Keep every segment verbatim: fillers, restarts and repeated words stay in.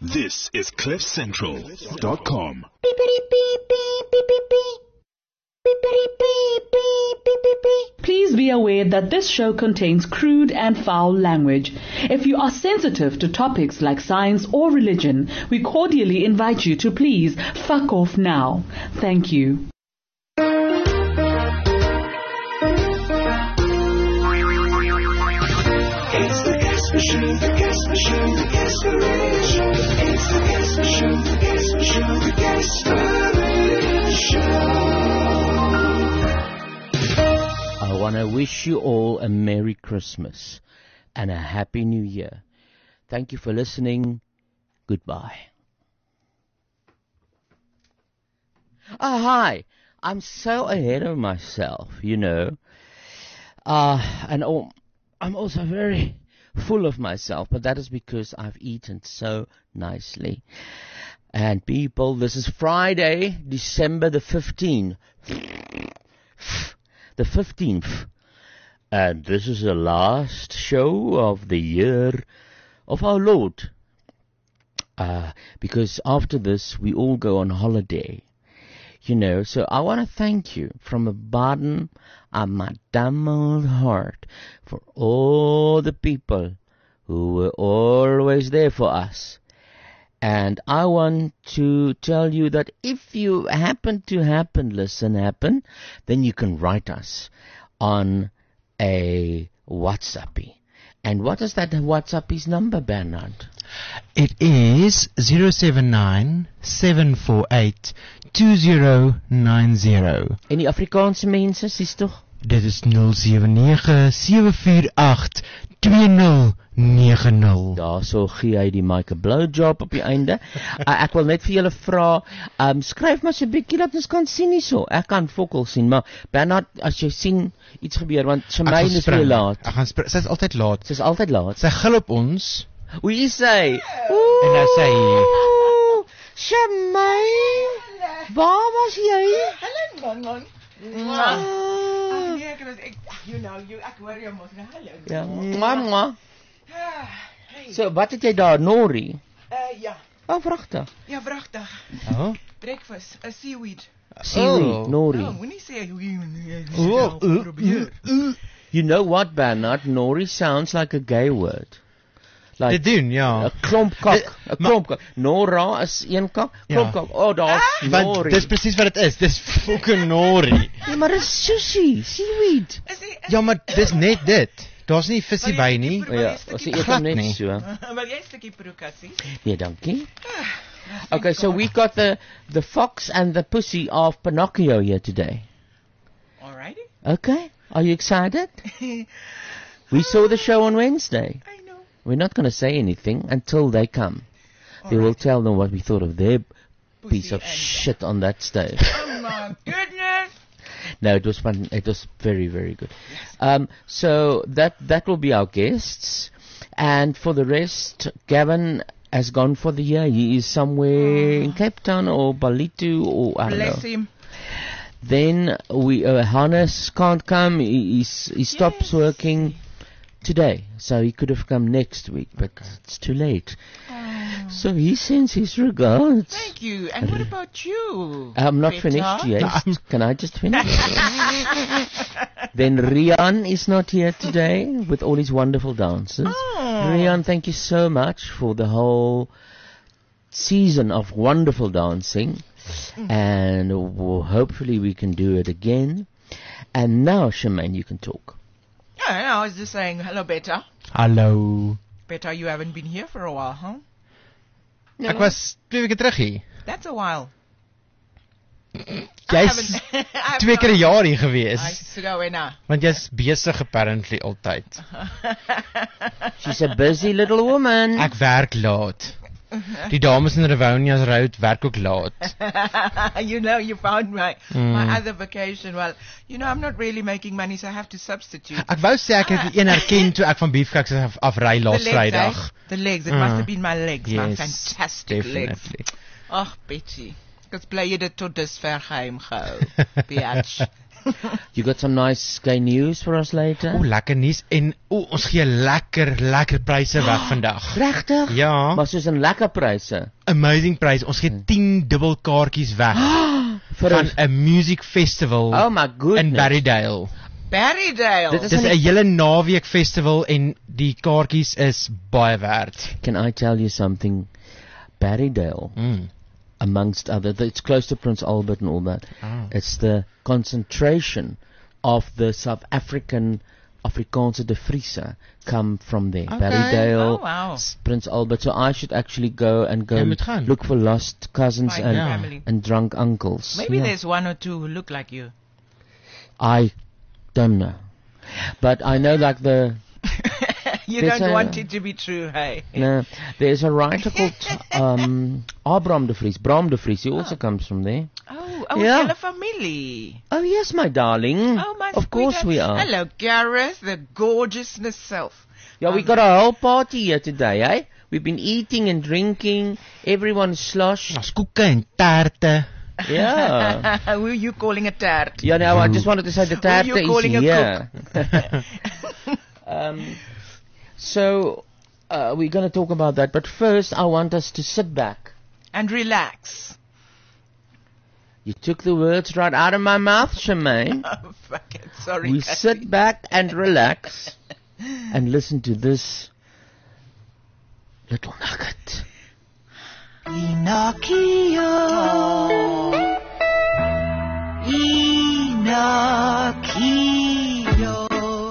This is cliff central dot com. Please be aware that this show contains crude and foul language. If you are sensitive to topics like science or religion, we cordially invite you to please fuck off now. Thank you. It's the Casper Show, the Casper Show, the Casper Show. It's the Casper Show, the Casper Show, the Casper Show. I want to wish you all a Merry Christmas and a Happy New Year. Thank you for listening. Goodbye. Oh, hi. I'm so ahead of myself, you know. Uh, and oh, I'm also very full of myself, but that is because I've eaten so nicely. And people, this is Friday, December the fifteenth. The fifteenth. And this is the last show of the year of our Lord. Uh, because after this, we all go on holiday. You know, so I want to thank you from the bottom of my dumb old heart for all the people who were always there for us. And I want to tell you that if you happen to happen, listen, happen, then you can write us on a WhatsAppy. And what is that WhatsAppy's number, Bernard? It is zero seven nine, seven four eight, two zero nine zero. En die Afrikaanse mense, sies toch? Dit is nul seven nine, seven four eight, two zero nine zero. Daar so gee hy die Mike 'n blowjob op die einde. uh, ek wil net vir julle vra, um, skryf maar so 'n bietjie dat ons kan sien hierso. Ek kan fokkel sien, maar Bernard, as jy sien iets gebeur, want Shemaine is weer laat. Ek gaan spring. Sy is altyd laat. Sy is altyd laat. Sy gil op ons. Hoe is sy? En nou sê hy, Shemaine, waar was jy? Hallo, man, man. Ah. Ag nee, ek was ek you know, you ek hoor jou mos nou. Hallo. Ja, mamma. Ah, hey. So, wat het jy daar, nori? Uh ja. Oh, vragtig. Ja, vragtig. oh, Breakfast, 'n seaweed. Seaweed, Oh. nori. Oh, moenie sê hoe Oh, uh, probeer. You know what, Bernard? Nori sounds like a gay word. dit doen, ja. 'n klomp kak, Dit- 'n maar- klomp kak. Nora is een kak, klomp Ja. kak. Oh, daar's Want nori. dis presies wat dit is. Dis fucking nori. Ja, maar dis sushi, seaweed. Is die Ja, maar dis net dit. Daar's nie visie by nie. Maar Ja, jy as stukkie jy eet glad hom net nie. so. Maar jy 'n stukkie brokasie. Nee, dankie. Okay, so we got the the fox and the pussy of Pinocchio here today. Alrighty. Okay, are you excited? We saw the show on Wednesday. I know. We're not going to say anything until they come. We will tell them what we thought of their piece Pussy of and- shit on that stage. Oh my goodness. No, it was fun. It was very, very good. Um, so that that will be our guests, and for the rest, Gavin has gone for the year. He is somewhere in Cape Town or Balitu or I don't Bless know. him. Then we uh, Hannes can't come. He he's, he stops Yes. working today, so he could have come next week, but it's too late. Oh, So he sends his regards. thank you. And what about you? I'm not Peter? finished yet. Can I just finish? Then Rian is not here today with all his wonderful dances. Oh. Rian, thank you so much for the whole season of wonderful dancing. And w- hopefully we can do it again. And now, Shemaine, you can talk. Yeah, I was just saying hello, Beta. Hallo. Beta, you haven't been here for a while, huh? Ek was twee weke terug hier. That's a while. Jy's twee keer 'n jaar hier gewees. I so en na. Want jy's besig apparently altyd. She's a busy little woman. Ek werk laat. Die dames in Rivonia Road werk ook laat. You know, you found my Mm. my other vacation. Well, you know, I'm not really making money, so I have to substitute. Ek wou sê ek het een herken toe ek van Beefcakes af afry laas Vrydag. eh? The legs. It Ah. must have been my legs. My Yes, fantastic legs. definitely. Ach, Betty. Ek bly jy dit tot dusver geheim gehou. Biatch. You got some nice gay news for us later? O, lekker nuus en o, ons gee lekker lekker pryse weg vandag. Regtig? Ja. Maar soos 'n lekker pryse. Amazing pryse. Ons gee tien dubbel kaartjies weg Vir van ons- 'n music festival Oh my goodness. in Berrydale. Berrydale. Dit is Dis aan 'n die- hele naweek festival en die kaartjies is baie werd. Can I tell you something? Berrydale, Mm. amongst other, it's close to Prince Albert and all that. Ah. It's the concentration of the South African Afrikaanse de Friese come from there. Okay. Berrydale, Oh, wow. S- Prince Albert. So I should actually go and go Jy moet gaan. look for lost cousins Find and your family. and drunk uncles. Maybe Yeah. there's one or two who look like you. I don't know, but I know like the You There's don't a- want it to be true, hey? no, there's a writer called um, Abraham de Vries. Bram de Vries. He also comes from there. Oh, oh, Yeah. julle familie. Oh yes, my darling. Oh, my Of course sweetheart. we are. Hello, Gareth, the gorgeousness self. Yeah, we got a whole party here today, eh? We've been eating and drinking. Everyone's slosh. Ons koeke en tarte. Yeah. Who are you calling a tart? Yeah, no, I just wanted to say the Who are you tarte is calling a here. um, so, uh, we're going to talk about that. But first, I want us to sit back. And relax. You took the words right out of my mouth, Shemaine. Oh, fuck it. Sorry. We Kathy. sit back and relax and listen to this little nugget. Pinocchio, Pinocchio,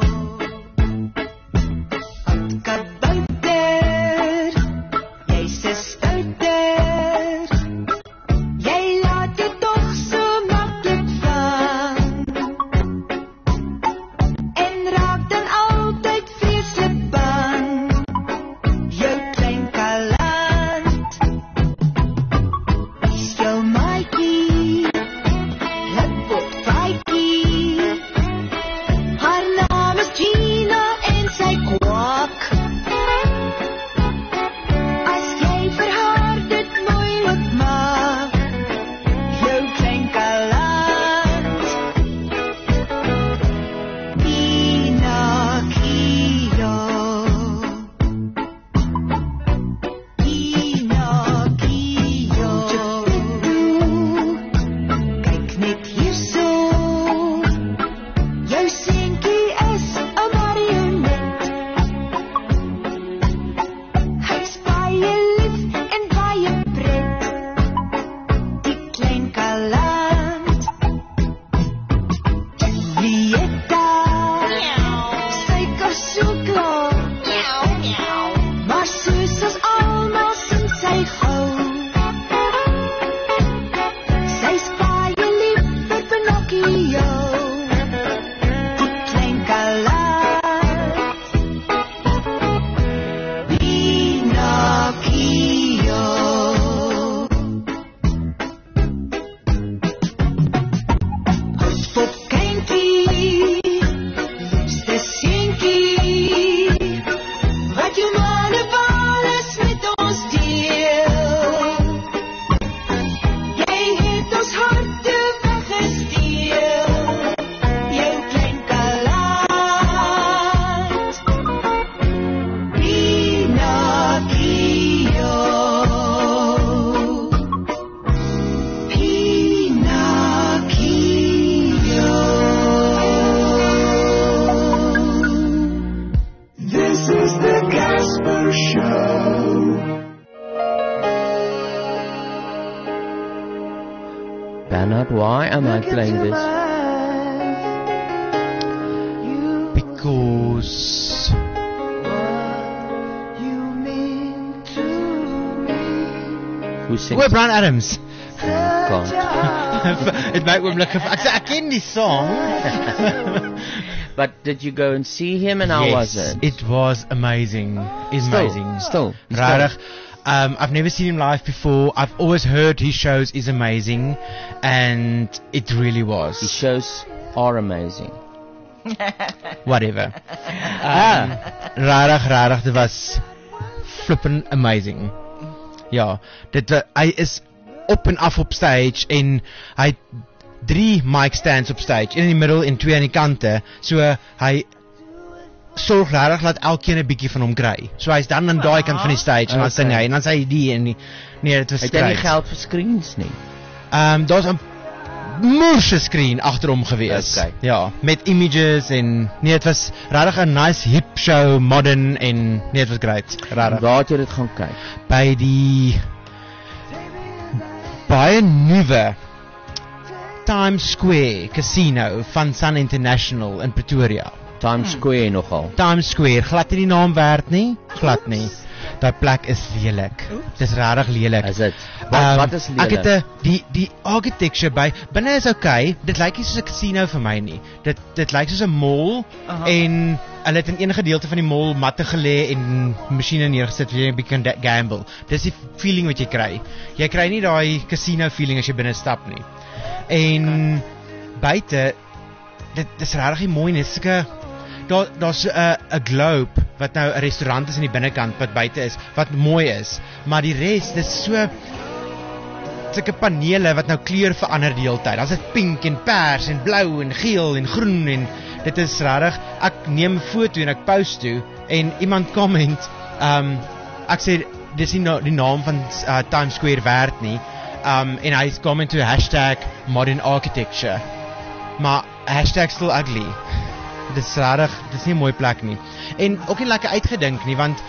wat kabouter, jy's 'n stouter, jy laat jou tog so maklik vang, en raak dan altyd vreeslik bang, jou klein kaland. Is jou maatjie, Lipop Faitjie. Haar naam is Gina en sy kwak. As jy vir haar dit moeilik maak, jou klein kaland. Pinocchio. Pinocchio. Kyk net hierso. Jou seentjie is 'n marionet. Hy's baie lief en baie pret. Die klein kaland. Julietta. Sy kos so klaar. Maar soos ons almal sing sy gou. Sy's baie lief vir Pinocchio. Die klein kaland. Pinocchio. Ons fopkindjie, liefste seentjie, wat jou manne alles met ons deel. Jy het ons harte weggesteel, jou klein kaland. Pinocchio. Pinocchio. This is the Casper Show. Bernard, why am I playing this? Because Who sings? O, Brian Adams. God. Dit maak oomblik gef- ek sê ek ken die song. But did you go and see him, and how was it? It was amazing. Amazing. Still, still. Rarig. Um, I've never seen him live before. I've always heard his shows is amazing, and it really His was. shows are amazing. Whatever. Um, rarig, rarig. Dit was flippin' amazing. Ja, dit wa- hy is op en af op stage en hy drie mic stands op stage, een in die middel en twee aan die kante, so hy sorg regtig dat elkeen 'n bietjie van hom kry. So hy's dan aan daai kant van die stage en dan sing hy en dan sê hy die en die nee, dit was Het jy nie great. geld vir screens nie? Ehm um, daar's 'n moerse screen agter hom gewees. Okay. Ja, met images en nee, dit was regtig 'n nice hip show, modern en nee, dit was great. Regtig. Waar het jy dit gaan kyk? By die baie nuwe Times Square Casino van Sun International in Pretoria. Times Square nogal. Times Square, glad nie die naam werd nie, glad nie. Daai plek is lelik. Dis regtig lelik. Is dit? Wat, Ehm, wat is lelik? Ek het 'n die die architecture by binne is okay. Dit lyk nie soos 'n casino vir my nie. Dit dit lyk soos 'n mall Aha. en hulle het in enige gedeelte van die mall matte gelê en masjiene neergesit vir jy 'n bietjie kan da- gamble. Dis die feeling wat jy kry. Jy kry nie daai casino feeling as jy binne stap nie. En buite dit dis regtig nie mooi nie. Dis sulke daar daar's 'n uh, 'n globe wat nou 'n restaurant is aan die binnekant wat buite is wat mooi is, maar die res dis so sulke panele wat nou kleur verander die hele tyd. Daar's dit pink en pers en blou en geel en groen en dit is regtig. Ek neem 'n foto en ek post toe en iemand comment, ehm um, ek sê dis nie nou die naam van uh, Times Square werd nie. Um en hy comment toe hashtag modern architecture. Maar hashtag still ugly. Dit is regtig, dit is nie 'n mooi plek nie. En ook nie lekker uitgedink nie, want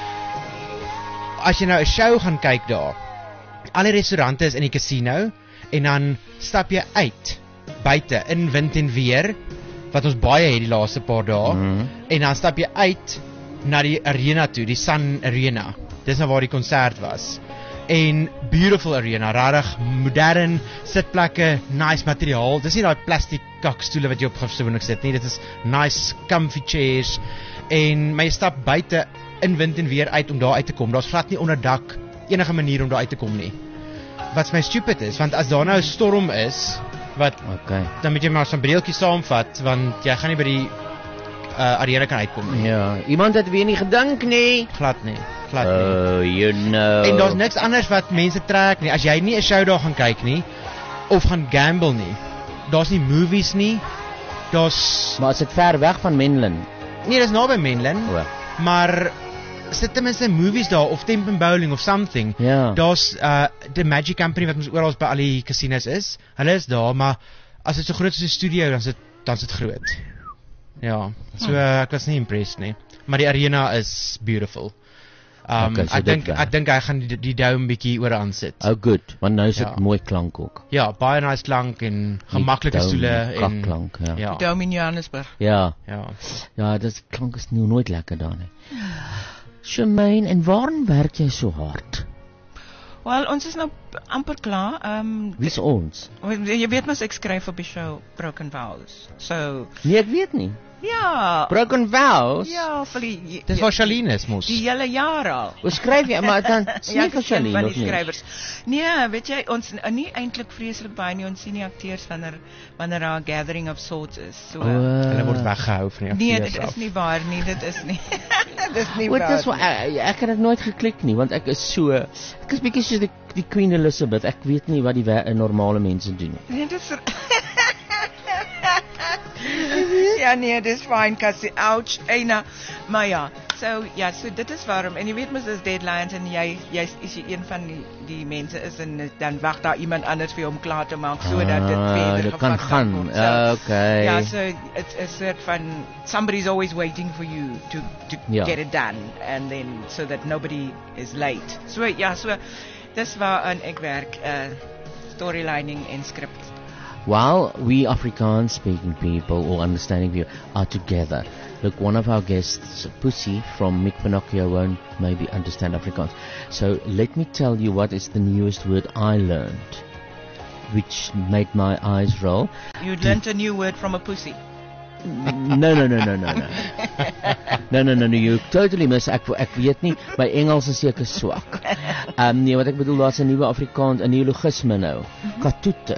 as jy nou 'n show gaan kyk daar, al die restaurante is in die casino en dan stap jy uit buite in wind en weer wat ons baie het die laaste paar dae Mhm. en dan stap jy uit na die arena toe, die Sun Arena. Dis nou waar die konsert was. En beautiful arena, regtig modern sitplekke, nice materiaal. Dis nie daai plastiek kakstoele wat jy op gewoonlik sit nie. Dit is nice comfy chairs en my stap buite in wind en weer uit om daar uit te kom. Daar's glad nie onderdak enige manier om daar uit te kom nie. Wat my stupid is, want as daar nou 'n storm is, wat Okay. dan moet jy maar so 'n breeltjie saamvat want jy gaan nie by die uh, arena kan uitkom nie. Ja, iemand het weer nie gedink nie. Glad nie, glad nie. Oh, you know. En daar's niks anders wat mense trek nie. As jy nie 'n show daar gaan kyk nie of gaan gamble nie. Daar's nie movies nie. Daar's Maar is dit ver weg van Menlyn? nee, dis naby Menlyn, O. maar sit ten minste movies daar of Tempen Bowling of something. Ja. Daar's uh the Magic Company wat ons oral by al die casinos is. Hulle is daar, maar as dit so groot is 'n studio dan is dit dan is dit groot. Ja. So uh, ek was nie impressed nie. Maar die arena is beautiful. Um Okay, so ek dit dink wel. ek dink hy gaan die, die dome bietjie oor aansit. Oh good, want nou is dit Ja. mooi klank ook. Ja, baie nice klank en gemaklike dome, stoele en krakklank, ja. Ja. Dome in Johannesburg. Ja. Ja. Ja, dit klank is nou nooit lekker daar nie. Shemaine, en waarom werk jy so hard? Wel, ons is nou amper klaar. Ehm Wie's ons? jy weet mos ek skryf op die show Broken Vows. So, Nee, ek weet nie. ja. Broken Vows? Ja, vir die Dis waar Charlene is mos. die hele jaar al. Hoe skryf jy? Maar dan sien Ja, jy ek vir is een Charlene van of die nie? skrywers. Nee, weet jy, ons uh, nie eintlik vreeslik baie nie. Ons sien die akteurs wanneer wanneer daar 'n gathering of sorts is. So O, Hulle word weggehou van die nee, akteurs dit af. is nie waar nie. Dit is nie. dit is nie Wat waar. is wat ek, ek het dit nooit geklik nie, want ek is so ek is bietjie soos die, die Queen Elizabeth. Ek weet nie wat die we- normale mense doen nie. Nee, dis ja, nee, dis fyn, Cassie. Ouch, Eina. Maar ja, so ja, so dit is waarom. En jy weet mos dis deadlines en jy jy is jy een van die die mense is en dan wag daar iemand anders vir jou om klaar te maak sodat dit Ah, verder dit kan gevat gaan. word. Ah, okay. Ja, so it's a sort van somebody's always waiting for you to to Ja. get it done and then so that nobody is late. So ja, so dis waar ek werk, uh storylining en script. While we Afrikaans speaking people or understanding people are together, look, one of our guests, Pussy from Mick Pinocchio, won't maybe understand Afrikaans. So let me tell you what is the newest word I learned, which made my eyes roll. You learnt a new word from a pussy. No, no, no, no, no, no. No, no, no, no, you totally miss. Ek, ek weet nie, my Engels is seker swak. Um, nee, wat ek bedoel, daar's 'n nuwe Afrikaans, 'n neologisme nou. Katoeter.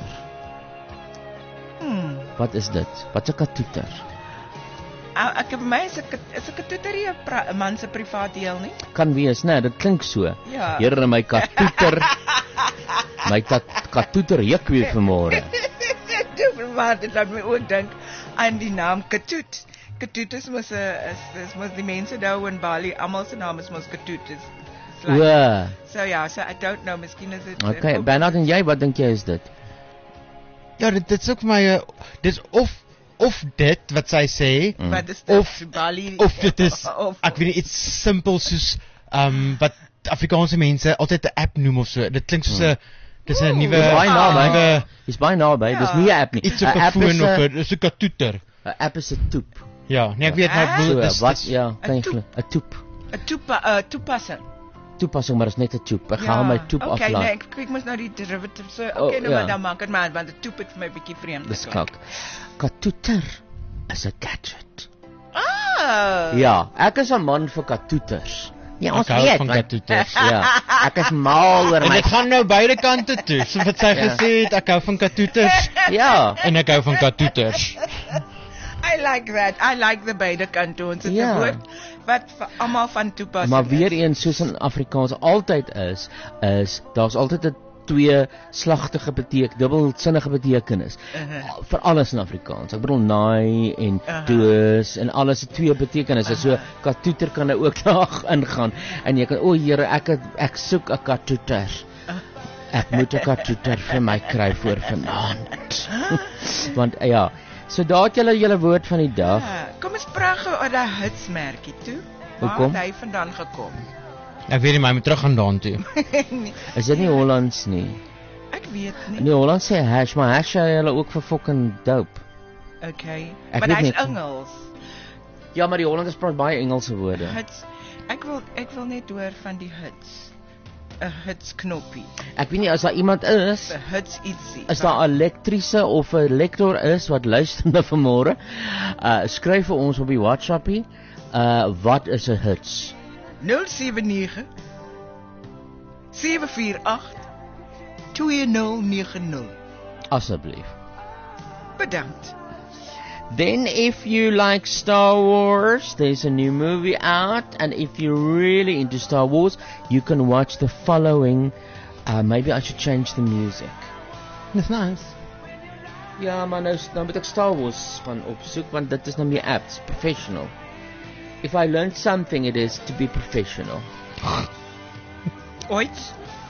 Hmm. Wat is dit? Wat 'n katoeter? Uh, ek vir my is ek is ek 'n toeterie 'n pra- 'n man se privaat deel nie. Kan wees, né? Dit klink so. Ja. Here, my katoeter. My kat, katoeter juk weer vanmôre. Toe vir Maar dit laat my ook dink aan die naam Katoet. Katoet is mos 'n is, is mos die mense daar in Bali, almal se naam is mos Katoet. Is like, Ja. so ja, so I don't know, miskien is dit Okay, Bernard en jy, wat dink jy is dit? Ja, dit dit is ook vir my uh, dis of of dit wat sy sê Mm. Wat is dit? of Bali of dit is of, ek weet nie iets simpel soos um wat Afrikaanse mense altyd 'n app noem of so. Dit klink soos 'n dis 'n nuwe Dis baie naby. nuwe Dis baie naby. Dis nie 'n app nie. iets op 'n app is foon of 'n- 'n dis 'n katoeter. 'n app is 'n toep. Ja, nee ek weet maar ek Ah. bedoel So, dis wat dis- ja, kan jy toep. glo? 'n toep. 'n toepa, 'n toepassing. Toepassing, maar is net 'n toep. Ek gaan my toep okay, aflaai. nee, ek ek moet nou die derivative so okay, Oh, nou ja. maar dan maak dit maar want 'n toep het vir my bietjie vreemd. Dis geklink. kak. Katoeter is 'n gadget. Ah. Ja, ek is 'n man vir katoeters. Ja, ons Ek hou weet van want- katoeters. Ja, ek is mal oor En my. dit gaan nou beide kante toe. So wat sy Ja. gesê het, ek hou van katoeters Ja. en ek hou van katoeters. I like that. I like the beide kante. Ons het 'n Ja. woord wat vir almal van toepassing Maar weer is. eens soos in Afrikaans altyd is, is daar's altyd 'n twee slagtige beteken, dubbelsinnige betekenis. Uh-huh. Vir alles in Afrikaans. Ek bedoel naai en Aha. doos en alles het twee betekenisse. So Aha. katoeter kan nou ook daar ingaan. En jy kan o, Here, ek het, ek soek 'n katoeter. Ek moet 'n katoeter vir my kry voor vanaand. Want eh, ja, so daar het julle julle woord van die dag. Ja, kom ons praat gou oor daai hitsmerkie toe. Waar Hoekom? het hy vandaan gekom? Ek weet nie, maar hy moet terug gaan daartoe. Nee, Is dit nie Hollands nie? ek weet nie. Nee, Holland sê hash, maar hash sê hulle ook vir fucking dope. Okay. Ek Maar weet hy's net- Engels. Ja, maar die Hollanders praat baie Engelse woorde. Hits. Ek wil ek wil net hoor van die hits. 'n Hits knoppie. Ek weet nie as daar iemand is, 'n Hits ietsie. as daar 'n elektriese of 'n lektor is wat luister na vanmôre, uh skryf vir ons op die WhatsAppie, uh wat is 'n hits? nul sewe nege sewe vier agt twee nul nege nul. Asseblief. Bedankt. Then if you like Star Wars, there's a new movie out, and if you're really into Star Wars, you can watch the following. Uh, maybe I should change the music. Dis nice. Ja, maar nou, nou moet ek Star Wars gaan opsoek, want dit is nou meer apps, professional. If I learned something, it is to be professional. Ooit?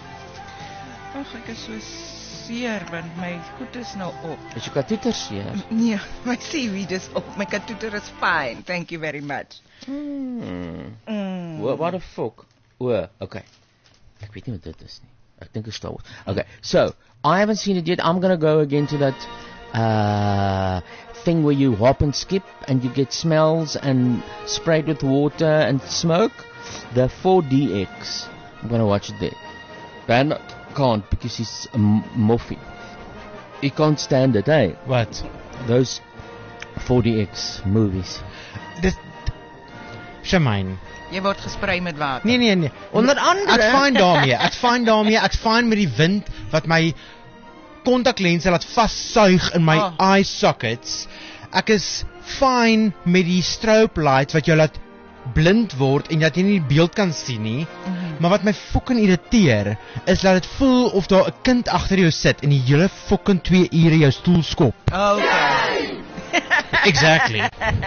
Ag, ek is so seer want my goed is nou op. Is jou katoeters hier? Nee, my seaweed is op. My katoeter is fine. Thank you very much. Hmm. Mm. What, what the fuck? Oh, okay. Ek weet nie wat dit is nie. Ek dink dit is Star Wars. Okay, so, I haven't seen it yet. I'm gonna go again to that uh, thing where you hop and skip and you get smells and sprayed with water and smoke. The four D X. I'm gonna watch it there. Bernard can't because he's a m- muffy. He can't stand it, eh? Wat? Those four D X movies. Dis Shamaine. Jy word gesprei met water. Nee nee nee. Onder andere- Ek's fine daarmee. Ek's fine daarmee. Ek's fine met die wind wat my kontaklense laat vassuig in my Ah. eye sockets. Ek is fine met die strobe lights wat jou laat blind word en dat jy nie die beeld kan sien nie. Mhm. Maar wat my fucking irriteer is dat dit voel of daar 'n kind agter jou sit en die hele fucking twee ure jou stoel skop. Okay. Exactly.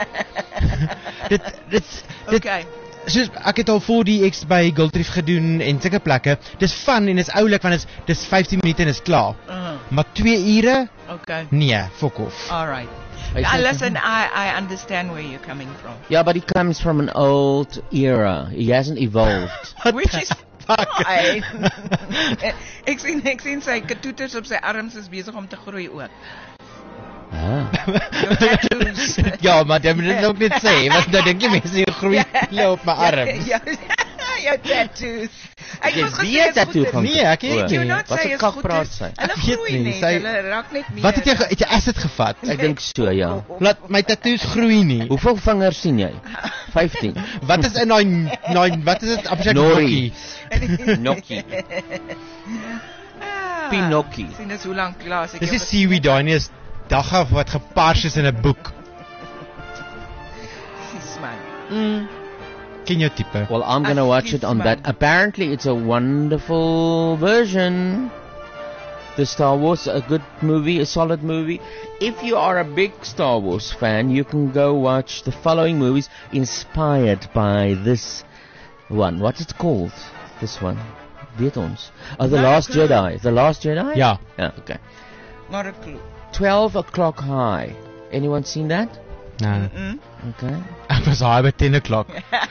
dit dit dit Okay. soos ek het al four D X by Gultreef gedoen en sulke plekke. Dis fun en dis oulik want dit is dis fifteen minute en is klaar. Uh-huh. Maar twee ure? Okay. Nee, fuck off. All right. Hy Uh, sê- listen, I I understand where you're coming from. Yeah, but he comes from an old era. He hasn't evolved. Which is Fuck. fine. ek sien ek sien sy katoeters op sy arms is besig om te groei ook. Ah. Jou tattoos. Ja, maar jy moet dit ook net sê, want nou dink jy mense jy groei pile op my arms. Ja, ja, jou tattoos. Ek Jy moes gesê weet is tattoo goed van- is. Nee, ek weet O. Jy nie. not Wat sê se is kak goed praat is. sy? Hulle Ek weet groei nie, net, sy- hulle raak net meer. Wat het jy ge- het jy acid gevat? Ek dink so, ja. Laat my tattoos groei nie. Hoeveel vingers sien jy? vyftien. Wat is in daai daai wat is dit? Abject Nori. Nokkie. Nokkie. Ah, Pinocchio. Sien dis hoe lank klaar ek. Dis die seaweed daai nie is dagga wat gepars is in 'n boek. man. Ken jou tipe? Well, I'm gonna watch it on that. Apparently, it's a wonderful version. the Star Wars, a good movie, a solid movie. If you are a big Star Wars fan, you can go watch the following movies inspired by this one. What's it called? This one. Weet ons. Oh, The Last Jedi. The Last Jedi? Ja. Yeah, okay. Not a clue. twelve o'clock high. Anyone seen that? Nou, Mm? Okay. ek was daar by ten o'clock.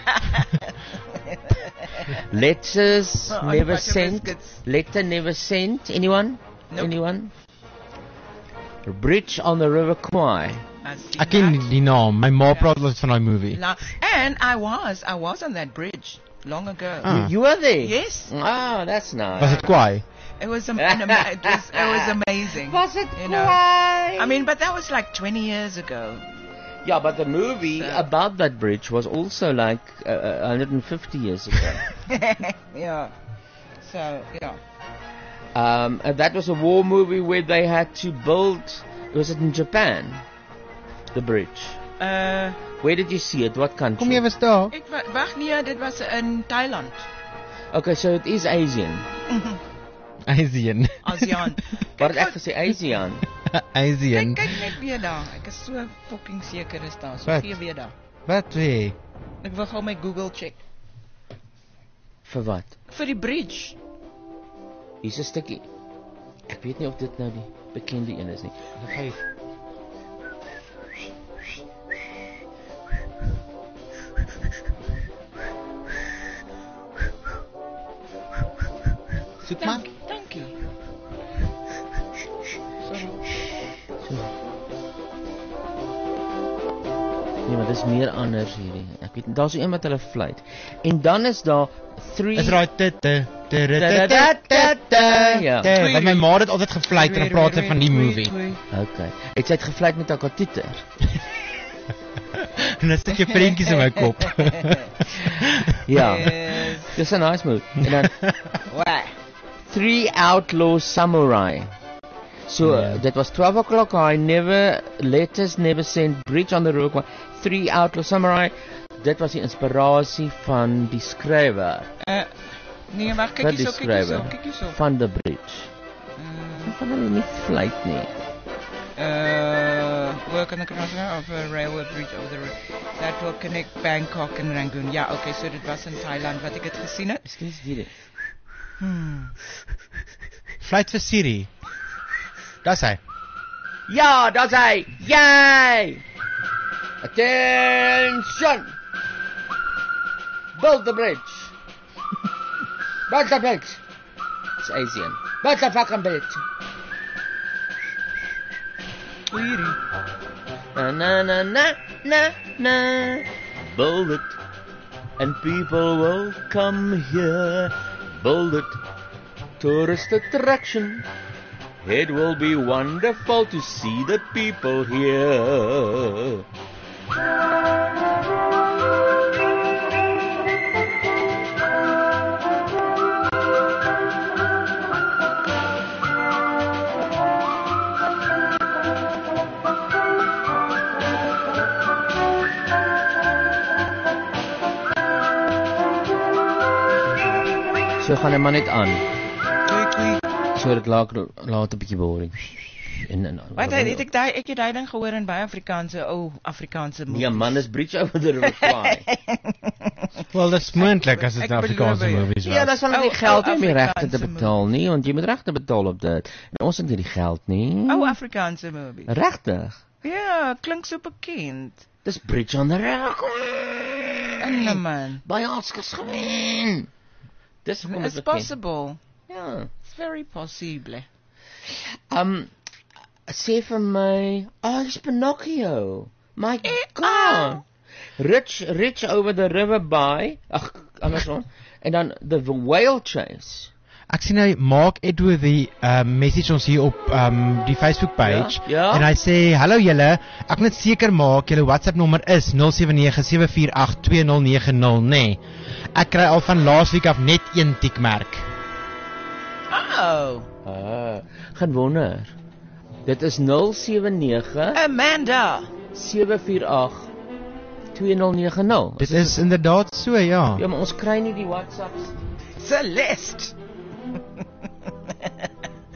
Letters Oh, never butter sent. biscuits. Letter never sent. Anyone? Nope. Anyone? Bridge on the River Kwai. I see Ek ken that. die naam. My ma praat altyd van daai movie. La- And I was, I was on that bridge long ago. Ah. You were there? Yes. Ah, that's nice. Was dit kwaai? It was, am- an ama- it was, it was amazing. Was it You know. Kwai? I mean, but that was like twenty years ago. Yeah, but the movie So- about that bridge was also like uh, uh, one hundred fifty years ago. Yeah. So, yeah. um, and that was a war movie where they had to build. Was it in Japan? The bridge. Uh, Where did you see it? What country? Kom jy was daar? ik wa- wacht, nee, dit was in Thailand. Okay, so it is Asian. Asian. ASEAN. Wat Kijk, het ek gesê? Asian. Asian. Kijk, kijk net weer daar. Ik is so fucking zeker is daar. So Wat? gee weer daar. Wat weer? Ik wil gewoon mijn Google check. Vir wat? Voor die bridge. Hier's 'n stukkie. Ek weet nie of dit nou die bekende een is nie. Hey. Soek maar. Dank, dank je. Sorry. Nee, maar dis meer anders hierdie. Ek weet daar's so een met hulle fluit. En dan is daar three Is raai te te te te Da, da, te da, da, da. Ja. te. Want my ma het altyd gefluit en dan praat sy van die movie. Okay. Het sy het gefluit met haar katoeter? En 'n stukkie prentjies in my kop. Ja. Yes. Dis 'n nice movie. En dan Waar? Three Outlaw Samurai. So Ja. uh, that was twelve o'clock high, never letters never sent, Bridge on the River Kwai. Three Outlaw Samurai. Dit was die inspirasie van die skrywer Uh, nee, wacht, kijk Wat eens die zo, kijk eens zo, schrijver? kijk eens zo. van The Bridge. Uh, Van hulle nie fluit nie. uh, work on the crossing of a railway bridge over the river that will connect Bangkok and Rangoon. Ja, oké, okay, so dit was in Thailand wat ik het gezien heb. Miskien is dit. Hmm. Fluit vir Siri. Daar's hy. Ja, daar's hy. Yay! Attention! Build the bridge. Build the bridge. It's Asian. Build the fucking bridge. Oeirie. Na na na na na na. Build it, and people will come here. Build it, tourist attraction. It will be wonderful to see the people here. So gaan hy maar net aan. Oei, oei. So dit laat laat 'n bietjie boring. En en Wat het ek daai ek het daai ding gehoor in baie Afrikaanse ou Afrikaanse Ja movies. man, is Bridge over the River Kwai. Wel, dis moontlik as dit Ek nou Afrikaanse beloof jou. movies Ja, was. dan sal jy Ou- geld ou om die regte te Afrikaanse betaal nie, want jy moet regte betaal op dit. En ons het nie die geld nie. Ou Afrikaanse movies. Regtig. Ja, klink so bekend. Dis Bridge on the River Kwai. En man. By Oscars gewen. Dis hoekom It's dit bekend. possible. Ja. It's very possible. Um sê vir my, oh, it's Pinocchio. My Eh, God. ah. Rich Rich over the river by. Ag, andersom. En dan the whale chase. Ek sien hy maak Edward die um, message ons hier op um, die Facebook page Ja, ja. en hy sê hallo julle, ek moet seker maak julle WhatsApp nommer is nul sewe nege sewe vier agt twee nul nege nul, nê. Nee. Ek kry al van laasweek af net een tikmerk. Oh, Ah, geen wonder. Dit is nul sewe nege Amanda. sewe vier agt twee nul nege nul. Dit is inderdaad so, ja. Ja, maar ons kry nie die WhatsApps. Celeste. Die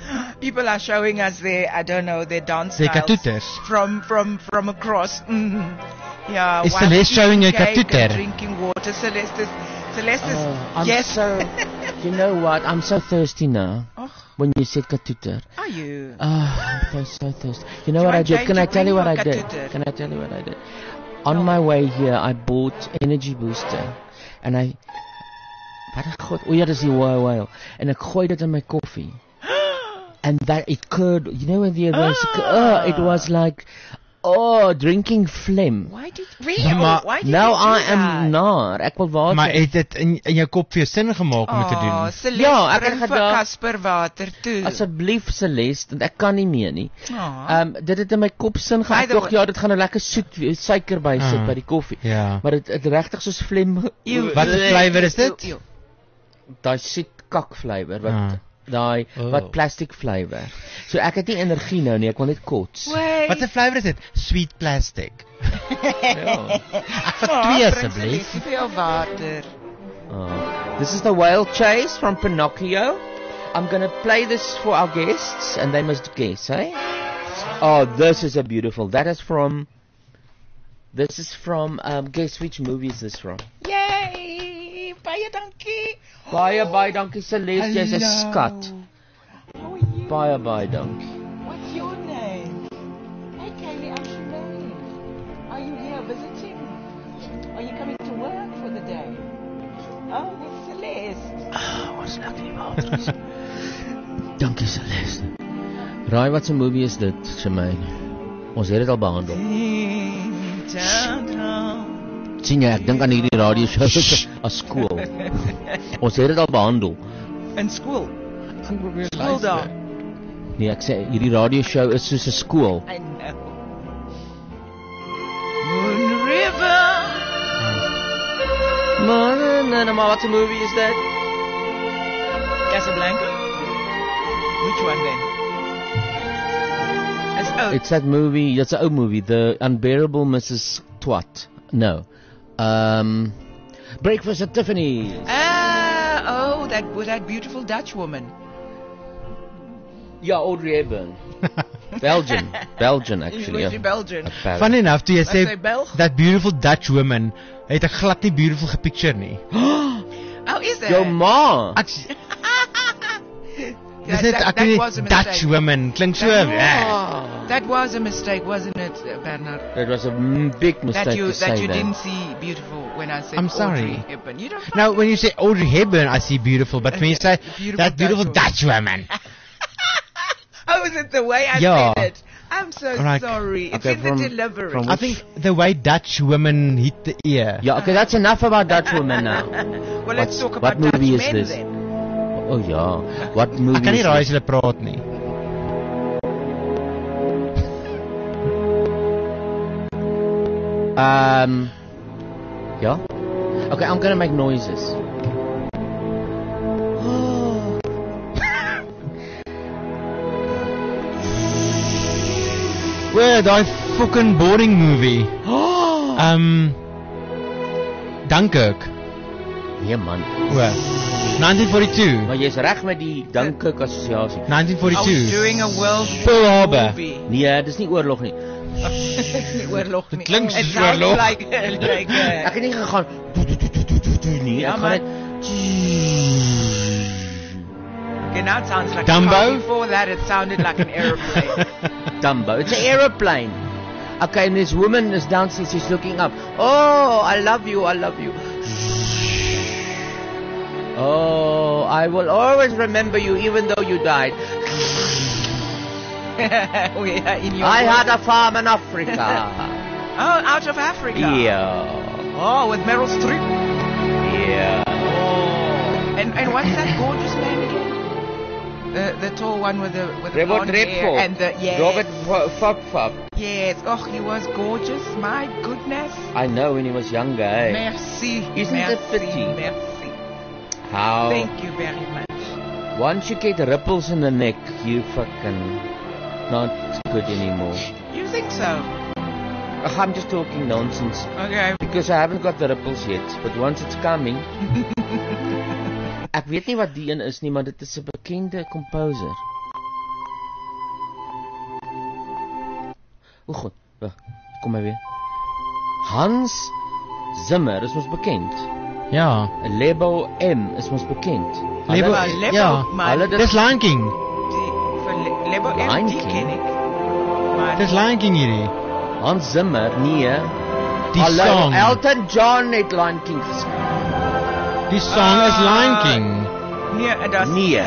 people are showing us their, I don't know, their dance Their styles katoeters. from from from across. Mm. Yeah. Is one Celeste showing eating you cake and katoeter? Drinking water. Celeste is, Celeste is, Oh, I'm yes. so. You know what? I'm so thirsty now. Oh, When you said katoeter. are you? Ah, I'm so, so thirsty. You know Do you what I want did? Jane Can to I tell bring you what you I a did? katoeter? Can I tell you what I did? On my way here, I bought energy booster, and I. Wat ek god, oh ja, dis die whale whale, en ek gooi dit in my koffie, and that it could, you know when the was, Ah. oh, it was like, oh, drinking phlegm. Why did really? Ja, maar Why did Now you do I am that? naar. Ek wil water. Maar het dit in, in jou kop vir jou sin gemaak om dit te Oh, doen? Celeste, Ja, ek het bring vir gedacht- Casper water toe. Asseblief Celeste, want ek kan nie meer nie. Oh. Ehm um, dit het in my kop sin By gehad. the Tog way- ja, dit gaan 'n lekker soet wees, suiker by sit Ah. by die koffie. Ja. Maar dit het regtig soos phlegm. Ew. Wat 'n flavour is dit? Ew, ew. Daai soet kak flavour wat Ah. daai Oh. wat plastic flavour. So ek het nie energie nou nie, ek wil net kots. Wait. Wat 'n flavour is dit? Sweet plastic. Ja. Ek vir Oh, twee bring asseblief. Celeste vir jou water. Oh. This is the whale chase from Pinocchio. I'm going to play this for our guests and they must guess, eh? Oh, this is a beautiful. That is from This is from um guess which movie is this from? Yay! Baie dankie. Baie baie dankie Celeste, jy's 'n Hello. skat. How are you? Baie baie dankie. What's your name? Hey, Kaylee, I'm Shireen. Are you here visiting? Are you coming to work for the day? Oh, with Celeste. Ah, ons lekker water. Dankie Celeste. Raai wat se movie is dit, Shemaine? Ons het dit al behandel. Sien jy, ek dink aan hierdie radio show as skool. Ons het dit al behandel. In school. Ek gaan probeer School daar. Nee, ek sê hierdie radio show is soos 'n skool. I know. Moon River. Maar nee, nee, maar wat 'n movie is dit? Casablanca? Which one then? It's, oh, It's that movie, that's 'n ou movie, The Unbearable Missus Twat. No. Um Breakfast at Tiffany's. ah, oh, that with that beautiful Dutch woman. Ja, Audrey Hepburn. Belgian. Belgian actually. Was ja. she Belgian? Apparently. Funny enough, toe jy Was sê sy Belg? that beautiful Dutch woman, het ek glad nie beautiful gepicture nie. Oh, is that? Jou ma. Ek That, dis net that, ek that weet was a Dutch mistake. woman klink so. That- eh. That was a mistake, wasn't it, uh, Bernard? That was a mm, big mistake That you to say that you that. didn't see beautiful when I said I'm Audrey sorry. Hepburn. You don't. Now when you say Audrey Hepburn, I see beautiful, but when you say Beautiful that beautiful Dutch Dutch woman, Oh, is it the way I Yeah. said it? I'm so Right. sorry. It's Okay, in from- the delivery. from I think the way Dutch women hit the ear. Yeah, okay, that's enough about Dutch women now. well, let's What's- talk what about Dutch movie is men this? then. Oh ja. What movie Ek kan nie is raai this? as hulle praat nie. Um Ja. Okay, I'm going to make noises. Well, daai fucking boring movie. Um Dunkirk. Nee man. O. nineteen forty-two. Maar jy's reg met die Dunkirk assosiasie. nineteen I was forty-two. doing a World Pearl War Harbor. movie. Nee, dis nie oorlog nie. Nie oorlog nie. klink It soos sounds oorlog. like, like uh, Ek het nie gegaan do, do, do, do, do, do, do, nie. Ja, Ek gaan maar- net okay, now it sounds like Dumbo? a car. Before that, it sounded like an aeroplane. Dumbo. It's an aeroplane. Okay, and this woman is downstairs, she's looking up. Oh, I love you, I love you. Oh, I will always remember you even though you died. oh, yeah, in your I world. had a farm in Africa. Oh, out of Africa. Yeah. Oh, with Meryl Streep. Yeah. Oh. And and what's that gorgeous man again? The the tall one with the with the Robert blonde hair Redford. and the yes. Robert Fop Fop. Yes. Oh, he was gorgeous. My goodness. I know when he was younger, eh? Merci. Isn't merci, it pity? Merci. How Thank you very much. once you get ripples in the neck, you fucking not good anymore. You think so? Ugh, I'm just talking nonsense Okay. because I haven't got the ripples yet, but once it's coming. Ek weet nie wat die een is nie, maar dit is 'n bekende composer. O god, wag, kom maar weer. Hans Zimmer is ons bekend. Ja. Lebo M is ons bekend. Lebo, Maar Lebo, ja. maar Hulle dit- Dis Lion King. die, vir Le- Lebo M, Lion die King? ken ek. Maar Dis Lion King hierdie. Hans Zimmer, nee. Die Hallo, song. Elton John het Lion King gespeel. Die song is Lion Ah. King. nee, dat is Nee.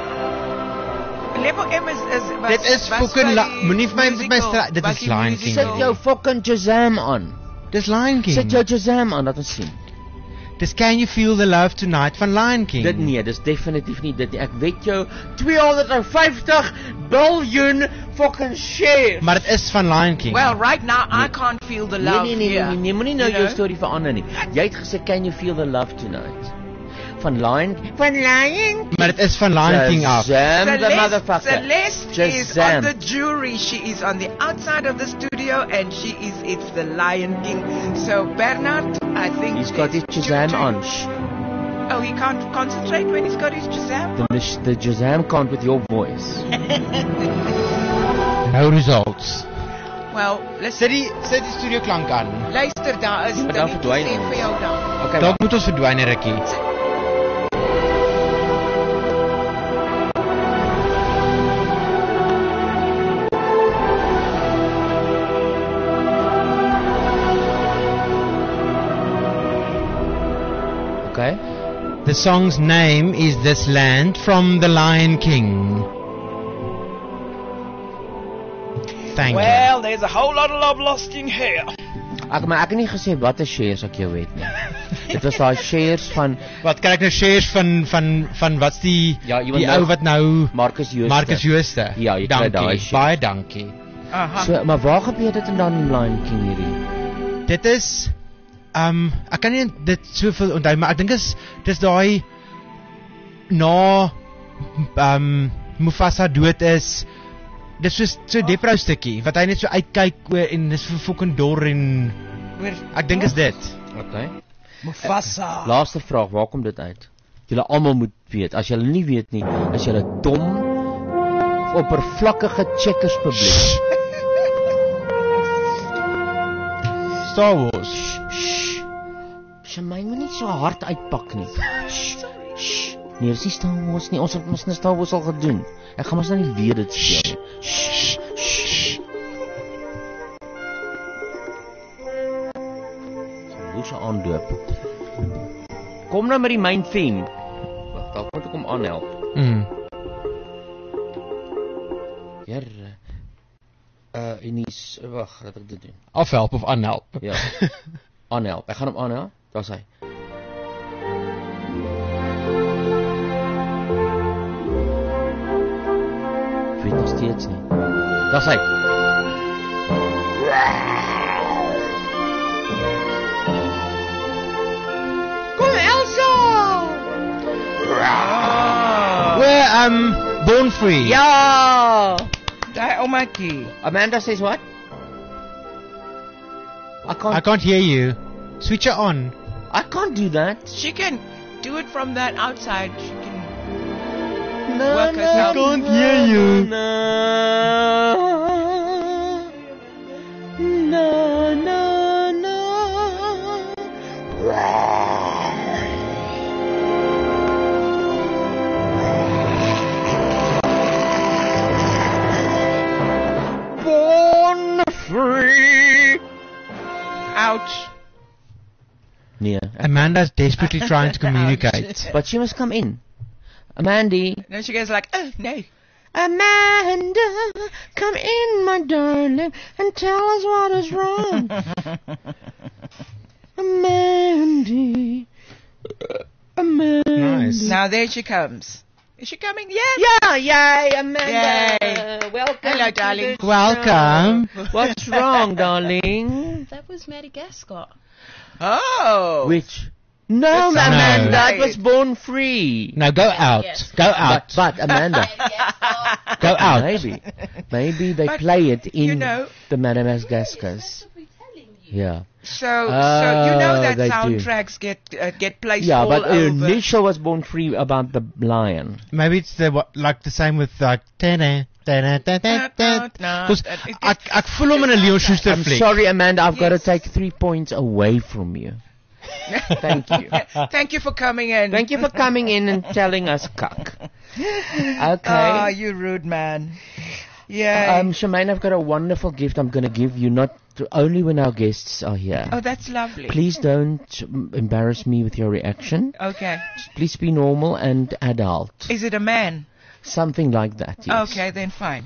Lebo M is is was, Dit is was fucking by la- die moenie vir my met my musical- stra- dit was is die Lion musical- King. Sit jou fucking Shazam aan. Dis Lion King. Sit jou Shazam aan, dat ons sien. Dis Can You Feel the Love Tonight van Lion King. Dit nee, dis definitief nie dit nie. Ek weet jou tweehonderdvyftig biljoen fucking shares. Maar dit is van Lion King. Well, right now I can't feel the love Nee nee nee nee, here. nee, nee moenie nou You jou know? storie verander nie. Jy het gesê Can You Feel the Love Tonight? Van Lion van Lion maar dit is van Lion King af. Shazam the Celeste, motherfucker. Celeste is Shazam. on the jury. She is on the outside of the studio, and she is. It's the Lion King. So Bernard, I think He's got his it's two Shazam to- on. Oh, he can't concentrate when he's got his Shazam. The mis- the Shazam can't with your voice. No results. Well, Sit listen. die sit die studio klank aan. Luister, daar is Ja, maar dan dan nie verdwyn stem ons. vir jou dan. Okay. Dalk moet ons verdwyn 'n rukkie. Okay. The song's name is This Land from The Lion King. Thank Well, there's a whole lot of love lost in here. Ek maar ek het nie gesê watter shares ek jou het nie. Dit was daai shares van you. Wat kan ek nou shares van van van wat's die Ja, iemand die nou- ou wat nou Marcus Jooste. Marcus Jooste. Ja, jy kry dankie. daai shares. Baie dankie. Aha. So, maar waar gebeur dit in dan in Lion King hierdie? Dit is um ek kan nie dit soveel onthou maar ek dink is dis daai na um Mufasa dood is. Dis so so deprou stukkie wat hy net so uitkyk oor en dis vir fucking dor en ek dink is dit. Okay. Mufasa. Laaste vraag, waar kom dit uit? Julle almal moet weet. As julle nie weet nie, is julle dom of oppervlakkige checkers publiek. Star Wars. Sy my moet nie so hard uitpak nie. Shh. Nee, dis nie Star Wars nie. Ons het mos net Star Wars al gedoen. Ek gaan mos nou nie weer dit speel nie. Shh. Shh. Hoe se aandoop? Kom nou met die main theme. Wag, dalk moet ek hom aanhelp. Mm. Here. Uh en dis wag, laat ek dit doen. Afhelp of aanhelp. Ja. Aanhelp. Ek gaan hom aanhelp. Daar's hy. Ek weet nog steeds nie. Daar's hy. Kom Elsa! We're um Born Free. Ja! Daai oumakie. Amanda says what? I can't I can't hear you. Switch it on. I can't do that. She can do it from that outside. She can. No, Work no, herself. I can't hear you. No, no, no, no. Born free. Ouch. Nee, Amanda's desperately trying to communicate. but she must come in. Amandy. Then she goes like, oh no. Amanda, come in, my darling, and tell us what is wrong. Amandy. Amandy. Nice. Now there she comes. Is she coming? Yes. Yeah, yay, Amanda. Yay. Welcome. Hello, to darling. the Welcome. show. What's wrong, darling? That was Madagascar. Oh. Which? No, It's Amanda, not. it was Born Free. Now go out. Yes. Go out. But, but Amanda, Madagascar. Go out. maybe, maybe they But, play it in you know- the Madagascars. Yeah. So, so you know Oh, that they do. soundtracks get uh, get placed Yeah, all but over. initial was Born Free about the lion. Maybe it's the what, like the same with like ta-da, Kos ek ek voel hom in 'n Leon Schuster I'm fliek. sorry, Amanda, I've got to Yes. take three points away from you. Thank you. Thank you for coming in. Thank you for coming in and telling us cuck. Ah, Okay. you rude man. Yeah. Um, Shemaine, I've got a wonderful gift I'm going to give you, not to, only when our guests are here. oh, that's lovely. Please don't mm, embarrass me with your reaction. Okay. Please be normal and adult. Is it a man? Something like that, yes. Okay, then fine.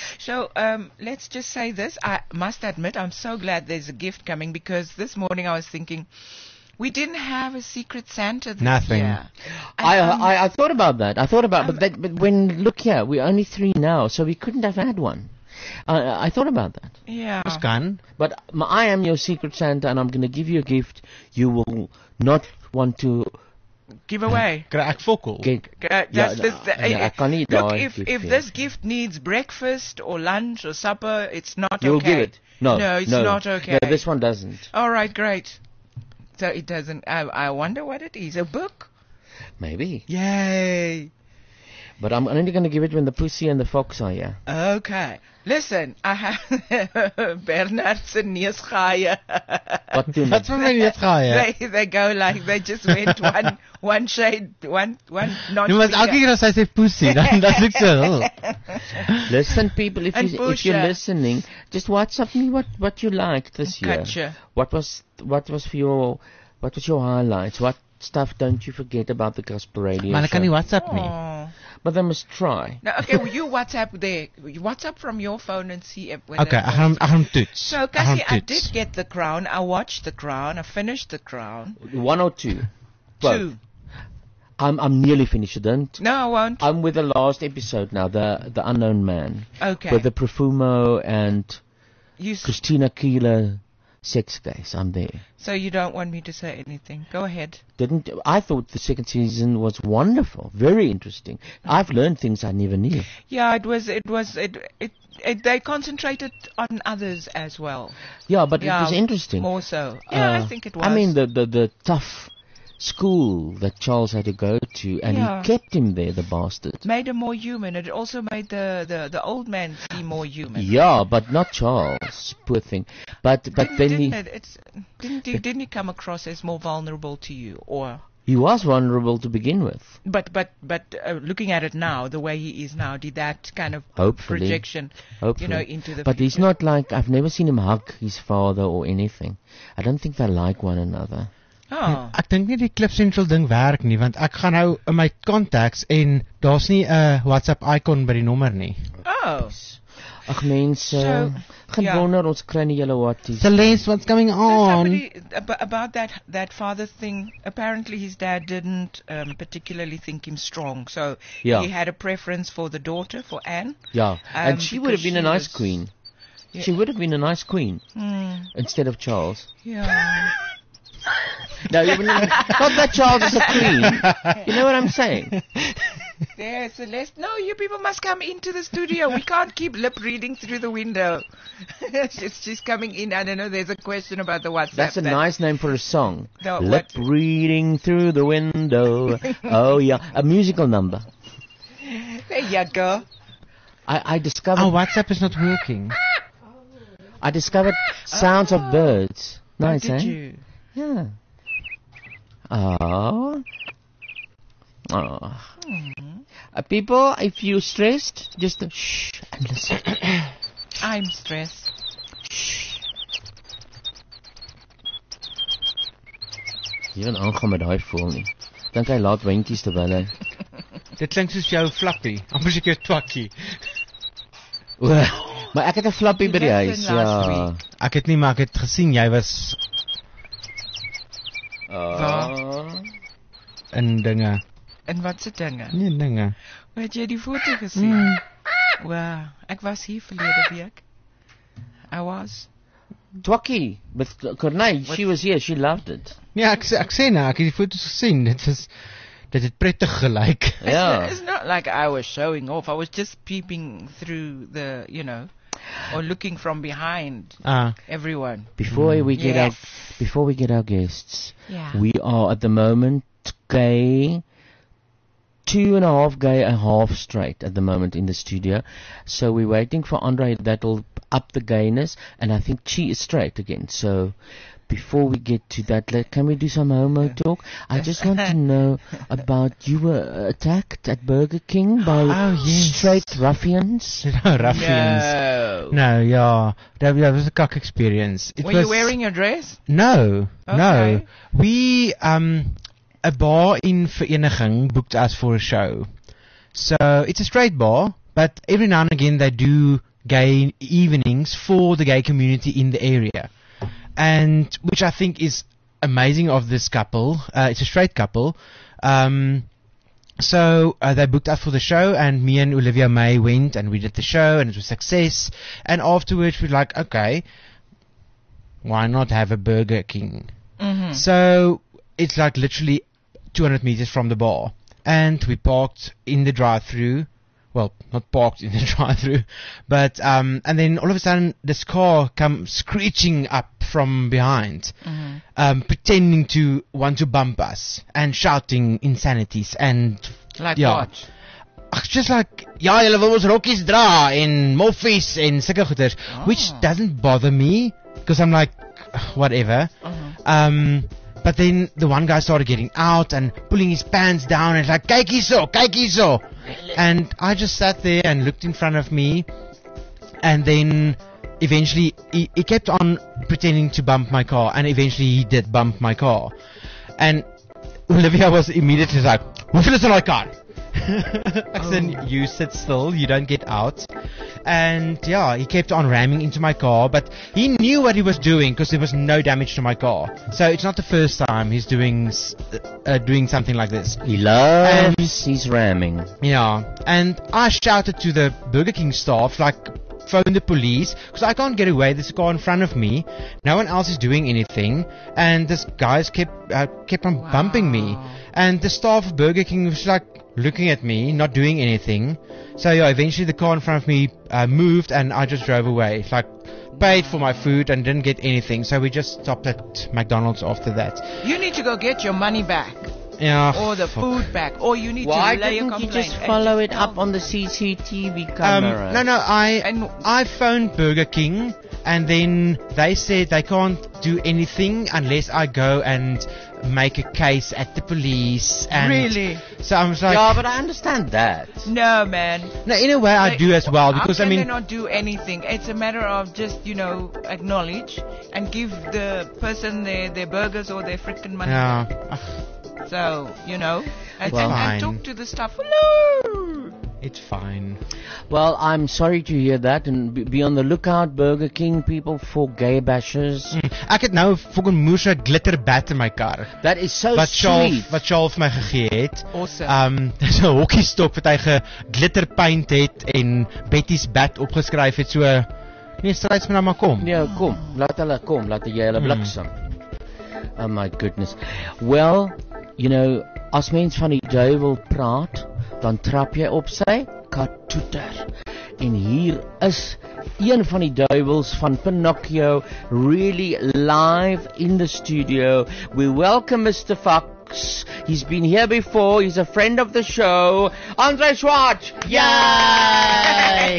So um, let's just say this. I must admit, I'm so glad there's a gift coming because this morning I was thinking we didn't have a Secret Santa this Nothing. year. I, And, um, I I thought about that. I thought about, Um, but that, but when look here, we're only three now, so we couldn't have had one. Uh, I thought about that. yeah. Ons kan. But m- I am your Secret Santa, and I'm going to give you a gift you will not want to Give away. Kry ek fokol. get. Uh, Ja, that's this, ja, ja, ek kan nie look, daai if gift if gee. this gift needs breakfast or lunch or supper, it's not You'll okay. give it. No, no, it's no, not okay. No, this one doesn't. All right, great. So it doesn't. I I wonder what it is. A book? Maybe. Yay! But I'm only going to give it when the pussy and the fox are here. Okay. Listen, I have Bernard se neusgaaie. Wat doen Wat van my net gaai. They they go like they just went one one shade one one notch. Nou maar elke bigger. keer as hy sê pussy, dan dan ek so. "Oh." Listen, people, if, And you, if you're Pusha. listening, just WhatsApp me what, what you liked this year. Gotcha. What was what was for your what was your highlights? What stuff don't you forget about the Gospel Radio Maar ek kan nie show? WhatsApp nie. Oh. But they must try. No, okay, well, you WhatsApp there. You WhatsApp from your phone and see if when Okay, that ek gaan hom- ek gaan hom toets. So, Ek gaan hom Cassie, I toets. did get The Crown. I watched The Crown. I finished The Crown. One or two? Both. Two. I'm I'm nearly finished. I don't. No, I won't. I'm with the last episode now. The the Unknown Man. Okay. With the Profumo and You, s- Christina Keeler sex case. I'm there. so you don't want me to say anything. Go ahead. Didn't I thought the second season was wonderful, very interesting. I've learned things I never knew. Yeah, it was, it was, it, it, it they concentrated on others as well. Yeah, but Yeah, it was interesting. More so. Yeah, I Uh, think it was. I mean, the, the, the tough school that Charles had to go to, and Yeah. he kept him there, the bastard. made him more human. It also made the, the, the old man seem more human. Yeah, but not Charles, poor thing. But but didn't, then didn't he it? It's, didn't he, didn't he come across as more vulnerable to you, or? he was vulnerable to begin with. But but but uh, looking at it now, the way he is now, did that kind of Hopefully. projection, Hopefully. you know, into the But he's future? not like, I've never seen him hug his father or anything. I don't think they like one another. Oh, Ek dink nie die Cliff Central ding werk nie, want ek gaan nou in my contacts en daar's nie 'n WhatsApp icon by die nommer nie. oh. Ag mense, So, geen ja. wonder ons kry nie julle whatties. Celeste, what's going So on? somebody ab- about that that father thing. Apparently, his dad didn't um, particularly think him strong, so Yeah. he had a preference for the daughter, for Anne. Yeah, Um, and she would have because been a she nice was- queen. Yeah. She would have been a nice queen Hmm. instead of Charles. Yeah. No, even not that Charles is a queen. You know what I'm saying? There, Celeste. No, you people must come into the studio. We can't keep lip reading through the window. she's, she's coming in. I don't know. There's a question about the WhatsApp. That's a that- nice name for a song. No, Lip what- reading through the window. Oh yeah, a musical number. There you go. I, I discovered. Oh, WhatsApp is not working. I discovered sounds of birds. Nice, oh, eh? did you? Yeah. Oh. Oh. Uh, people, if you're stressed, just uh, shh and listen. I'm stressed. Jy wil aangaan met daai voel nie. Dink hy laat wentjies terwyl hy. Dit klink soos jou flappie, amper soos jou twakkie. O, maar ek het 'n flappie by die You huis. left in last Ja. week. Ek het nie maar ek het gesien jy was Oh. in dinge. En wat se dinge? Nee, dinge. Het jy die foto gesien? Mm. Wow, ek was hier verlede week. I was. Twakkie with Corneille, she was here, she loved it. Nee, ek sê- ek sê nou, ek het die foto's gesien. Dit was dit het prettig gelyk. Ja. It's not like I was showing off. I was just peeping through the, you know, or looking from behind Ah, everyone. Before we get Yes. our before we get our guests, Yeah. we are at the moment gay two and a half gay and half straight at the moment in the studio. So we're waiting for Andre that'll up the gayness, and I think Chi is straight again. So before we get to that, let, can we do some homo talk? I just want to know about, you were attacked at Burger King by Oh, yes. straight ruffians? No, ruffians. No. No, yeah. That, that was a cock experience. It Were was, you wearing your dress? No, no. Okay. We, um, a bar in Vereniging booked us for a show. So, it's a straight bar, but every now and again they do gay evenings for the gay community in the area. And, which I think is amazing of this couple. Uh, it's a straight couple. Um, so, uh, they booked us for the show, and me and Olivia May went, and we did the show, and it was a success. And afterwards we're like, okay, why not have a Burger King? Mm-hmm. So, it's like literally two hundred meters from the bar. And we parked in the drive-thru. Well, not parked in the drive-thru, but, um, and then all of a sudden this car comes screeching up from behind, Mm-hmm. um, pretending to want to bump us and shouting insanities and, Like yeah. what? Ach, just like, ja, julle wil ons rokkies dra en moffies en sulke goeders, Oh. which doesn't bother me, because I'm like, whatever. Uh-huh. Um, but then the one guy started getting out and pulling his pants down and like, kyk hierso, kyk hierso. And I just sat there and looked in front of me, and then eventually he, he kept on pretending to bump my car, and eventually he did bump my car. And Olivia was immediately like, hoeveel is in my car? I said, you sit still, you don't get out. And yeah, he kept on ramming into my car, but he knew what he was doing because there was no damage to my car. So it's not the first time he's doing s- uh, doing something like this. He loves his ramming. Yeah, and I shouted to the Burger King staff, like, phone the police, because I can't get away. There's a car in front of me. No one else is doing anything, and this guys kept uh, kept on Wow. bumping me. And the staff of Burger King was like looking at me, not doing anything. So yeah, eventually the car in front of me uh, moved, and I just drove away. Like, paid for my food and didn't get anything. So we just stopped at McDonald's after that. You need to go get your money back, Yeah. or the fuck. food back, or you need Why to lay a didn't you complaint. just and follow just it tell up on the C C T V Um, camera? no, no, I And- I phoned Burger King, and then they said they can't do anything unless I go and make a case at the police. And Really? So I was like, Yeah, but I understand that. No, man. no, in a way I They- do as well, How because I can they mean, not do anything? It's a matter of just, you know, acknowledge and give the person their, their burgers or their freaking money. yeah, So, you know, and, Well, and, fine. and talk to the staff. Hello. it's fine. Well, I'm sorry to hear that, and be, be on the lookout, Burger King people, for gay bashers. Mm. Ek het nou 'n fucking moerse glitter bat in my kar. That is so Wat Charles sweet. wat Charles vir my gegee het. Awesome. Um, dis 'n hokkiestok wat hy geglitter paint het en Betty's bat opgeskryf het. So nee, strys maar maar kom. Ja, kom, laat hulle kom, laat jy hulle Hmm. bliksem. Oh my goodness. Well, you know, as mens van die duiwel praat, dan trap jy op sy katoeter. En hier is een van die duiwels van Pinocchio, really live in the studio. We welcome Mister Fox. He's been here before. He's a friend of the show. Andre Schwartz. Yay!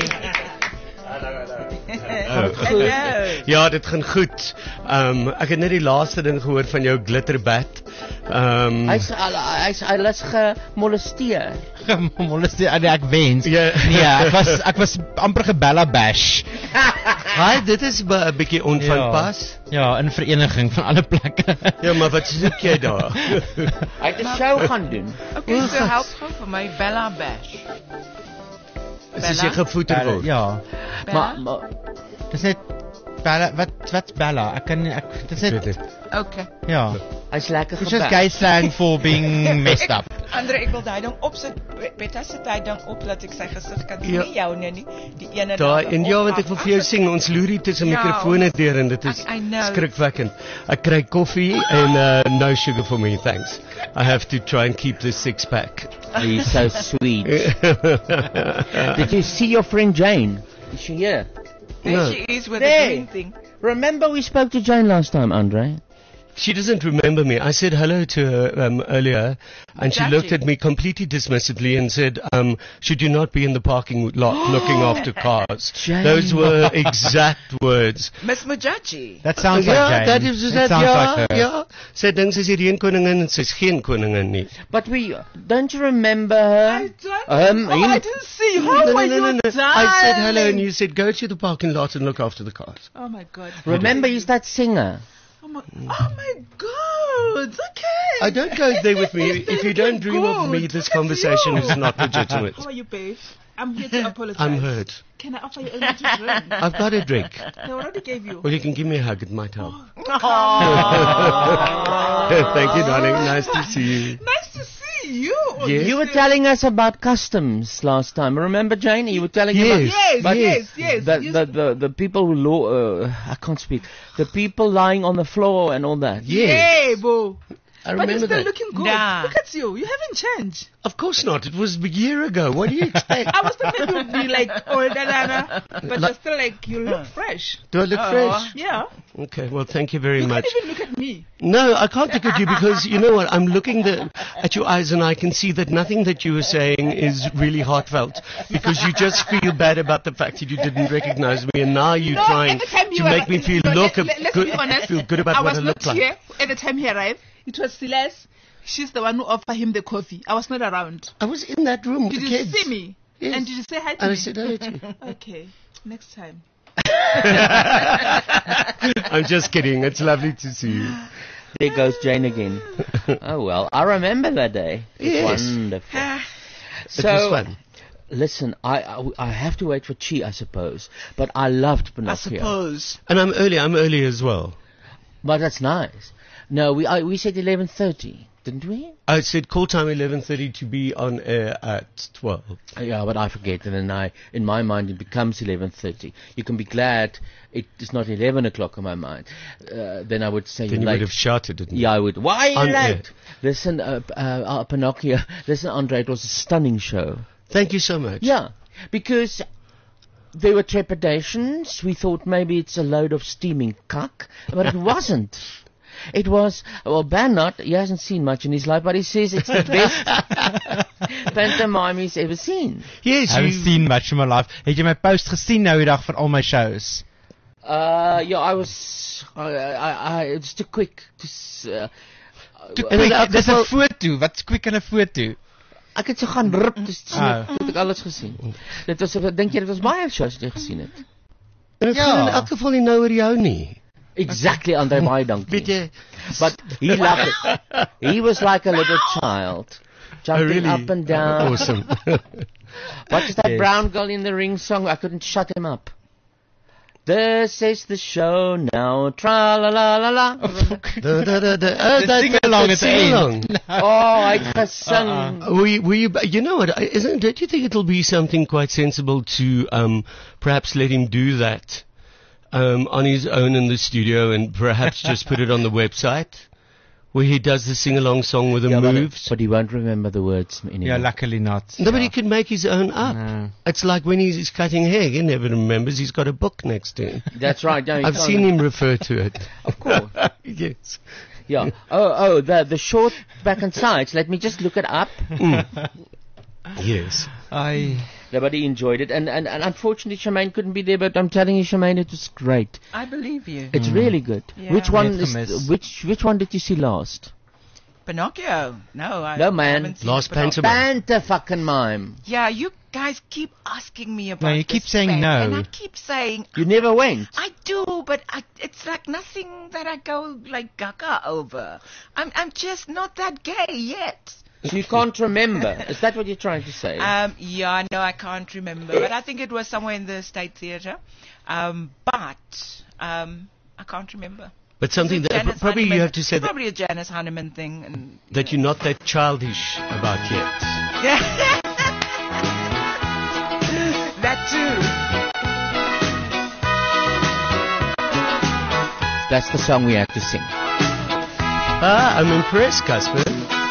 Hello. Ja, dit gaan goed. Ehm um, ek het net die laaste ding gehoor van jou glitterbat. Ehm um, Hy's al- hy's hy is gemolesteer. Molesteer, nee, ek wens. Ja. Nee, ek was ek was amper gebella bash. Hi, dit is 'n bietjie onvanpas. Ja, in vereniging van alle plekke. Ja, maar wat soek jy daar? Hy het 'n show gaan doen. Okay, so help gou vir my Bella Bash. Is jy gevoeter word? Ja. Bella? Maar, maar Dis net Bella, wat wat's Bella? Ek kan nie- ek dis Ek weet net dit. Okay. ja. hy's lekker It's just gebak. gay slang for being messed up. Andre, ek wil daai ding opsit. Betta sit daai ding op dat ek sy gesig kan sien. Ja. Nie jou nie, nie. Die ene Daai daar en ja, op, want ek wil vir jou af- sien, ons loer hier tussen Ja, mikrofone ons- deur en dit is I- I know. skrikwekkend. Ek kry koffie en uh, no sugar for me, thanks. I have to try and keep this six pack. He's so sweet. Did you see your friend Jane? Is she here? There No. she is with There. the green thing. Remember we spoke to Jane last time, Andre? She doesn't remember me. I said hello to her um, earlier, and she looked at me completely dismissively and said, um, should you not be in the parking lot looking after cars? Jane. Those were exact words. Miss Mujaji. That sounds ja, like Jane. dat is That dat, sounds ja, like her. ja. Sy dink sy's die reënkoningin en sy's geen koningin nie. But we don't you remember her? I don't. Um, oh, you- I didn't see you. How No, were no, no, you, no, no. darling? I said hello and you said go to the parking lot and look after the cars. Oh my God. Remember, he's that singer. Oh my, oh my God. Okay. I don't go there with me. Yes, If you you don't can dream of go. me, this Look at conversation you. is not legitimate. How are you, babe? I'm here to apologize. I'm hurt. Can I offer you a little drink? I've got a drink. They already gave you. Well, you can give me a hug. It might help. Aw. Thank you, darling. Nice to see you. Nice to see you. Yes. You were telling us about customs last time. Remember, Jane? You were telling Yes. about Yes, But yes, yes. the, yes. the, the, the people who law, uh, I can't speak. The people lying on the floor and all that. Yes. Yeah, boo. I But you're remember still that. looking good. Nah. Look at you. You haven't changed. Of course not. It was a year ago. What do you expect? I was thinking you'd be like older, Nana, but you're Like- still like, you look fresh. Do I look Aw. fresh? Yeah. Okay, well, thank you very You much. can't even look at me. No, I can't look at you because, you know what, I'm looking the, at your eyes and I can see that nothing that you were saying is really heartfelt because you just feel bad about the fact that you didn't recognize me and now you're No, trying at the time you to were- make me feel no, look let, let, let's good, be honest. feel good about I what was I not look like. here at the time he arrived. It was Silas. She's the one who offered him the coffee. I was not around. I was in that room with Did the you kids. see me? Yes. And did you say hi to And me? I said hello to you. Okay, next time. I'm just kidding. It's lovely to see you. There goes Jane again. Oh, well, I remember that day. It was Yes. wonderful. It So, was fun. listen, I, I I have to wait for Chi, I suppose. But I loved I Pinocchio. suppose. And I'm early. I'm early as well. But that's nice. No, we I, we said eleven thirty, didn't we? I said call time eleven thirty to be on air at twelve. Yeah, but I forget, and then I, in my mind, it becomes eleven thirty. You can be glad it is not eleven o'clock in my mind. Uh, then I would say Then you late. would have shouted, didn't you? Yeah, I would. Why are you On late? air. Listen, uh, uh, uh, Pinocchio. Listen, Andre, it was a stunning show. Thank you so much. Yeah, because there were trepidations. We thought maybe it's a load of steaming cuck, but it wasn't. It was, well, Bernard, he hasn't seen much in his life, but he says it's the best pantomime he's ever seen. Yes, I haven't you, seen much in my life. Het jy my post gesien nou die dag van al my shows? Uh, yeah, I was, I, I, I it's too quick to, s- uh, Toe En in quick, elk dis 'n geval- foto. Wat's quick in 'n foto? ek het so gaan rip, dus Ah. het ek alles gesien. Dit was, denk jy, dit was baie shows wat jy gesien het? en het Ja. gaan in elk geval nie nou oor jou nie. Exactly, Andre, baie dankie. Weet jy, But he loved it. He was like a little child, jumping really up and down. awesome. What is that Yes. Brown Girl in the Ring song? I couldn't shut him up. This is the show now. Tra la la la la. Da, da, da, da. Oh, The that- sing-along that at the end. sing-along. Oh, hy het gesing. Were you, were you, you know what, isn't, don't you think it'll be something quite sensible to um, perhaps let him do that um, on his own in the studio and perhaps just put it on the website where he does the sing-along song with the Yeah, but, moves? but he won't remember the words anymore. Yeah, luckily not. Nobody can make his own up. No. It's like when he's cutting hair, he never remembers he's got a book next to him. That's right. No, he I've can't seen him refer to it. Of course. Yes. Yeah. Oh, oh, the the short back and sides. Let me just look it up. Yes. I Nobody enjoyed it, and, and and unfortunately, Charmaine couldn't be there. But I'm telling you, Charmaine, it was great. I believe you. It's really good. Yeah. Which one Hit is or miss. which which one did you see last? Pinocchio. No, I No, man. haven't seen Last Pinocchio. pantomime. Panta fucking mime. Yeah, you guys keep asking me about No, you keep this saying thing, no. and I keep saying You never went. I do, but I, it's like nothing that I go like gaga over. I'm I'm just not that gay yet. So you can't remember. Is that what you're trying to say? Um, yeah, no, I can't remember, but I think it was somewhere in the State Theatre. Um, but um, I can't remember. But something that Janice probably you Hanneman- have to say that, probably a Janice Hanneman thing, and that you're not that childish about yet. that too. That's the song we had to sing. Ah, I'm impressed, Casper.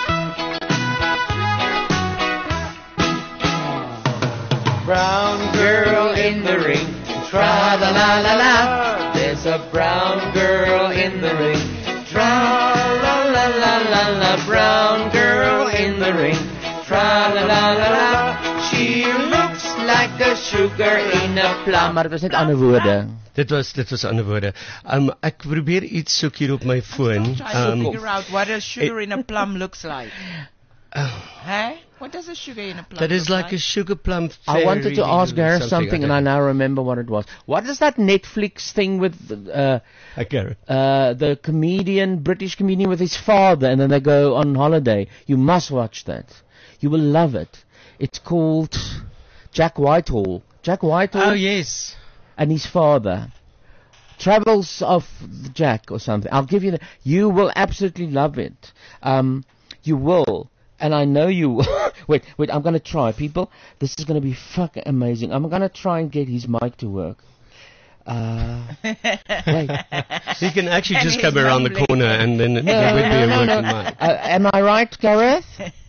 Brown girl in the ring, tra la la la la. There's a brown girl in the ring, tra la la la. She looks like the sugar in a plum. Maar dit was net ander woorde. Dit was dit was ander woorde. Um ek probeer iets soek hier op my foon. Try to Um figure out what a sugar it- in a plum looks like. uh, Huh? What does a sugar in a plum that is look like a sugar plum I wanted to fairy ask Gareth or something, and I don't now remember what it was. What is that Netflix thing with uh, know. Uh, Gareth. uh, the comedian, British comedian with his father, and then they go on holiday? You must watch that. You will love it. It's called Jack Whitehall. Jack Whitehall Oh yes. and his father. Travels of Jack or something. I'll give you the. You will absolutely love it. Um, you will. And I know you will. wait, wait, I'm going to try. People, this is going to be fucking amazing. I'm going to try and get his mic to work. Uh, wait. You can actually And just he's come around the mumbling. corner and then it No, it would be no, a no, working no. mic. Uh, am I right, Gareth?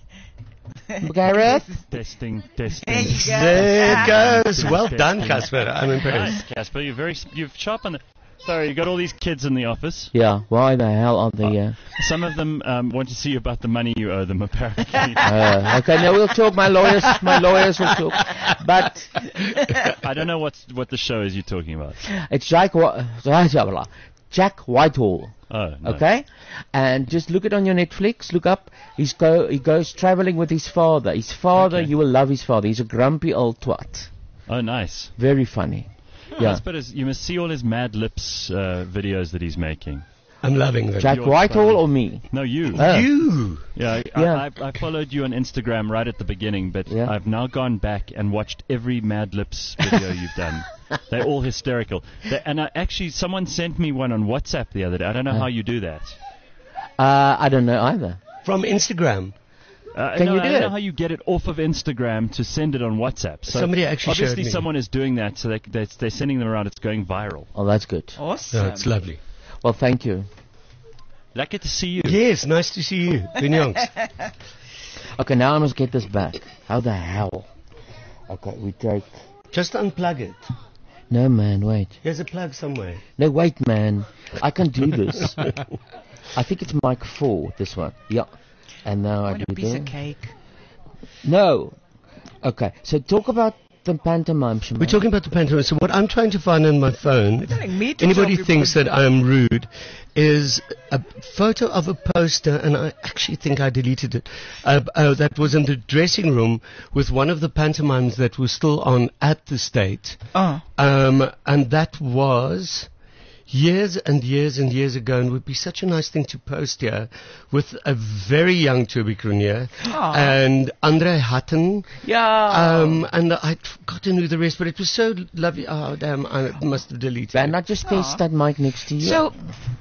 Gareth? Testing, There testing. you go. There it goes. Well done, Casper. I'm impressed. Nice, Casper. You're very, you've sharpened it. Sorry, you got all these kids in the office. Yeah, why the hell are they here? Some of them um, want to see you about the money you owe them, apparently. Uh, okay, now we'll talk. My lawyers, my lawyers will talk. But I don't know what's, what the show is you're talking about. it's Jack, Whi- Jack Whitehall. Oh, no. Okay, and just look it on your Netflix. Look up. He's go. He goes traveling with his father. His father, Okay. you will love his father. He's a grumpy old twat. Oh, nice. Very funny. Yeah. Yeah. But you must see all his Mad Lips uh, videos that he's making. I'm loving them. Jack You're Whitehall funny. or me? No, you. Oh. You. Yeah, I, Yeah. I, I, I followed you on Instagram right at the beginning, but Yeah. I've now gone back and watched every Mad Lips video you've done. They're all hysterical. They, and I, actually, someone sent me one on WhatsApp the other day. I don't know Uh. how you do that. Uh, I don't know either. From Instagram. Uh, Can no, you I do don't it? know how you get it off of Instagram to send it on WhatsApp. So Somebody actually showed obviously me. someone is doing that, so they, they, they're sending them around. It's going viral. Oh, that's good. Awesome. No, it's lovely. Well, thank you. Lekker to see you. Yes, nice to see you. Binyongs. Okay, now I must get this back. How the hell? Okay, we take. Just unplug it. No, man, wait. There's a plug somewhere. No, wait, man. I can do this. I think it's mic four, this one. Yeah. And now I Want do a piece that. of cake. No. Okay, so talk about the pantomime, Shemai. We're talking about the pantomime. So what I'm trying to find on my phone, telling me to anybody talk thinks before- that I'm rude, is a photo of a poster, and I actually think I deleted it, uh, uh, that was in the dressing room with one of the pantomimes that was still on at the State. Oh. Um, and that was years and years and years ago, and would be such a nice thing to post here with a very young Toby Cronje Aw. and Andre Hutton. Yeah. Um, and I'd forgotten who the rest, but it was so lovely. Oh, damn, I must have deleted Ben, it. not just paste that mic next to you. So,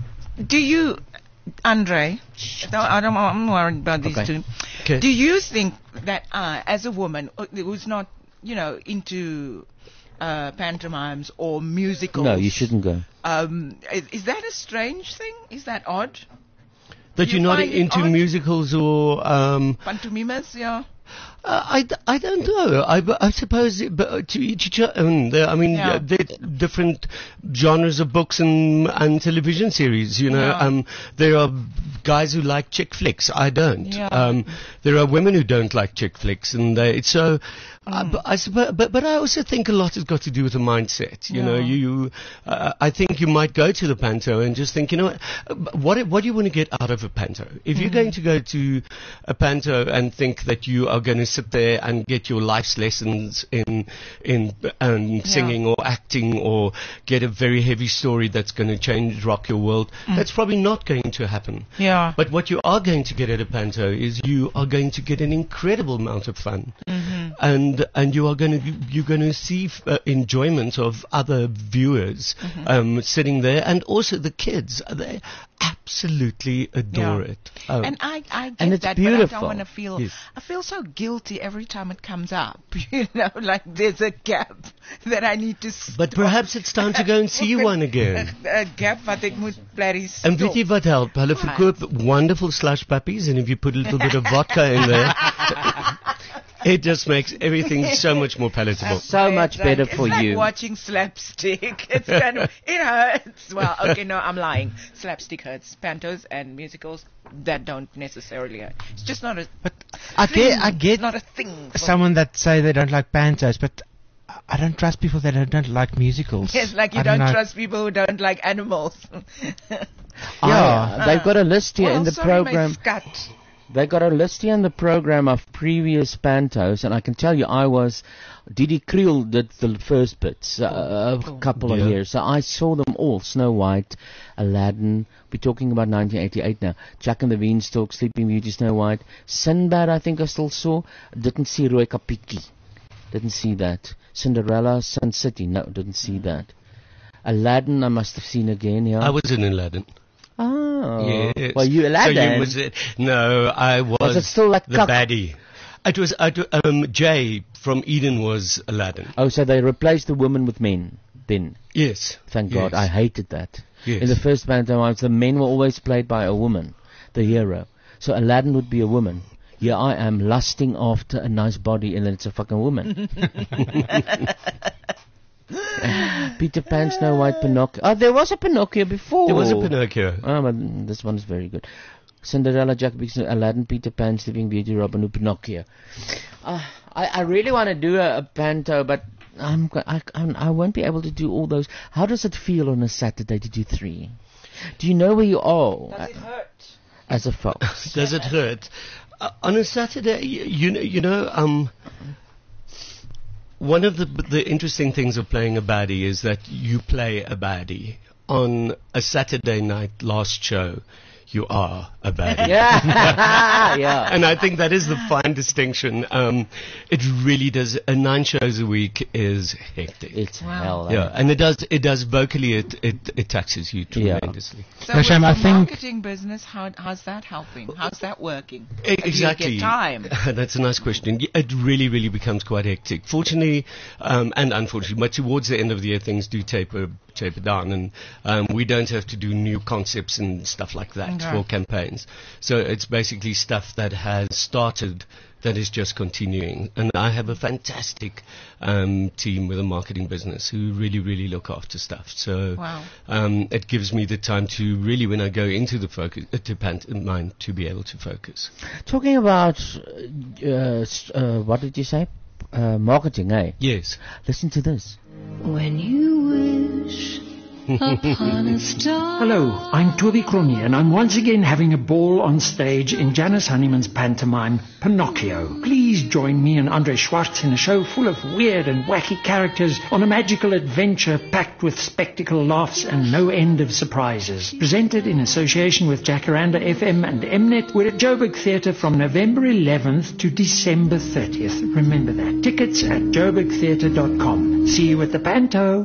do you, Andre? No, I don't, I'm worried about these Okay. two. Okay. Do you think that I, as a woman uh, who's not, you know, into uh, pantomimes or musicals, no, you shouldn't go. Um, is, is that a strange thing? Is that odd? That you you're not find it into odd? musicals or um, Pantomimes, yeah. Uh, I, d- I don't know. I, b- I suppose it, but uh, to each each own. There, I mean, Yeah. uh, there are different genres of books and and television series. You know, Yeah. um, there are guys who like chick flicks. I don't. Yeah. Um, there are women who don't like chick flicks, and they, so. Uh, Mm. but I suppose, but but I also think a lot has got to do with the mindset. You know, Yeah. you. Uh, I think you might go to the panto and just think, you know, what, uh, what what do you want to get out of a panto? If you're Mm. going to go to a panto and think that you are going to sit there and get your life's lessons in in um, singing or acting or get a very heavy story that's going to change, rock your world, Mm. that's probably not going to happen. Yeah. But what you are going to get at a panto is you are going to get an incredible amount of fun, Mhm. and and you are going to you're going to see f- uh, enjoyment of other viewers Mhm. um, sitting there, and also the kids. They absolutely adore Yeah. it. Um, And I, I get And it's that, but I beautiful. don't want to feel. Yes. I feel so guilty every time it comes up. You know, like there's a gap that I need to. Stop. But perhaps it's time to go and see one again. A gap wat ek moet blerry stop. En weet jy wat help? Hulle verkoop wonderful slush puppies, and if you put a little bit of vodka in there, It just makes everything so much more palatable. So much It's better like, for it's like you. watching slapstick. It's kind of, it hurts. Well, okay, no, I'm lying. Slapstick hurts. Pantos and musicals, that don't necessarily hurt. It's just not a But I thing. get, I get It's not a thing. for- someone that say they don't like pantos, but I don't trust people that don't, don't like musicals. Yes, like you I don't, know. trust people who don't like animals. Yeah, they've got a list here well, in the sorry, my program. scut. They got a list here in the program of previous pantos, and I can tell you, I was Didi Kriel did the first bits uh, a couple of Yeah. years, so I saw them all: Snow White, Aladdin. We're talking about nineteen eighty-eight now. Jack and the Beanstalk, Sleeping Beauty, Snow White, Sinbad. I think I still saw. Didn't see Roy Kapiki. Didn't see that. Cinderella, Sun City. No, didn't see that. Aladdin, I must have seen again. Yeah. I was in Aladdin. Oh. Yes. Well, you Aladdin. So you was it? No, I was, Was it still like the cuck? baddie. It was I do- um, Jay from Eden was Aladdin. Oh, so they replaced the women with men then. Yes. Thank Yes. God. I hated that. Yes. In the first pantomimes, the men were always played by a woman, the hero. So Aladdin would be a woman. Here I am lusting after a nice body, and then it's a fucking woman. Peter Pan, Snow White, Pinocchio. Oh, there was a Pinocchio before. There was a Pinocchio. Oh, but this one is very good. Cinderella, Jack, Bixby, Aladdin, Peter Pan, Sleeping Beauty, Robin Hood, Pinocchio. Uh, I, I really want to do a, a panto, but I'm, go- I, I'm, I won't be able to do all those. How does it feel on a Saturday to do three? Do you know where you are? Does it hurt? As a fox. Does it hurt? Uh, on a Saturday, you, you know, you know, um, one of the the interesting things of playing a baddie is that you play a baddie on a Saturday night last show. You are a baddie. Yeah, yeah. And I think that is the fine distinction. Um, it really does. Uh, nine shows a week is hectic. It's Wow. hell. yeah, eh? and it does. It does vocally. It it, it taxes you Yeah. tremendously. So No, with Sham, the I think- marketing business, how, how's that helping? How's that working? E- Do you Exactly. get time? That's a nice question. Y- It really, really becomes quite hectic. Fortunately, um, and unfortunately, but towards the end of the year, things do taper taper down, and um, we don't have to do new concepts and stuff like that Okay. for campaigns. So it's basically stuff that has started that is just continuing. And I have a fantastic um, team with a marketing business who really, really look after stuff. So Wow. um, it gives me the time to really, when I go into the focus, uh, to pantomime, to be able to focus. Talking about, uh, s- uh, what did you say? Uh, marketing, eh? Yes. Listen to this. When you wish upon a star. Hello, I'm Toby Crony, and I'm once again having a ball on stage in Janice Honeyman's pantomime, Pinocchio. Please join me and Andre Schwartz in a show full of weird and wacky characters on a magical adventure packed with spectacle, laughs, and no end of surprises. Presented in association with Jacaranda F M and Mnet, we're at Joburg Theatre from November eleventh to December thirtieth. Remember that. Tickets at joburg theatre dot com. See you at the panto.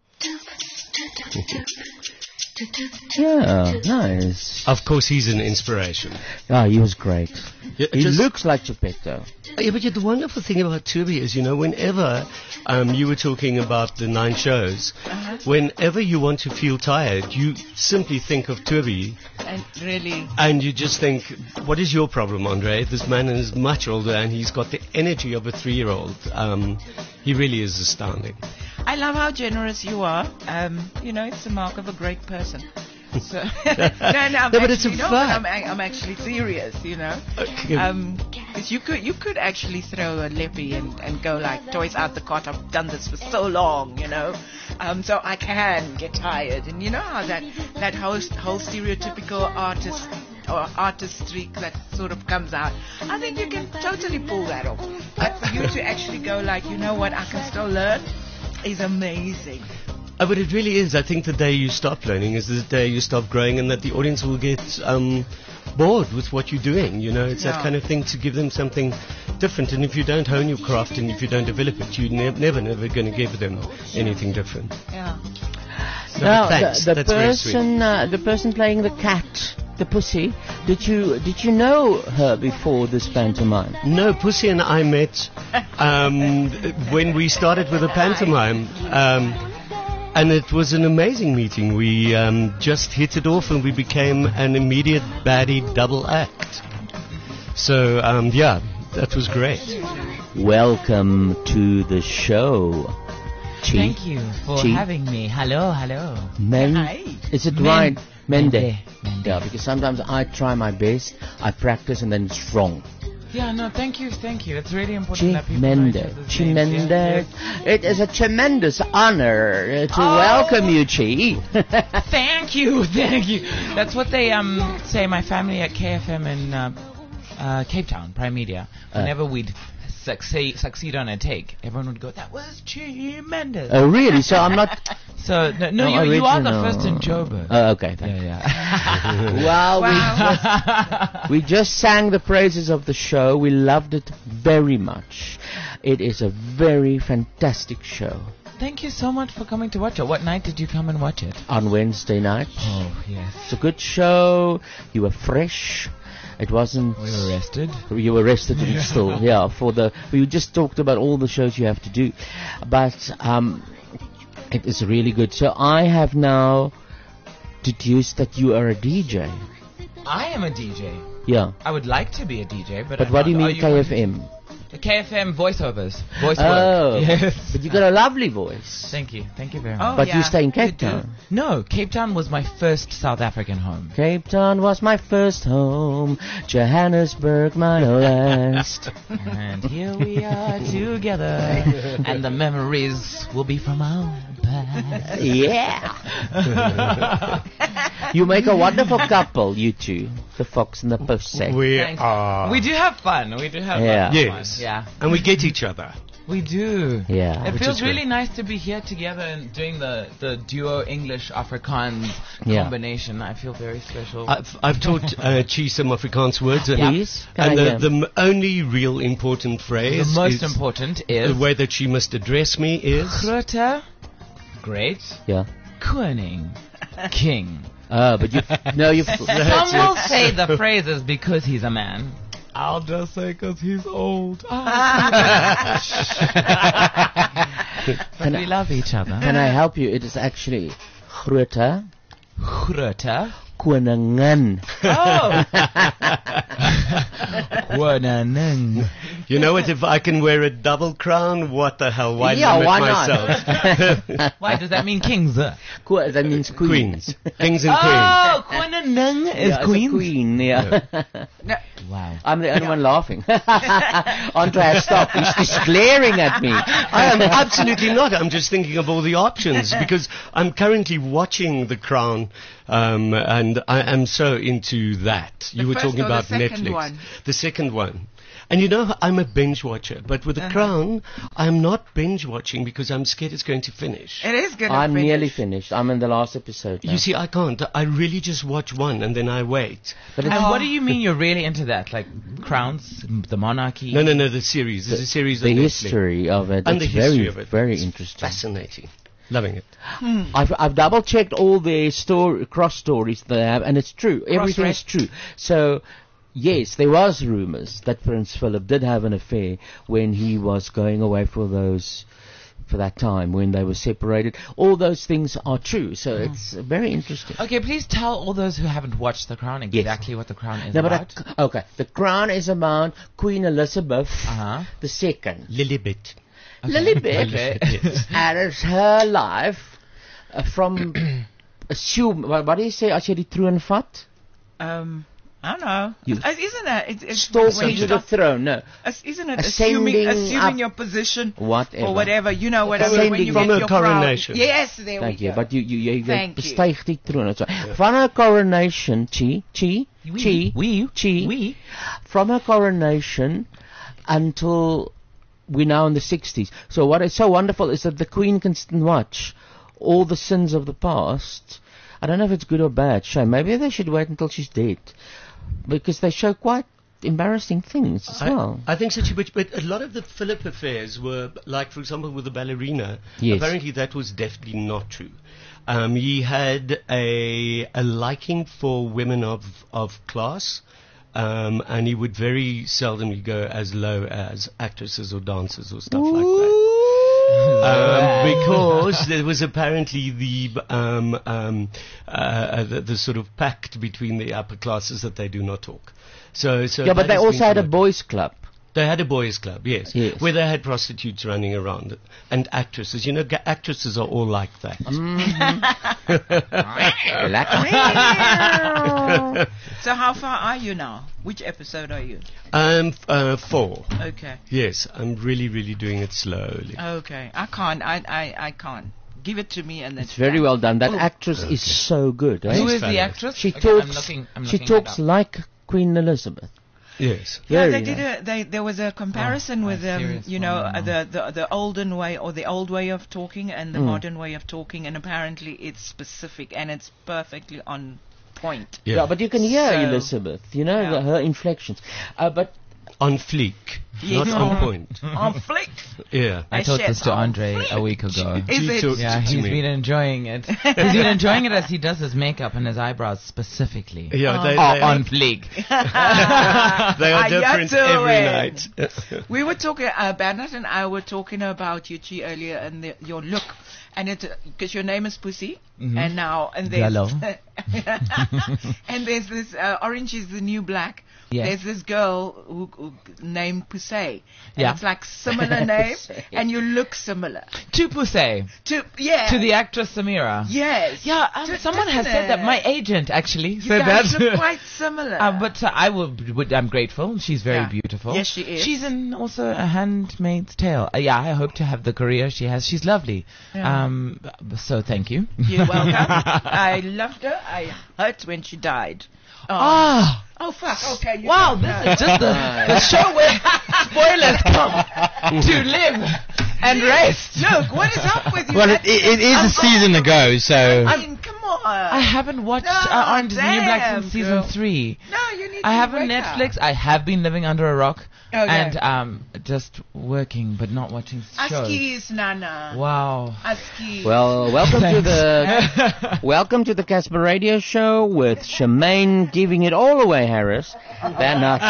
Yeah, nice. Of course, he's an inspiration. Ah, he was great. Yeah, He just- looks like Geppetto. Yeah, but yeah, the wonderful thing about Toby is, you know, whenever um, you were talking about the nine shows, Uh-huh. whenever you want to feel tired, you simply think of Toby, And really, and you just think, what is your problem, Andre? This man is much older, and he's got the energy of a three-year-old. Um, he really is astounding. I love how generous you are. Um, you know, it's the mark of a great person. So, no, no, I'm No, but it's actually, a no, but fact. I'm, I- I'm actually serious. You know, Okay. um, 'cause you could you could actually throw a lippy and, and go like toys out the cot. I've done this for so long, you know, um, so I can get tired. And you know how that that whole whole stereotypical artist or artist streak that sort of comes out. I think you can totally pull that off. But for you to actually go like, you know what, I can still learn, is amazing. Uh, but it really is. I think the day you stop learning is the day you stop growing, and that the audience will get um, bored with what you're doing. You know, it's Yeah. that kind of thing to give them something different. And if you don't hone your craft and if you don't develop it, you're ne- never, never going to give them anything different. Yeah. So, Now, but thanks. the, the That's very sweet. person, uh, the person playing the cat, the pussy. Did you did you know her before this pantomime? No, Pussy and I met um, when we started with the pantomime. Um, and it was an amazing meeting. We um, just hit it off and we became an immediate baddie double act. So, um, yeah, that was great. welcome to the show. Chi. Thank you for Chi. having me. Hello, hello. Men, Hi. is it Men- right? Mende. Mende. Yeah, because sometimes I try my best, I practice, and then it's wrong. Yeah, no, thank you, thank you. It's really important that Chi people know each Mende. other's Chi names. Mende. Yes, It is a tremendous honor uh, to Oh. welcome you, Chi. yes. Thank you, thank you. That's what they um say. My family at K F M in uh, uh, Cape Town, Prime Media. Whenever we'd succeed succeed on a take, everyone would go, "That was tremendous." Oh, really? So I'm not... So no, no, No, you, you are the original. first in Joburg. Oh, okay. Thank Yeah, yeah. Well, we, just, we just sang the praises of the show. We loved it very much. It is a very fantastic show. Thank you so much for coming to watch it. What night did you come and watch it? On Wednesday night. Oh, yes. It's a good show. You were fresh. It wasn't... We were rested. You were rested and still, yeah. For the... We just talked about all the shows you have to do. But um, it is really good. So I have now deduced that you are a D J. I am a D J. Yeah. I would like to be a D J, but But I'm what do you not. mean Are K F M? The K F M voiceovers. Voice Oh, work. Yes. but you got a lovely voice. Thank you. Thank you very Oh, much. But yeah, you stay in you Cape do. Town. No, Cape Town was my first South African home. Cape Town was my first home, Johannesburg my last. And here we are together, and the memories will be from our past. Yeah. You make a wonderful couple, you two, the fox and the pussy. We Thanks. are. We do have fun. We do have Yeah. fun. Yes. Yeah. And we get each other. We do. Yeah. It Which feels is good. really nice to be here together and doing the, the duo English Afrikaans Yeah. combination. I feel very special. I've, I've taught uh, Chi some Afrikaans words. And, Please, can and I the, hear? the m- only real important the phrase most is important the is way that she must address me is Grote, great, Yeah. koning, king. Uh, but you no, you. Some will say the phrase is because he's a man. I'll just say because he's old. But we love each other. Can I help you? It is actually Grote Grote. Koningin. Oh. Koningin. You know what? If I can wear a double crown, what the hell? Why Yeah, limit why not? myself? Why does that mean kings? Qu- that means queen. Queens, kings and queens. Oh, Koningin is Yeah, it's a queen. queen, yeah. Wow. I'm the only one laughing. Andre has stopped. He's just glaring at me. I am absolutely not. I'm just thinking of all the options because I'm currently watching The Crown, um, and I am so into that. You The were first talking or the about second Netflix. one? The second one. And you know, I'm a binge watcher, but with The Uh-huh. Crown, I'm not binge watching because I'm scared it's going to finish. It is gonna I'm finish. nearly finished. I'm in the last episode now. You see, I can't. I really just watch one and then I wait. But And it's, what do you mean you're really into that? Like crowns, m- the monarchy? No, no, no, the series. There's a series the on Netflix. history of it. And it's the history very, of it. very It's interesting. Fascinating. Loving it. I've, I've double checked all the story, cross stories that they have, and it's true. Everything is true. So, yes, there was rumors that Prince Philip did have an affair when he was going away for those, for that time when they were separated. All those things are true. So it's very interesting. Okay, please tell all those who haven't watched The Crown exactly what The Crown is No, but about. I, okay, the Crown is about Queen Elizabeth Uh-huh. the Second. Lilibet. Lilibet, Okay. and it's her life uh, from assume. What, what do you say? As jy die troon vat? Um, I don't know. You Uh, isn't it? It's, it's Stalking when you to the start- throne. No, as- Isn't it Ascending assuming assuming up- your position whatever. or whatever? You know what I mean? Ascending When you from get a your coronation. Crown. Yes, there Thank we you. go. But you, you, you, you Thank you. bestyg die troon. en So. Van her coronation, chi, chi, chi, we, chi, we. from her coronation until we're now in the sixties. So what is so wonderful is that the Queen can sit and watch all the sins of the past. I don't know if it's good or bad. Shame. Maybe they should wait until she's dead, because they show quite embarrassing things as well. I, I think so too, but, but a lot of the Philip affairs were, like, for example, with the ballerina. Yes. Apparently that was definitely not true. Um, he had a, a liking for women of, of class, um, and he would very seldomly go as low as actresses or dancers or stuff like that. Um, because there was apparently the, um, um, uh, the the sort of pact between the upper classes that they do not talk. So, so Yeah, but that they has also been had a followed. boys' club. They had a boys' club, yes, Yes. where they had prostitutes running around and actresses. You know, ga- actresses are all like that. So how far are you now? Which episode are you? um, f- uh, four. Okay. Yes, I'm really, really doing it slowly. Okay. I can't. I I, I can't. Give it to me and then. It's very well done. That actress is so good. Eh? Who is the actress? She Okay, talks. I'm looking- I'm she looking it talks up. like Queen Elizabeth. Yes. Yeah, Very they did nice. a. They there was a comparison Oh, with a um, serious you know, one, uh, the, the the olden way or the old way of talking and the Mm. modern way of talking, and apparently it's specific and it's perfectly on point. Yeah, but you can hear So- Elizabeth. You know Yeah. the, her inflections. Uh, but On fleek, Yes. not on point. On flick. Yeah. I I taught said this to on Andre a week ago. Is She it? talked Yeah, to he's me. been enjoying it. He's been enjoying it as he does his makeup and his eyebrows specifically. Yeah, they, Oh, they, on are, fleek. they are How you different every doing? night. We were talking, uh, Bernard and I were talking about you, Chi, earlier, and the, your look, and it because your name is Pussy, Mhm. and now and there's Hello. and there's this uh, orange is the new black. Yes. There's this girl who, who named Pussy. And Yeah. it's like similar name, and you look similar. To Poussey. To yeah. To the actress Samira. Yes. Yeah, um, To- someone has doesn't said that. it? My agent actually You said guys that. look quite similar. Uh, but uh, I would, would. I'm grateful. She's very Yeah. beautiful. Yes, she is. She's in also A Handmaid's Tale. Uh, yeah, I hope to have the career she has. She's lovely. Yeah. Um, b- so thank you. You're welcome. I loved her. I hurt when she died. Oh, Ah. oh fuck. Okay. You Wow, don't this know. is just the, the show where spoilers come to live and rest. Look, what is up with you? Well, it, it, it is a season ago, so. I mean, come on. I haven't watched No, uh, Orange is the New Black damn, since season girl. three. No, you need I to have a wake Netflix. up. I have been living under a rock Okay. and um, just working but not watching shows. Askies, Nana. Wow. Askies. well, welcome to the welcome to the Casper Radio Show with Shemaine giving it all away, Harris. Bernard.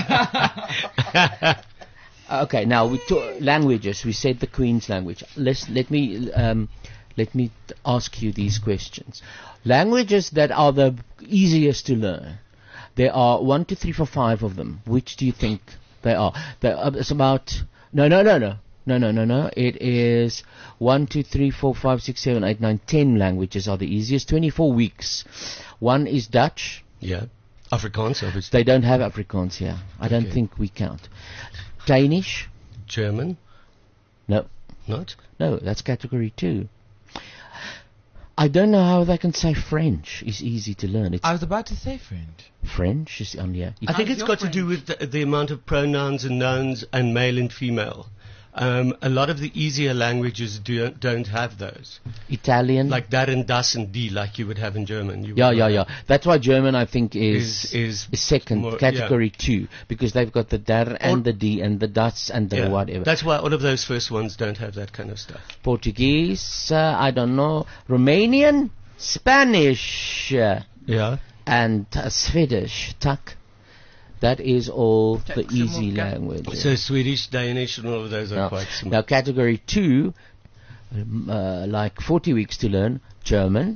Okay, now we talk languages. We said the Queen's language. Let's let me um, let me t- ask you these questions. Languages that are the easiest to learn. There are one, two, three, four, five of them. Which do you think they are? There are it's about no, no, no, no, no, no, no, no. It is one, two, three, four, five, six, seven, eight, nine, ten languages are the easiest. Twenty-four weeks. One is Dutch. Yeah. Afrikaans, obviously. They don't have Afrikaans here. I don't Okay. think we count. Danish? German? No. Not? No, that's category two. I don't know how they can say French is easy to learn. It's I was about to say French. French is on yeah. I think it's got to do with the, the amount of pronouns and nouns and male and female. Um, a lot of the easier languages do, don't have those. Italian. Like that and das and die, like you would have in German. You yeah, would yeah, not yeah. have. That's why German, I think, is Is- is is second more- category two because they've got the der and Or- the d and the das and the Yeah. whatever. That's why all of those first ones don't have that kind of stuff. Portuguese, uh, I don't know. Romanian, Spanish, uh, Yeah. and uh, Swedish. Tak. That is all the Tak, easy Samuka. languages. So Swedish, Danish, and all of those are Now, quite similar. now category two, um, uh, like forty weeks to learn German,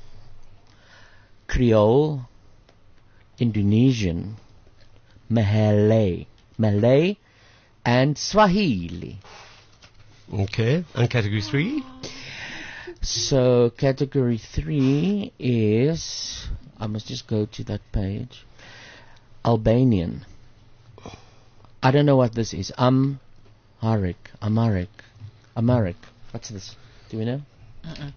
Creole, Indonesian, Malay, Malay, and Swahili. Okay. And category three? So category three is, I must just go to that page, Albanian. I don't know what this is. Amharic, Amharic, Amharic. What's this? Do we know? Uh-uh.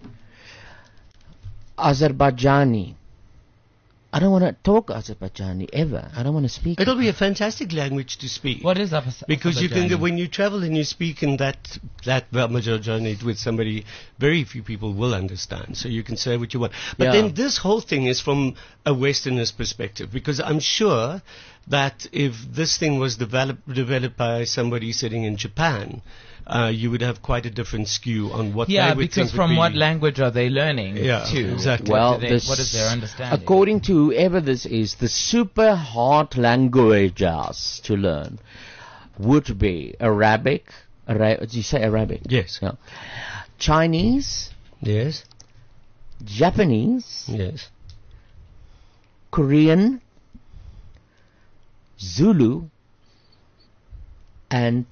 Azerbaijani. I don't want to talk Azerbaijani ever. I don't want to speak. It'll be a fantastic language to speak. What is up? Because you can, go, when you travel and you speak in that that Azerbaijani with somebody, very few people will understand. So you can say what you want. But Yeah. then this whole thing is from a Westerner's perspective, because I'm sure that if this thing was developed developed by somebody sitting in Japan, uh, you would have quite a different skew on what Yeah, they would because think would from be- what language are they learning? Yeah, too? exactly. What, Well, do they, this- what is their understanding? according to whoever this is, the super hard languages to learn would be Arabic. Ara- did you say Arabic? Yes. No. Chinese, Yes. Japanese, Yes. Korean, Zulu, and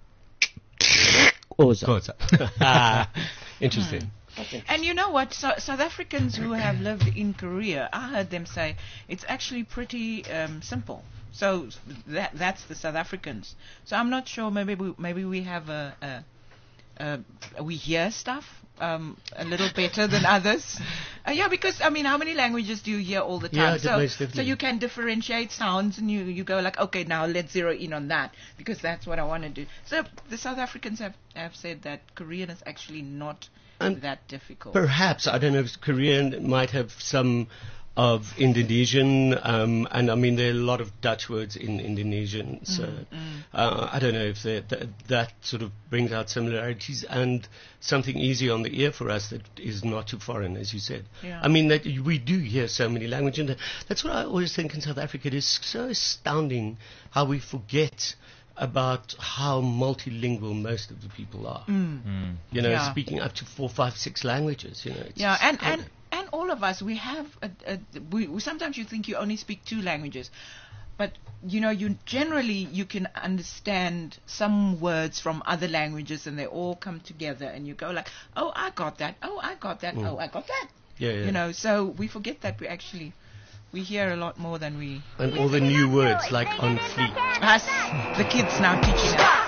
Xhosa. Ah, interesting. And you know what? So, South Africans who have lived in Korea, I heard them say it's actually pretty um, simple. So that that's the South Africans. So I'm not sure. Maybe we, maybe we have a, a, a we hear stuff um, a little better than others. Uh, yeah, because I mean, how many languages do you hear all the time? Yeah, so, most so definitely. you can differentiate sounds, and you you go like, okay, now let's zero in on that because that's what I want to do. So the South Africans have have said that Korean is actually not And that difficult. Perhaps, I don't know if Korean might have some of Indonesian, um, and I mean there are a lot of Dutch words in Indonesian, so Mm, mm. uh, I don't know if that, that that sort of brings out similarities and something easy on the ear for us that is not too foreign, as you said. Yeah. I mean that we do hear so many languages, and that's what I always think in South Africa. It is so astounding how we forget about how multilingual most of the people are. Mm. Mm. You know, Yeah. speaking up to four, five, six languages. You know. It's Yeah, and, kind and, and all of us, we have, a, a, we, we, sometimes you think you only speak two languages. But, you know, you generally, you can understand some words from other languages and they all come together and you go like, oh, I got that, oh, I got that, Mm. oh, I got that. Yeah, yeah. You know, so we forget that we actually, we hear a lot more than we... And all the new words like on fleek. Us, the kids now teaching us.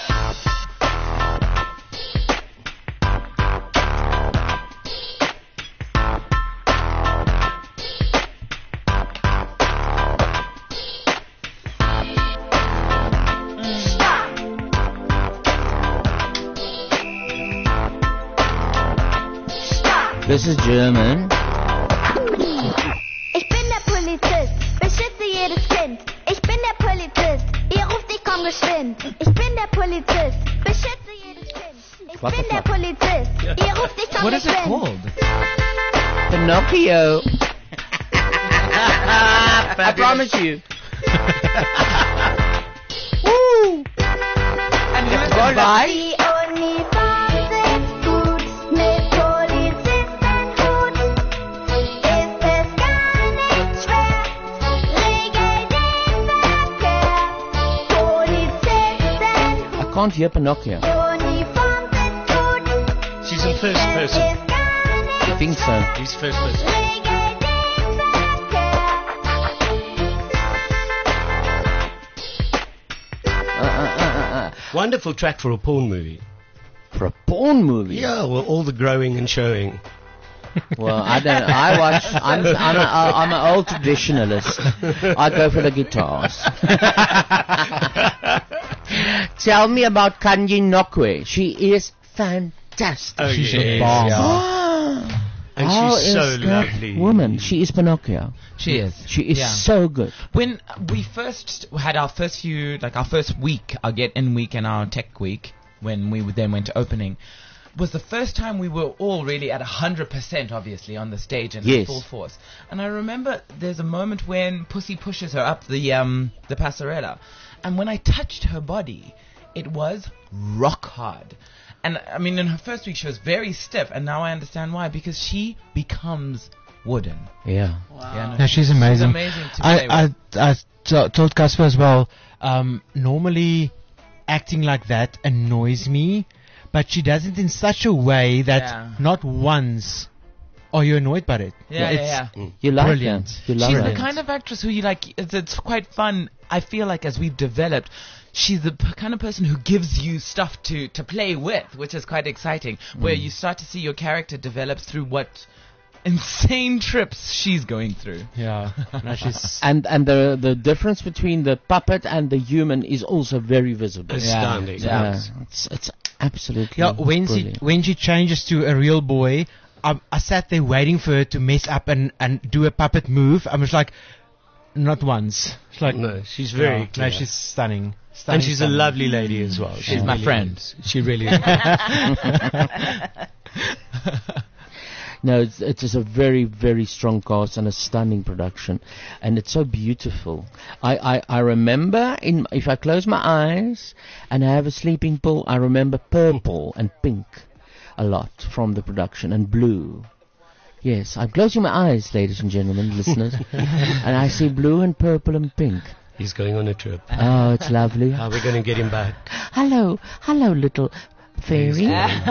This is German. Ich bin der Polizist, beschütze jedes Kind. Ich bin der Polizist, ihr ruft, ich komm geschwind. Ich bin der Polizist, beschütze jedes Kind. Ich What the bin der fuck? Polizist, ihr ruft, ich komm What is it geschwind. called? Pinocchio. I promise you. Woo! And who is Goodbye. Die Uniform sitzt gut, mit Polizistenhut ist es gar nicht schwer. Regel den Verkehr, Polizistenhut, I can't hear Pinocchio. Uniform sitzt gut, She's in first person. ist gar nicht I think so. He's first person. Regel den Verkehr. Uh, uh, uh, uh, uh. Wonderful track for a porn movie. For a porn movie? Yeah, well, all the growing and showing. Well, I don't. I watch. I'm. I'm. A, I'm an old traditionalist. I go for the guitars. Tell me about Kanye Nokwe. She is fantastic. Oh, She's yes. a bomb. Ah. And How she's so is that lovely. woman. She is Pinocchio. She is. She is Yeah. so good. When we first had our first few, like our first week, our Get In week and our Tech week, when we then went to opening, was the first time we were all really at one hundred percent, obviously, on the stage and Yes. in full force. And I remember there's a moment when Pussy pushes her up the um the passerella, and when I touched her body, it was rock hard. And I mean, in her first week, she was very stiff, and now I understand why, because she becomes wooden. Yeah. Yeah, No, she's amazing. She's amazing to play I, with. I, I t- told Casper as well, um, normally acting like that annoys me, but she does it in such a way that Yeah. not once are you annoyed by it. Yeah, it's yeah, yeah. You like brilliant. that. You love She's that. the kind of actress who you like. It's, it's quite fun. I feel like as we've developed, she's the p- kind of person who gives you stuff to, to play with, which is quite exciting. Where Mm. you start to see your character develop through what insane trips she's going through. Yeah, no, she's and and the the difference between the puppet and the human is also very visible. Astounding. Yeah, Yes. it's it's absolutely yeah. When she brilliant. when she changes to a real boy, I, I sat there waiting for her to mess up and, and do a puppet move. I was like, not once. It's like No, she's very yeah, clever. no, she's stunning. stunning And she's a stunning. lovely lady as well. She's She my really friend. is. She really is. No, it's, it is a very, very strong cast and a stunning production, and it's so beautiful. I, I, I remember, in if I close my eyes and I have a sleeping pill, I remember purple and pink a lot from the production, and blue. Yes, I'm closing my eyes, ladies and gentlemen, listeners, and I see blue and purple and pink. He's going on a trip. Oh, it's lovely. How are we going to get him back? Hello, hello, little fairy.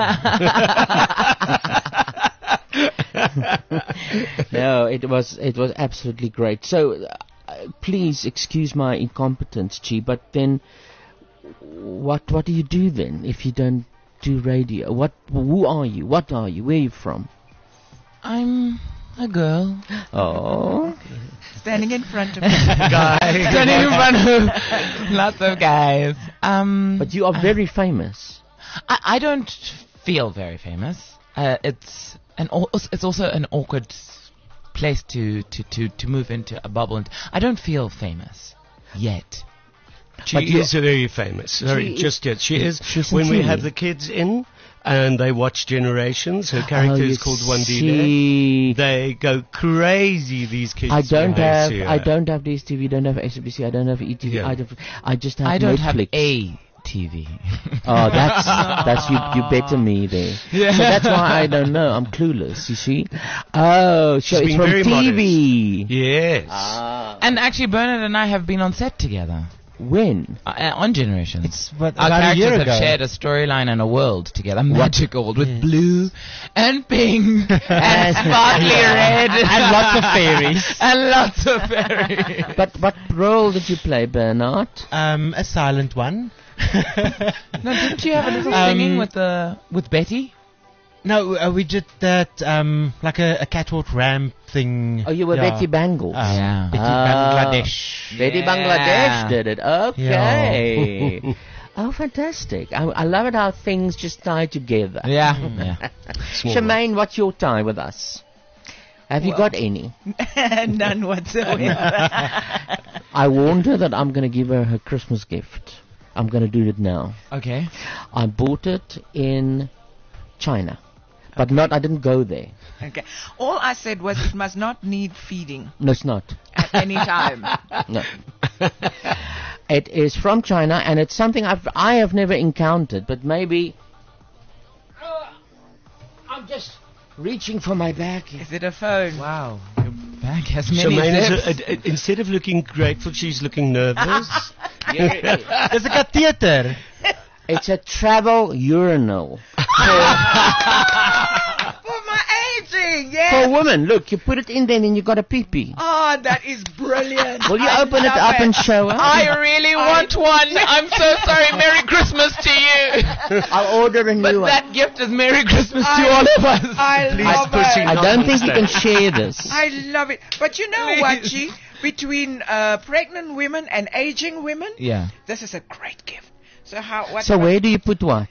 No, it was it was absolutely great. So, uh, please excuse my incompetence, Chi. But then, what what do you do then if you don't do radio? What who are you? What are you? Where are you from? I'm a girl. Oh. Standing in front of guys. Standing in front of lots of guys. Um, but you are very famous. I, I don't feel very famous. Uh, it's an al- it's also an awkward place to, to, to, to move into a bubble. And I don't feel famous yet. She But is very famous. Sorry, She just yet. She is. she's When we sincerely. have the kids in and they watch Generations, her character Oh, is you called Wandile. see. They go crazy, these kids. I don't when they have see her. I don't have D S T V, don't have S B C, I don't have E T V, Yeah. I, don't, I just have I don't Netflix. have a T V. Oh, that's that's you. You better me there. Yeah. So that's why I don't know. I'm clueless. You see. Oh, so She's it's being from very T V. modest. Yes. Ah. And actually, Bernard and I have been on set together. When? Uh, uh, on Generations. It's what, Our about a characters year have ago. shared a storyline and a world together, magical, with blue and pink and sparkly red And lots of fairies. and lots of fairies. But what role did you play, Bernard? Um, a silent one. No, didn't you have a little Um, singing with the with Betty? No, uh, we did that, um, like a, a catwalk ramp thing. Oh, you were Yeah. Betty Bangles. Um, Yeah. Betty Ah. Bangladesh. Betty Yeah. Bangladesh did it. Okay. Yeah. Oh, fantastic. I, I love it how things just tie together. Yeah, yeah. Shemaine, what's your tie with us? Have you Well- got any? None whatsoever. I warned her that I'm going to give her her Christmas gift. I'm going to do it now. Okay. I bought it in China. But not, I didn't go there. Okay. All I said was it must not need feeding No, it's not. at any time. No. It is from China, and it's something I've, I have never encountered, but maybe... Uh, I'm just reaching for my bag. Is it a phone? Wow. Your bag has many Shemaine is zips. a, a, a, instead of looking grateful, she's looking nervous. Here it is. It's like a theater. It's a travel urinal. For my aging, yes. For women, look, you put it in there and you got a pee-pee. Oh, that is brilliant. Will you I open it love up and show her? I really want one. I'm so sorry. Merry Christmas to you. I'll order a new But one. that gift is Merry Christmas to I- all of us. I Please love proceed. it. I don't think you can share this. I love it. But you know what, G? Between uh, pregnant women and aging women, Yeah. this is a great gift. So how? What? So where do you put what?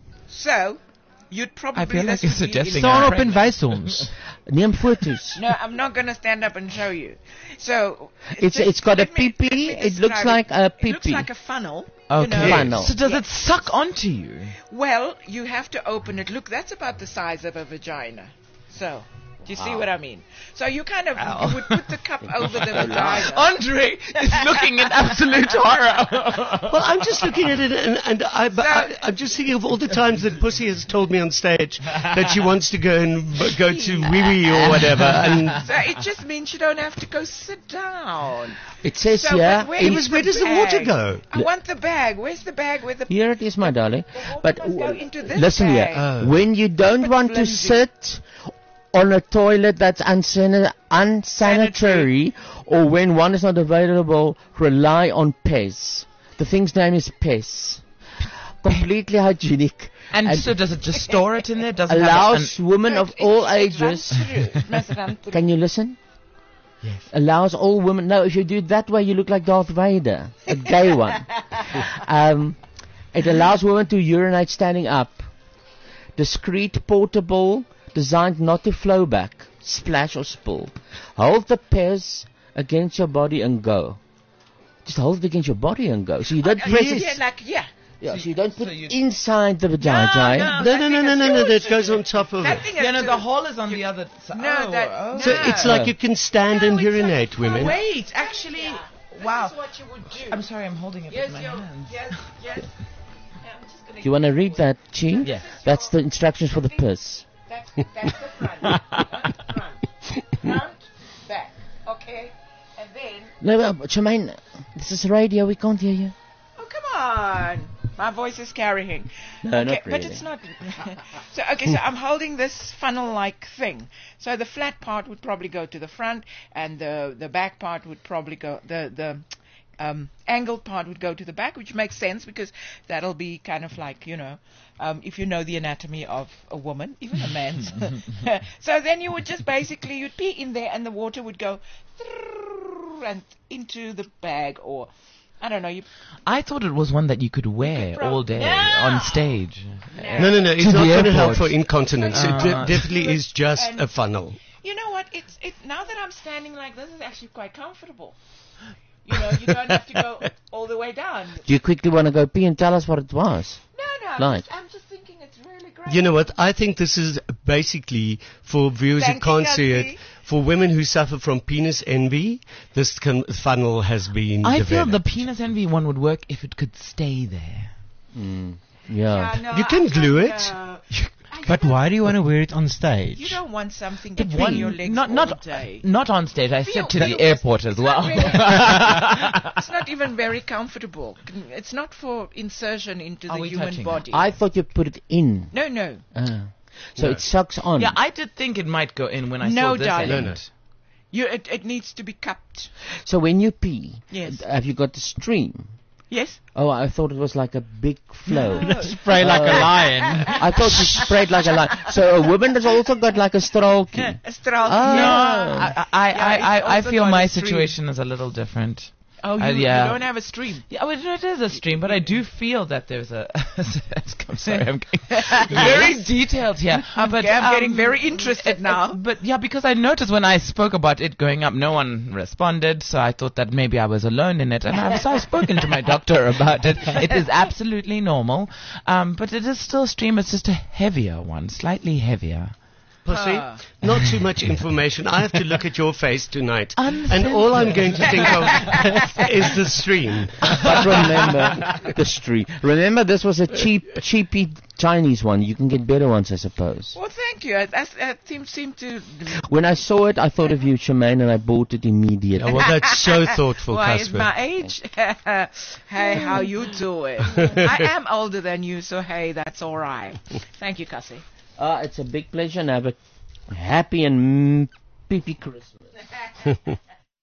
So you'd probably. I feel like this you're would be in- suggesting Staan I'm op in pregnant. wysels. Neem fotos. No, I'm not going to stand up and show you. So It's just- it's got a let me- pee-pee. let me It looks describe like a It looks pee-pee. like a funnel. Okay. You know? Funnel. So does it suck onto you? Well, you have to open it. Look, that's about the size of a vagina. So, do you see what I mean? So you kind of you would put the cup over the vagina. Andre is looking in absolute horror. Well, I'm just looking at it, and, and I, but I, I'm just thinking of all the times that Pussy has told me on stage that she wants to go and b- go to wee wee or whatever, and So it just means you don't have to go sit down. It says So, here. but where, It is was- where does the bag? water go? I want the bag. Where's the bag with the? Here it is, my darling. But must go w- into this listen bag. here. Oh. When you don't But want to flimsy. sit on a toilet that's unsan- unsanitary, or when one is not available, rely on Pez. The thing's name is Pez. Completely hygienic. And, And- so does it just store it in there? Does it Allows have women No, of it- all it runs ages. through. It must run through. Can you listen? Yes. Allows all women. No, if you do it that way, you look like Darth Vader, a gay one. Um, it allows women to urinate standing up. Discreet, portable, designed not to flow back, splash or spill. Hold the Pez against your body and go. Just hold it against your body and go. So you don't Uh, press yeah, it. like yeah. Yeah, so you don't put it inside the vagina. no, no, no, no, no, no, no, that goes on top of That it. thing Yeah, is no, to the the- hole is on the other side. No, oh, that- oh. So it's like you can stand and urinate, women. Wait, actually, wow. This is what you would do. I'm sorry, I'm holding it Yes, with my your- hands. yes, yes. Yeah, I'm just gonna Do you want to read that, Chi? Yes. That's the instructions for the piss. That's, that's the front. That's the front. Front, back. Okay? And then, No, no, Jermaine, This is radio. We can't hear you. Oh, come on. My voice is carrying. No, okay, not But really. it's not. so, okay, so I'm holding this funnel-like thing. So the flat part would probably go to the front, and the, the back part would probably go, the, the um, angled part would go to the back, which makes sense because that'll be kind of like, you know, um, if you know the anatomy of a woman, even a man's. So then you would just basically, you'd pee in there and the water would go and into the bag, or I don't know. You I thought it was one that you could wear prob- all day Yeah. on stage. No, no, no. It's To not the going to help airport. for incontinence. it Uh, de- definitely is just And- a funnel. You know what? It's it now that I'm standing like this, it's actually quite comfortable. You know, you don't have to go all the way down. Do you quickly want to go pee and tell us what it was? No, no. I'm, Like. just, I'm just thinking it's really great. You know what? I think this is basically for viewers Thank who you, can't see Yassi. it. For women who suffer from penis envy, this can, funnel has been I feel developed. the penis envy one would work if it could stay there. Mm. Yeah. Yeah, no, You can I glue don't it. know. But why do you want to wear it on You stage? don't want something But between one- your legs not all not day. not on stage. I Feel- said to feel the it's- airport as it's well. not really- it's not even very comfortable. It's not for insertion into Are the we human touching body. I thought you put it in. no, no. Ah. So No. it sucks on. Yeah, I did think it might go in when I No, saw this. darling. end. No, no. You, it, it needs to be cupped. So when you pee, Yes. have you got the stream? Yes. Oh, I thought it was like a big flow. Spray like a Oh. lion. I thought you sprayed like a lion. So a woman has also got like a straalkie. A straal. Ah. No. I I Yeah, I, it's I, I also feel got my a stream. situation is a little different. Oh, you, Uh, yeah. you don't have a stream. Yeah, well, it is a stream, but I do feel that there's a. I'm sorry, I'm getting very detailed here. I'm, but, I'm um, getting very interested now. But yeah, because I noticed when I spoke about it going up, no one responded, so I thought that maybe I was alone in it. And I've, so I've spoken to my doctor about it. It is absolutely normal, um, but it is still a stream. It's just a heavier one, slightly heavier. Pussy, Ah. not too much information. I have to look at your face tonight. Uncensored. And all I'm going to think of is the stream. But remember the stream. Remember, this was a cheap, cheapy Chinese one. You can get better ones, I suppose. Well, thank you. That, that seems seem to. When I saw it, I thought of you, Shemaine, and I bought it immediately. Oh, well, that's so thoughtful, Why is Casper. my age? Hey, how you doing? I am older than you, so hey, that's all right. Thank you, Cassie. Ah, it's a big pleasure and have a happy and peepy Christmas.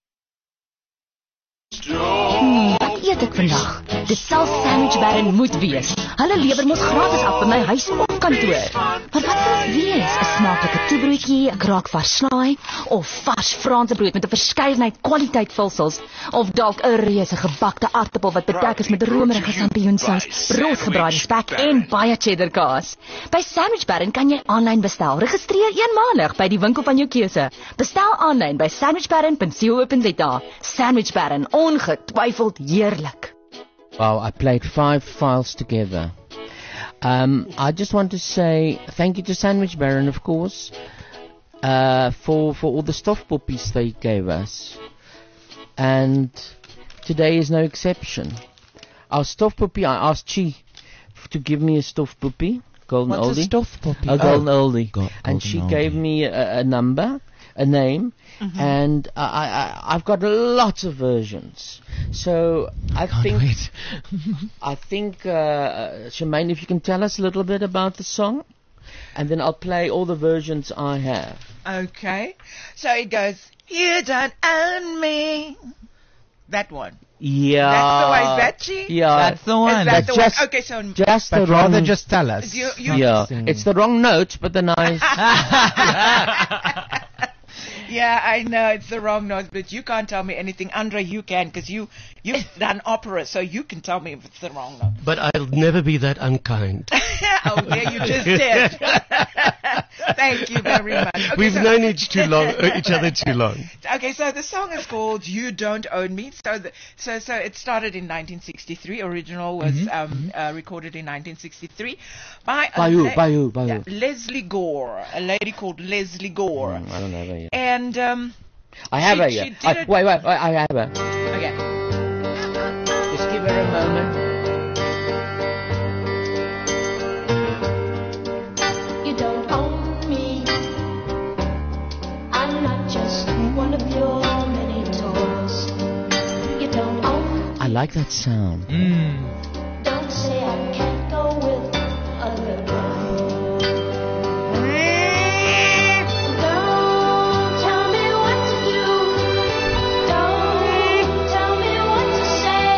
Hmm, wat eet ek vandag? Dit sal Sandwich Baron moet wees. Hulle lewer mos gratis af by my huis of kantoor. Maar wat sal dit wees? 'n Smaaklike toebroodjie, 'n kraak vars snaai of vars Franse brood met 'n verskeidenheid kwaliteit vulsels of dalk 'n reuse gebakte aartappel wat bedek is met romerige sampioensous, broodgebraaide spek en baie cheddar kaas. By Sandwich Baron kan jy aanlyn bestel. Registreer eenmalig by die winkel van jou keuse. Bestel aanlyn by sandwich baron dot co dot za. Sandwich Baron, ongetwyfeld heerlik. Wow, I played five files together. Um, I just want to say thank you to Sandwich Baron, of course, uh, for for all the stuffed puppies they gave us, and today is no exception. Our stuffed puppy, I asked Chi f- to give me a stuffed puppy, golden What's a oldie, stuffed puppy? a golden Oh. oldie, Go- and golden she oldie. gave me a, a number, a name. Mm-hmm. And I, I, I've got lots of versions. So I Can't think wait. I think, uh, uh, Shemaine, if you can tell us a little bit about the song, and then I'll play all the versions I have. Okay. So it goes, you don't own me. That one. Yeah. That's the way, is that she? Yeah. That's the one. Is that But the just- one? Okay, so. Just But the wrong. rather just tell us. You, you, yeah, it's the wrong note, but the nice. Yeah, I know it's the wrong note, but you can't tell me anything. Andre, you can, because you, you've done opera, so you can tell me if it's the wrong note. But I'll never be that unkind. Oh, there you just did. Thank you very much. Okay, We've so, known each too long, uh, each other too long. Okay, so the song is called "You Don't Own Me." So, the, so, so it started in nineteen sixty-three. Original was um, uh, recorded in nineteen sixty-three by By a who? la- By who? By yeah, who? Leslie Gore, a lady called Leslie Gore, Mm, I don't know her yet. and um, I have she- her she yet. did I, it- wait, wait, wait, I have her. okay. Just give her a moment. You don't own me. I'm not just one of your many toys. You don't own like that sound. Mm. Don't say I can't go with other guys. Don't tell me what to do. Don't tell me what to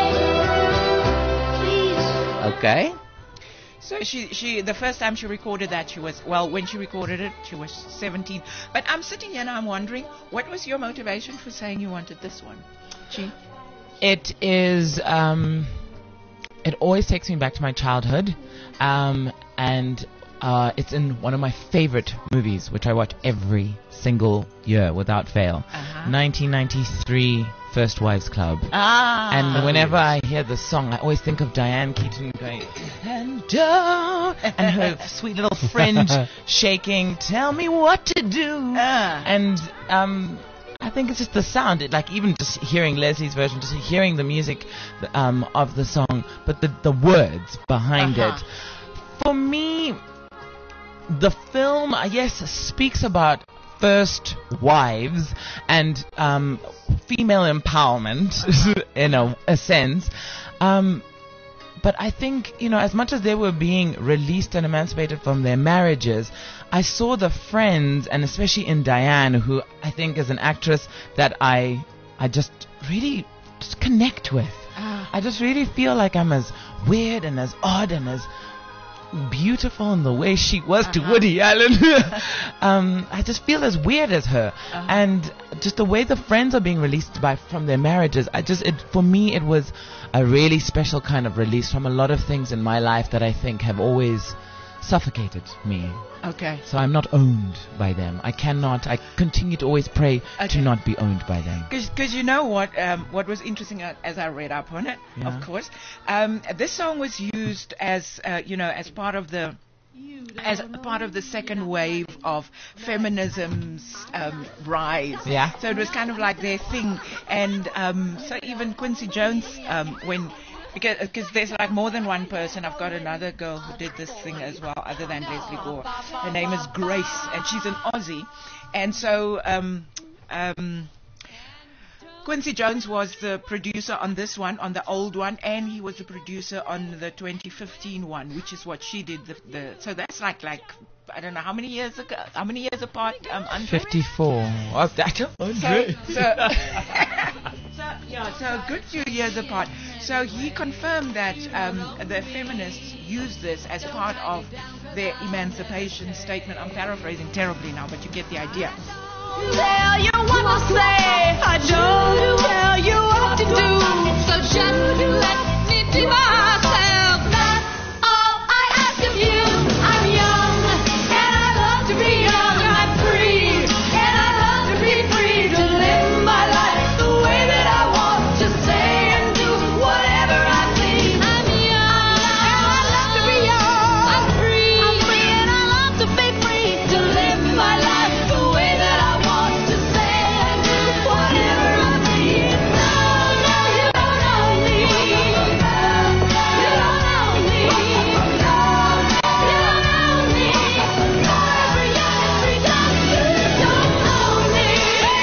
say. Please. Okay. So she, she, the first time she recorded that, she was, well, when she recorded it, she was seventeen. But I'm sitting here and I'm wondering, what was your motivation for saying you wanted this one? She? It is, um, it always takes me back to my childhood, um, and uh, it's in one of my favorite movies, which I watch every single year without fail. Uh-huh. nineteen ninety-three First Wives Club. Ah. And whenever I hear the song, I always think of Diane Keaton going, and down, and her sweet little fringe shaking, tell me what to do. Ah. And um, I think it's just the sound, it, like even just hearing Leslie's version, just hearing the music um, of the song, but the, the words behind Uh-huh. it. For me, the film, uh, yes, speaks about first wives and um, female empowerment in a, a sense. Um, but I think, you know, as much as they were being released and emancipated from their marriages, I saw the friends, and especially in Diane, who I think is an actress that I I just really just connect with. I just really feel like I'm as weird and as odd and as beautiful in the way she was to Uh-huh. Woody Allen. um, I just feel as weird as her, Uh-huh. and just the way the friends are being released by from their marriages. I just, it for me, it was a really special kind of release from a lot of things in my life that I think have always suffocated me. Okay. So I'm not owned by them. I cannot. I continue to always pray Okay. to not be owned by them. Because you know what um, what was interesting uh, as I read up on it, Yeah. of course, um, this song was used as uh, you know as part of the as a part of the second wave of feminism's um, rise. Yeah. So it was kind of like their thing, and um, so even Quincy Jones um, when. Because because there's like more than one person. I've got another girl who did this thing as well, other than Leslie Gore. Her name is Grace, and she's an Aussie. And so um, um, Quincy Jones was the producer on this one, on the old one, and he was the producer on the twenty fifteen one, which is what she did. The, the so that's like like I don't know how many years ago, how many years apart. Um, Andre? Fifty-four. Oh, that. So, so, so yeah, so a good few years apart. So he confirmed that um, the feminists used this as part of their emancipation statement. I'm paraphrasing terribly now, but you get the idea. Tell you what to say, I don't tell you what to do. So just let me be myself. That's all I ask of you. I'm young, and I love to be young. I'm free, and I love to be free to live my life the way that I want to say and do whatever I please. I'm young, and I love to be young. I'm free, I'm free, and I love to be free to live my life the way that I want to say and do whatever I please. No, no, you don't know me. You don't know me. You don't know me. Every young, every dumb, you don't know me.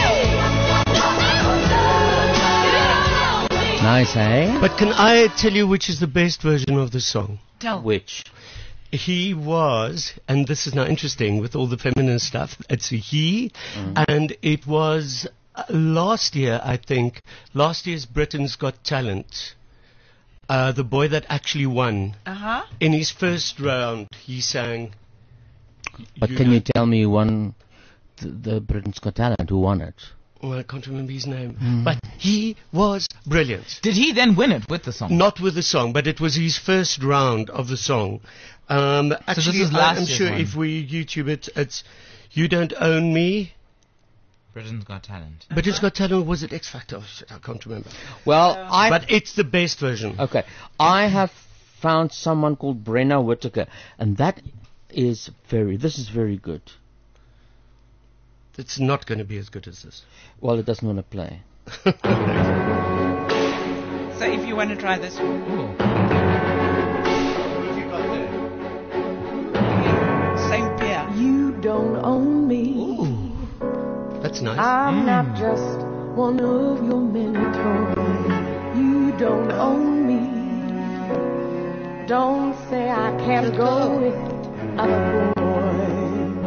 Nice, eh? But can I tell you which is the best version of the song? Tell. Which? He was, and this is now interesting with all the feminine stuff, it's a he, Mm. and it was uh, last year, I think, last year's Britain's Got Talent, uh, the boy that actually won. Uh-huh. In his first round, he sang... But can you tell me one, the, the Britain's Got Talent, who won it? Oh, I can't remember his name. Mm. But he was brilliant. Did he then win it with the song? Not with the song, but it was his first round of the song. Um, actually, is last I'm year's sure one. if we YouTube it, it's You Don't Own Me. Britain's Got Talent. But it's Got Talent, was it X Factor? Oh, shit, I can't remember. Well, I... But it's the best version. Okay. I have found someone called Brenna Whitaker, and that is very... This is very good. It's not going to be as good as this. Well, it doesn't want to play. So if you want to try this one. Saint Pierre. You don't own me. That's nice. I'm not just one of your many toys. You don't own me. Don't say I can't go with other boys.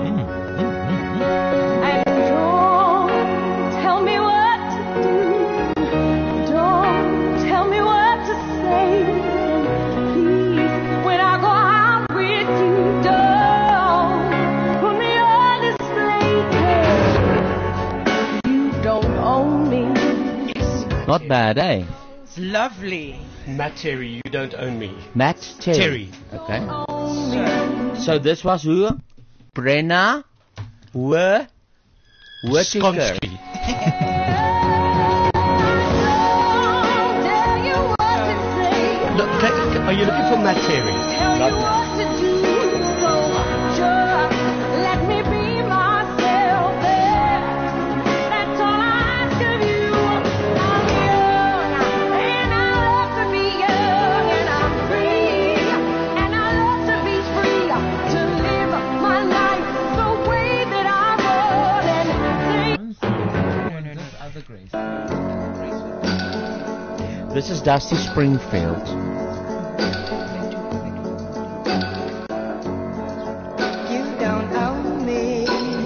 And don't tell me what to do. Don't tell me what to say. Please, when I go out with you, don't put me on display. 'Cause you don't own me. Not bad, eh? It's lovely. Matt Terry, you don't own me. Matt Terry. Terry. Okay. So this was who? Brenna Whitaker. Skonsky. Look, ca- are you looking for Matt Terry? Not Matt. Let me be myself. That's all I ask of you. I'm young and I love to be young and I'm free and I love to be free to live my life the way that I want and No, no, no, other Grace. This is Dusty Springfield. You don't own me.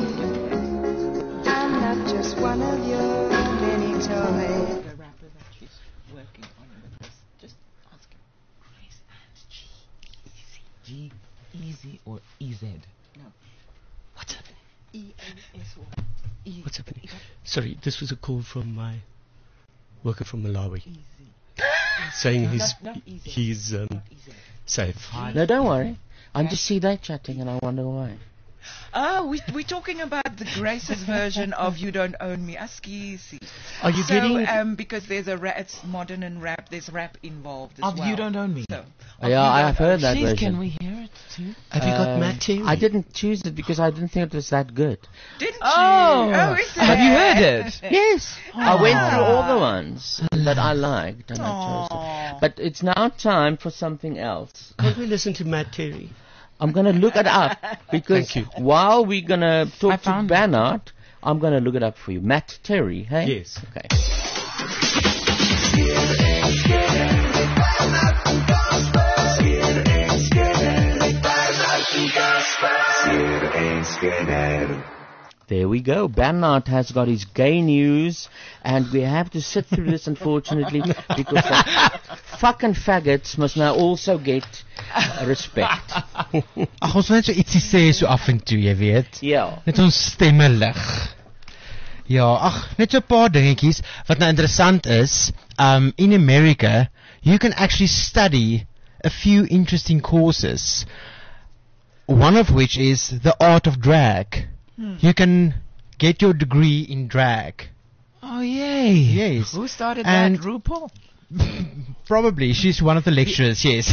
I'm not just one of your many toys. The rapper that she's working on with us. Just ask him. Grace and G. Easy. G easy or E Z? No. What's happening? E N S Y. E. What's happening? Sorry, this was a call from my worker from Malawi. Saying No, he's not- not easy. he's um, safe. No, don't worry. I'm just see they chatting and I wonder why. Oh, we, we're talking about the Grace's version of You Don't Own Me. Askisi. Are you so, getting- um, because there's a rap, it's modern and rap, there's rap involved as Of well. You Don't Own Me. So, Oh, yeah, I have heard that Please, version. can we hear it too? Have you got Uh, Matt Terry? I didn't choose it because I didn't think it was that good. Didn't Oh. you? Oh, is Have you heard it? it? Yes, I went through Ah. all the ones that I liked and I chose it. But it's now time for something else. Can't we listen to Matt Terry? I'm going to look it up because Thank you. while we're going to I talk to found Bernard, I'm going to look it up for you. Matt Terry, hey? Yes. Okay. There we go. Bernard has got his gay news, and we have to sit through this, unfortunately, because the fucking faggots must now also get uh, respect. Ag ons wil net so ietsie sê so af en toe, jy weet. Ja. Net ons stemme lig. Ja, ag, net so 'n paar dingetjies wat nou interessant is. Um in America, you can actually study a few interesting courses. One of which is the art of drag. Hmm. You can get your degree in drag. Oh, yay. Yes. Who started And- that? RuPaul? Probably. She's one of the lecturers, yes.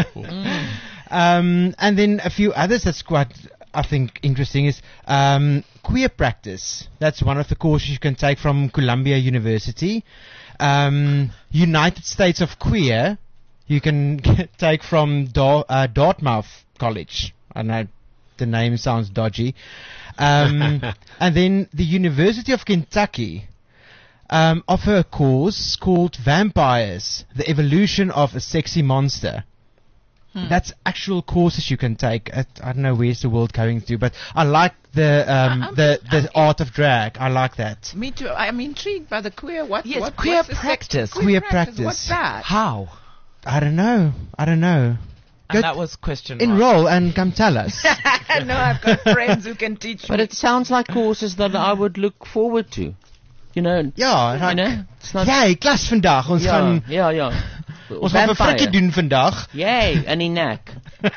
um, and then a few others that's quite, I think, interesting is um, queer practice. That's one of the courses you can take from Columbia University. Um, United States of Queer, you can take from Dar- uh, Dartmouth College. I know the name sounds dodgy. Um, and then the University of Kentucky um, offer a course called Vampires, the Evolution of a Sexy Monster. Hmm. That's actual courses you can take. At, I don't know where's the world going to, but I like the um, I'm- the the art of drag. I like that. Me too. I'm intrigued by the queer. What? Yes, what queer what's the sex- practice. Queer practice. What's that? How? I don't know. I don't know. And Go that was question mark. Enroll and come tell us. No, I've got friends who can teach But me. it sounds like courses that I would look forward to. You know, Ja, you like, know, it's not. jy klas vandag. Ons ja, gaan ja, ja. ons gaan 'n frikkie doen vandag. Yay, in die nek.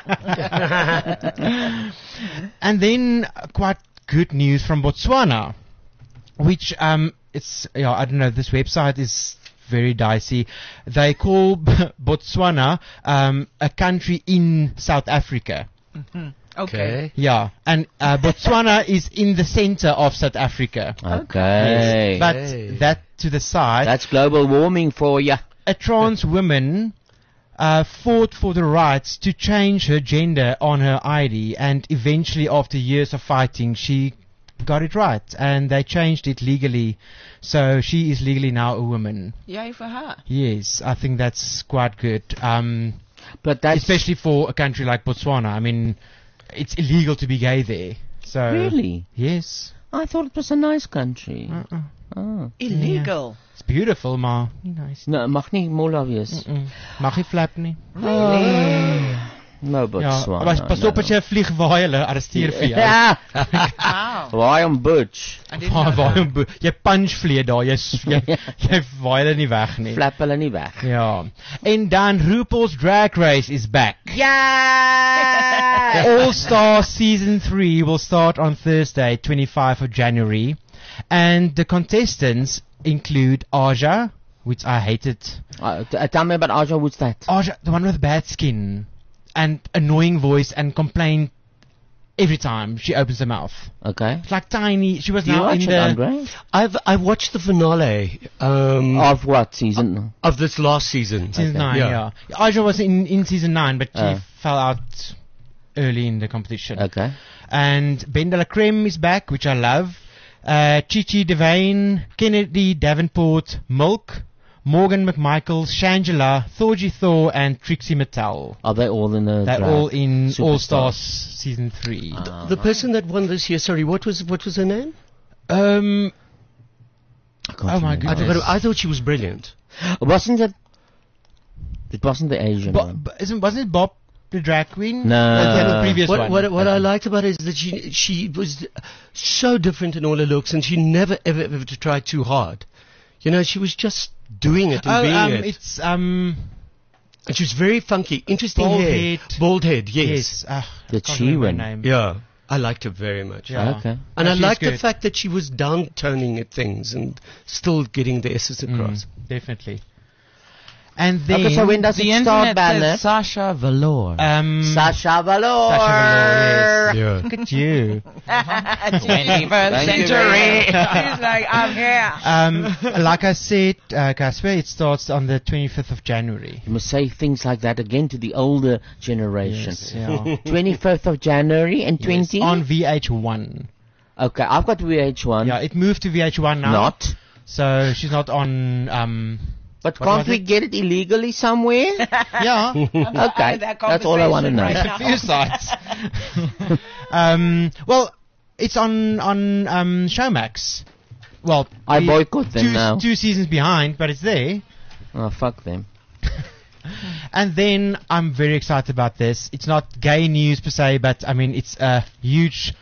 And then uh, quite good news from Botswana, which um it's yeah I don't know, this website is very dicey. They call Botswana um a country in South Africa. Mm-hmm. Okay. Yeah, and uh, Botswana is in the center of South Africa. Okay. Yes, but Hey. that to the side. That's global warming for you. A trans woman uh, fought for the rights to change her gender on her I D, and eventually, after years of fighting, she got it right, and they changed it legally, so she is legally now a woman. Yay for her. Yes, I think that's quite good. Um, but that's especially for a country like Botswana. I mean, it's illegal to be gay there. So Really? Yes. I thought it was a nice country. Uh-uh. Oh. Illegal. It's beautiful, maar nie nice. No, mag nie mola wees. Mm-mm. Mag nie flap nie. Oh. No, but Ja, Swana, maar pas op no. as jy 'n vlieg waai, hulle arresteer vir jou. Ja. Wow. Waai om butch. Waai waai om bo- jy punch vlee daar, jy s- jy jy waai hulle nie weg nie. Flap hulle nie weg. Ja. En dan RuPaul's Drag Race is back. Yeah. All Star Season three will start on Thursday, twenty-fifth of January. And the contestants include Aja, which I hated. Uh, t- uh, tell me about Aja, what's that? Aja, the one with bad skin and annoying voice and complain every time she opens her mouth. Okay. It's like tiny. She was Do you now watch in it, the. Andre? I've I watched the finale um, Of what season? of this last season. Season Okay. nine, yeah. Aja was in, in season nine, but she Oh. fell out early in the competition. Okay. And Ben de la Creme is back, which I love. Uh, Chichi Devane, Kennedy Davenport, Milk, Morgan McMichael, Shangela, Thorgy Thor, and Trixie Mattel. Are they all in the They're drag? all in Superstar? All Stars season three. Uh, The person that won this year, sorry, what was what was her name? Um. I can't Oh my remember. I, goodness. don't- I thought she was brilliant. Wasn't it? It wasn't the Asian Bo- one. b- isn't wasn't it Bob the drag queen? No. Or the, the previous What one. what, what I liked about it is that she she was so different in all her looks, and she never ever ever tried too hard. You know, she was just doing it and Oh, being um, it. it's um. And she was very funky, interesting Bald hair, head. bald head. Yes. Yes. Uh, Did can't she remember her win? name. Yeah, I liked her very much. Yeah. Okay. And No, I she's liked the good. fact that she was downtoning at things and still getting the essence across. Mm, definitely. And then Okay, so when does The it start, internet Banner? says Sasha Velour. um Sasha Valor. Sasha Velour, yes. Yeah. Look at you. twenty-first Thank you century. He's like, I'm here. Um, like I said, uh, Casper, it starts on the twenty-fifth of January. You must say things like that again to the older generation. Yes, yeah. twenty-fifth of January and twenty? Yes, on V H one. Okay, I've got V H one. Yeah, it moved to V H one now. Not. So she's not on. Um, But What can't was we it? get it illegally somewhere? yeah. Okay, That that's all I want to conversation know. right A few sites. um, well, it's on on um, Showmax. Well, I the boycott them two, now. Two seasons behind, but it's there. Oh, fuck them. And then I'm very excited about this. It's not gay news per se, but I mean it's a huge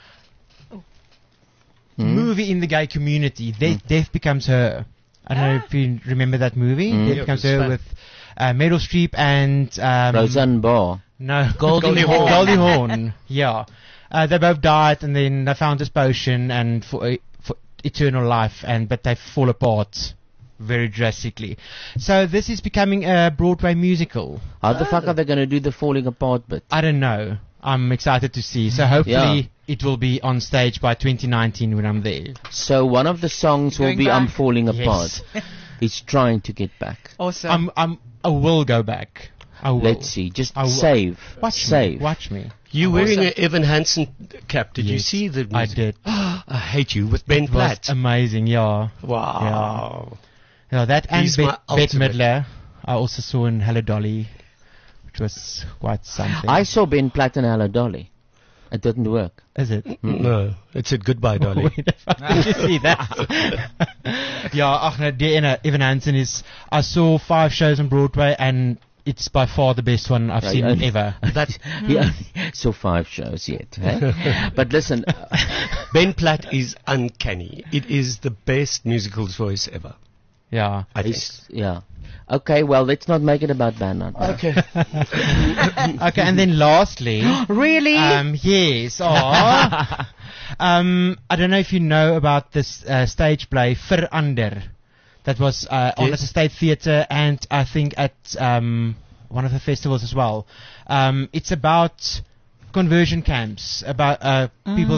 Hmm? movie in the gay community. Death, Death Becomes Her. I don't know if you remember that movie. Mm. Death Yeah, Becomes it was Her fun. with uh, Meryl Streep and um, Roseanne Barr. No, Goldie Hawn. Goldie Hawn. Yeah, uh, they both died, and then they found this potion and for uh, for eternal life, and but they fall apart very drastically. So this is becoming a Broadway musical. How the fuck are they going to do the falling apart bit? I don't know. I'm excited to see. So hopefully Yeah. it will be on stage by twenty nineteen when I'm there. So one of the songs will Going be back. I'm Falling Yes. Apart. He's trying to get back. Awesome. I'm I'm I will go back. I will. Let's see. Just I will. save. Watch Save. me. Watch me. You wearing Awesome. an Evan Hansen cap? Did you Yes, see the? I music? did. I hate you with Ben It was Platt. amazing. Yeah. Wow. Yeah, that and He's Bet, my Bette ultimate. Midler I also saw in Hello Dolly, which was quite something. I saw Ben Platt and Hello Dolly. It didn't work. Is it? No, it said goodbye, Dolly. Where the fuck did you see that? Ja, ach nee, die ene, Evan Hansen is, I saw five shows on Broadway and it's by far the best one I've Right, seen and- ever. That's He only saw five shows yet. eh? But listen, Ben Platt is uncanny. It is the best musical voice ever. Yeah. I think. he's, yeah. Okay, well, let's not make it about Bernard. Okay. Okay, and then lastly, Really? um, yes, oh, um, I don't know if you know about this uh, stage play Verander, that was uh, on at Yes. the State Theatre and I think at um, one of the festivals as well. Um, it's about conversion camps, about uh, people that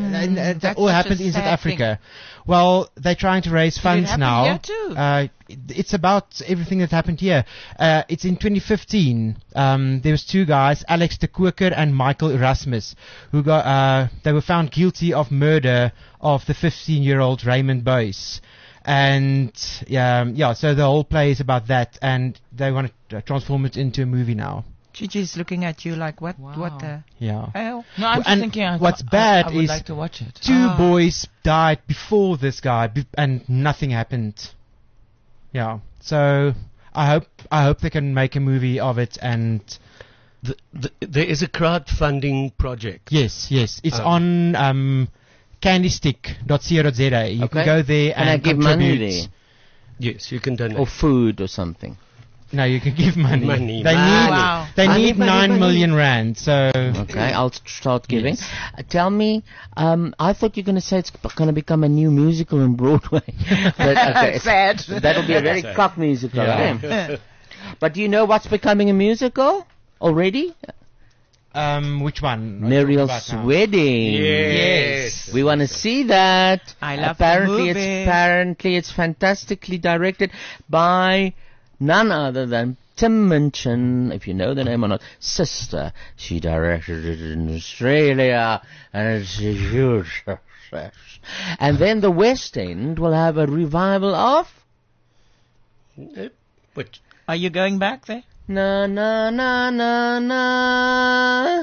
and uh, that That's all such a happened in South sad Africa. Well, they're trying to raise Did it funds happen now. here too? Uh, it- it's about everything that happened here. Uh, it's in twenty fifteen. Um, there was two guys, Alex de Koker and Michael Erasmus, who got uh, they were found guilty of murder of the fifteen-year-old Raymond Boyce. And um, yeah, so the whole play is about that, and they want to uh, transform it into a movie now. Gigi's looking at you like, what? What the Yeah. hell? No, I'm just And thinking. I, what's I- bad I, would is like to watch it. two Ah. boys died before this guy, be- and nothing happened. Yeah. So I hope I hope they can make a movie of it. And The, the, there is a crowdfunding project. yes, yes, it's Um, on um, candystick dot co dot za. You Okay. can go there Can and I give money contribute. there? Yes, you can donate. Or food or something? No, you can give money. Money, They money. need Wow. they Money, need money, nine money. million rand. So Okay, I'll st- start giving. Yes. Uh, tell me, um, I thought you were going to say it's going to become a new musical on Broadway. but, okay, Sad. That'll be a very Sad. cock musical. Yeah. eh? But do you know what's becoming a musical already? um, which one? What are you Muriel's talking about now? Wedding. Yes. We want to see that. I love the apparently movie. it's apparently it's fantastically directed by none other than Tim Minchin, if you know the name or not. Sister. She directed it in Australia, and it's a huge success. And then the West End will have a revival of Uh, But Are you going back there? na na na na na.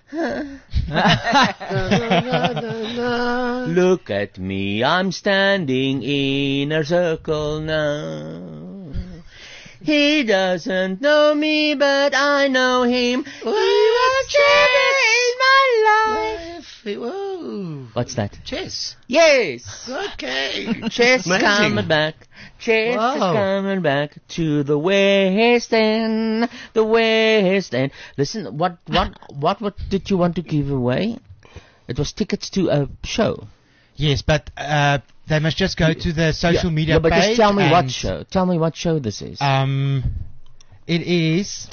Look at me, I'm standing in a circle now. He doesn't know me, but I know him. He was in my life. Whoa. What's that? Chess. Yes. Okay. Chess Amazing. coming back. Chess is Wow. coming back to the West End. The West End. Listen, what, what, what, what did you want to give away? It was tickets to a show. Yes, but uh, they must just go to the social yeah, media yeah, but page. just tell me what and, show. Tell me what show this is. Um, it is.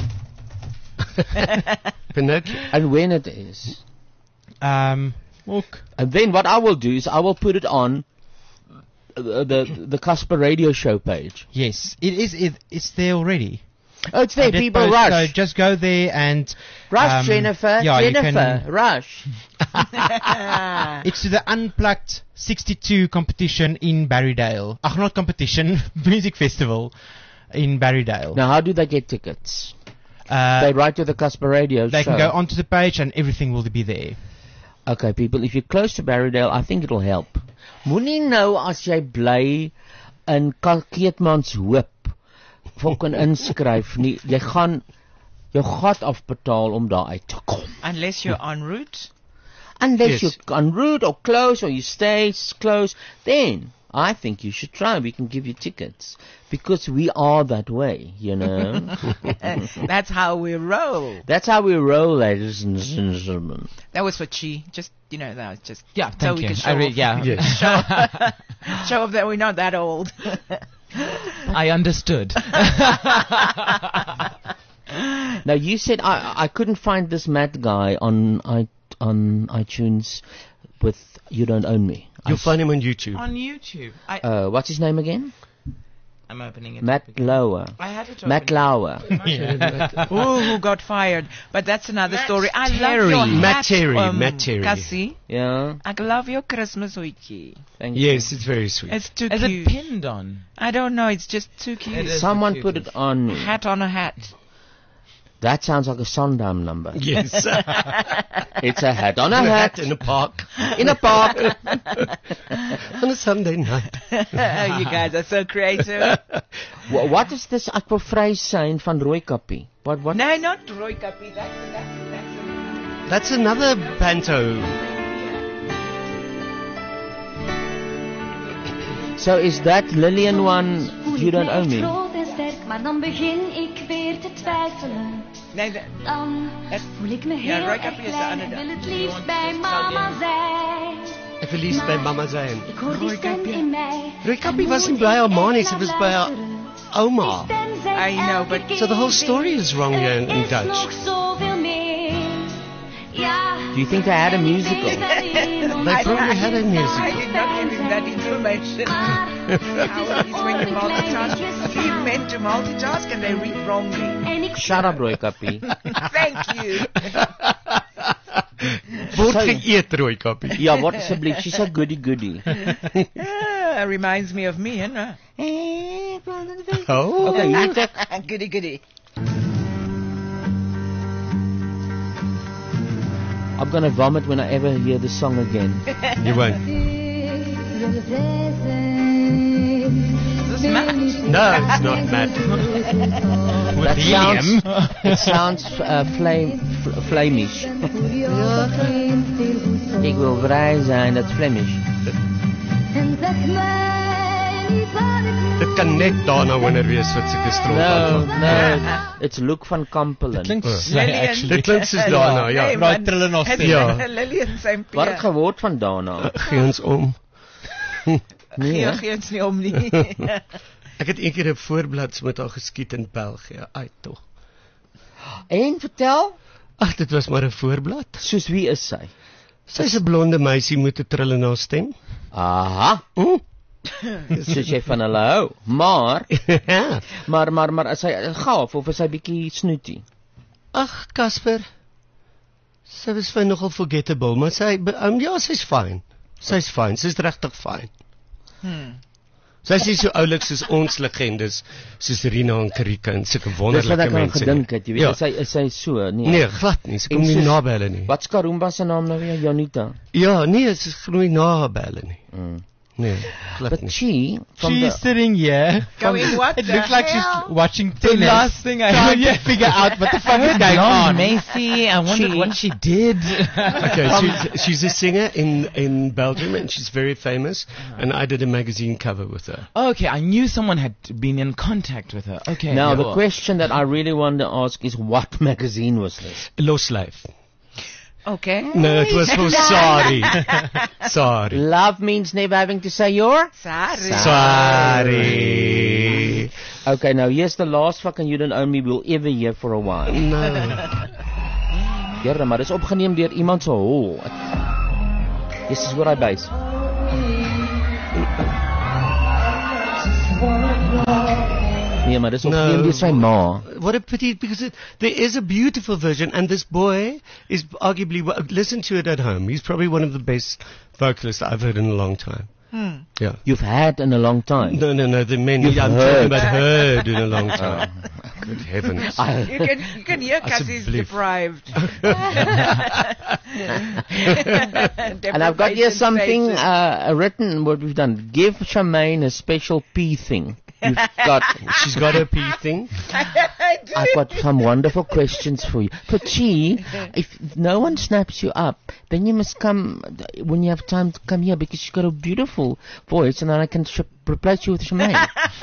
Pinocchio. And when it is. Um, look. And then what I will do is I will put it on uh, the the Casper Radio Show page. Yes, it is. It, it's there already. Oh, it's there. I did People post, rush. So just go there and Rush, um, Jennifer. Yeah, you Jennifer, can- rush. It's to the Unplugged sixty-two competition in Barrydale. Ach, not competition, music festival in Barrydale. Now, how do they get tickets? Uh, they write to the Casper Radio they Show. can go onto the page and everything will be there. Okay, people, if you're close to Barrydale, I think it'll help. Moenie nou as jy bly in Ka- Keetmans Hoop fucking inskryf nie. Jy gaan jou gat afbetaal om daar uit te kom. Unless you're en route. Unless Yes. you're en route or close or you stay s- close, then I think you should try. We can give you tickets because we are that way, you know. That's how we roll. That's how we roll, ladies and gentlemen. That was for Chi. Just, you know, that was just Yeah, so thank we you. can show I re- off. yeah. Yes. show, off, show off that we're not that old. I understood. Now you said I I couldn't find this Matt guy on i on iTunes with You Don't Own Me. You'll I find him on YouTube. On YouTube. I, s- uh, what's his name again? I'm opening it. Matt up again. Lauer. I had it Matt open. Lauer. Ooh, who got fired? But that's another Matt story. I Terry. love your Matt hat, Terry, um, Matt Terry. Cassie. Yeah. I love your Christmas hoedjie. Thank you. Yes, it's very sweet. It's too Is cute. it pinned on? I don't know. It's just too cute. It is. Someone the put it cutest. on me. Hat on a hat. That sounds like a Sondheim number. Yes. It's a hat on a A hat hat in a park. in a park. On a Sunday night. You guys are so creative. Wha- What is this ek wil vry sein van Rooikappie? What what? No, not Roy Kapi. That's that's that's. That's another panto. So is that Lillian one? You Don't Own Me. Groot en sterk, maar dan begin ik weer te twijfelen. Nee, dat- Dan het- voel ik me Ja, heel Roy erg Kapi is de klein andere. en wil het liefst bij mama zijn. Ik verlies bij mama zijn. Ik hoor die stem in mij. Roy Kappie wasn't by our Marnies, it was by our Oma. I know, but So the whole story is wrong here in, in Er is Dutch. nog zoveel meer. Ja, Do you think they had a musical? They probably had a musical. I did not give him that information. How it is when you multitask. He meant to multitask and they read wrongly. Shut up, Roy Kappie. Thank you. Word geëet, Roy Kappie. Ja, word asseblief. She's a goody goody. Ah, reminds me of me, hè? No? Oh. Okay, you take... Goody goody. I'm gonna vomit when I ever hear the song again. You won't. Is this Matt? No, it's not Matt. That sounds, it sounds uh, flame, fl Flemish. Ik wil vrij zijn, that's Flemish. Dit kan net daarna wanneer wees wat seker strop. No, no, it's Luke van Kampelen. Dit klink sleg, actually. Dit klink soos daarna, ja. Nee, Raai man, trille nog het- steeds. Ja. Lillian zijn Wat peer. het geword van daarna? Gee ons om. Nee, Gee, hè? gee ons nie om nie. Ek het een keer 'n voorblads met haar geskiet in België. Ai tog. En vertel? Ag, dit was maar 'n voorblad. Soos wie is sy? Sy's 'n blonde meisie met 'n trillende stem. Aha. Hm? Soos jy van hulle hou. Maar, maar, maar, maar, is sy gaaf of is sy bietjie snooty? Ag, Casper. Sy was vir nogal forgettable, maar sy um, ja, sy's fyn. Sy's fyn. Sy's regtig fyn. Hmm. Sy's nie so oulik soos ons legendes, soos Rina en Karika en sulke Dis wat wonderlike ek aan mense. gedink het, jy weet, Ja. is sy, is sy so, nee. Nee, glad nie. Sy kom En nie soos- naby hulle nie. Wat's Karumba se naam nou weer? Janita. Ja, nee, sy is nie naby hulle nie. Mm. Nee, glad But nie. she, from She's the, sitting here. Going what It the looks like hell? she's watching The tennis. last thing I trying heard, to figure out what the fuck is Her going blonde on. Macy, I wondered She- what she did. Okay, she's, she's a singer in, in Belgium and she's very famous and I did a magazine cover with her. Okay, I knew someone had been in contact with her. Okay. now yeah, the well. question that I really want to ask is what magazine was this? Lost Life. Okay. No, it was for Sorry. Sorry. Love means never having to say your? Sorry. Sorry. Okay, now here's the last fucking You Don't Own Me we'll ever hear for a while. No. Here, maar dis opgeneem deur iemand se hol. This is what I base. Nee, maar dis opgeneem deur sy ma. What a pity, because it, there is a beautiful version, and this boy is arguably, listen to it at home, he's probably one of the best vocalists I've heard in a long time. Hmm. Yeah. You've had in a long time. No, no, no, the men, You've I'm heard. talking about heard in a long time. Good heavens. I- You can you can hear Cassie's Asseblief. deprived. And I've got here something uh, written, what we've done. Give Charmaine a special pee thing. You've got, She's got her pee thing. I've got some wonderful questions for you. But she, if no one snaps you up, then you must come when you have time to come here because you've got a beautiful voice and then I can sh- replace you with Charmaine.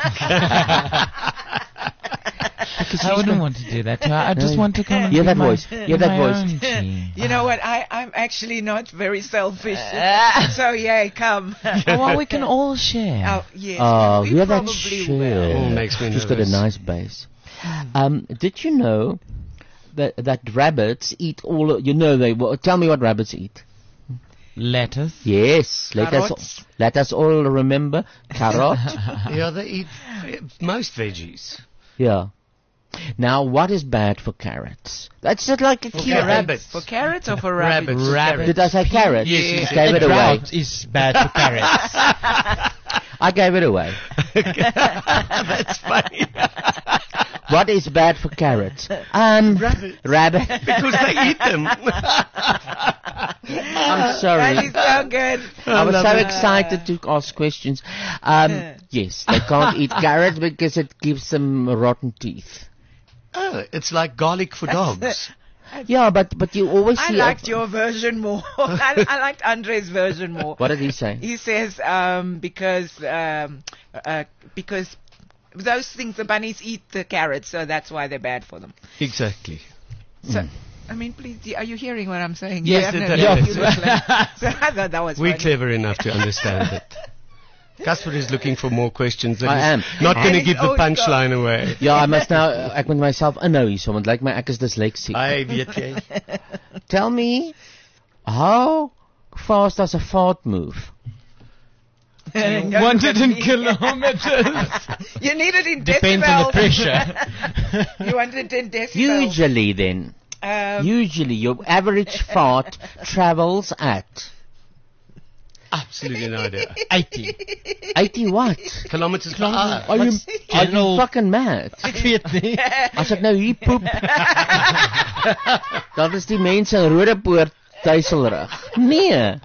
Because I she's wouldn't got- want to do that to her. I just No. want to come and Hear be that my, voice. Hear be that my voice. own G. You know what? I, I'm actually not very selfish. so yeah, come. Oh, well, we can all share. Oh, yes. Oh, we hear that probably shit. will. Oh, makes me She's got a nervous. nice bass. Um, did you know that that rabbits eat all? Of, you know they. Well, tell me what rabbits eat. Lettuce. Yes, let us Carrots. let us all remember carrot. Yeah, they eat uh, most veggies. Yeah. Now, what is bad for carrots? That's just like a cute rabbits. For carrots or for rabbits? Rabbits. Rabbit. Did I say carrots? Yes, I gave it away. Drought is bad for carrots. I gave it away. That's funny. What is bad for carrots? Um, Rabbits. rabbit. Because they eat them. I'm sorry. That is so good. I was love so it. excited to ask questions. Um, yes, they can't eat carrots because it gives them rotten teeth. Oh, it's like garlic for dogs. Yeah, but but you always I see. liked your version more. I, I liked Andre's version more. What did he say? He says um, because um, uh, because those things the bunnies eat the carrots, so that's why they're bad for them. Exactly. So. I mean, please, are you hearing what I'm saying? Yes, You have it- no- that you is. look like- so I thought that was We're funny. clever enough to understand it. Casper is looking for more questions. And I he's am. not going to And give he's the always punchline away. Ja, I must now ek met myself inhou hier, so want lyk my ek is dyslexic. Ai, weet jy. Tell me, How fast does a fart move? one hundred kilometers. You need it in Depends on the decibels. pressure. You want it in decibels. Usually then, Um, usually your average fart travels at Absolutely no idea. eighty. eighty what? Kilometers per hour. Are you, are you general- fucking mad? Ek weet nie. As ek nou hier poep, dan is die mense in Rodepoort duiselrig. Nee.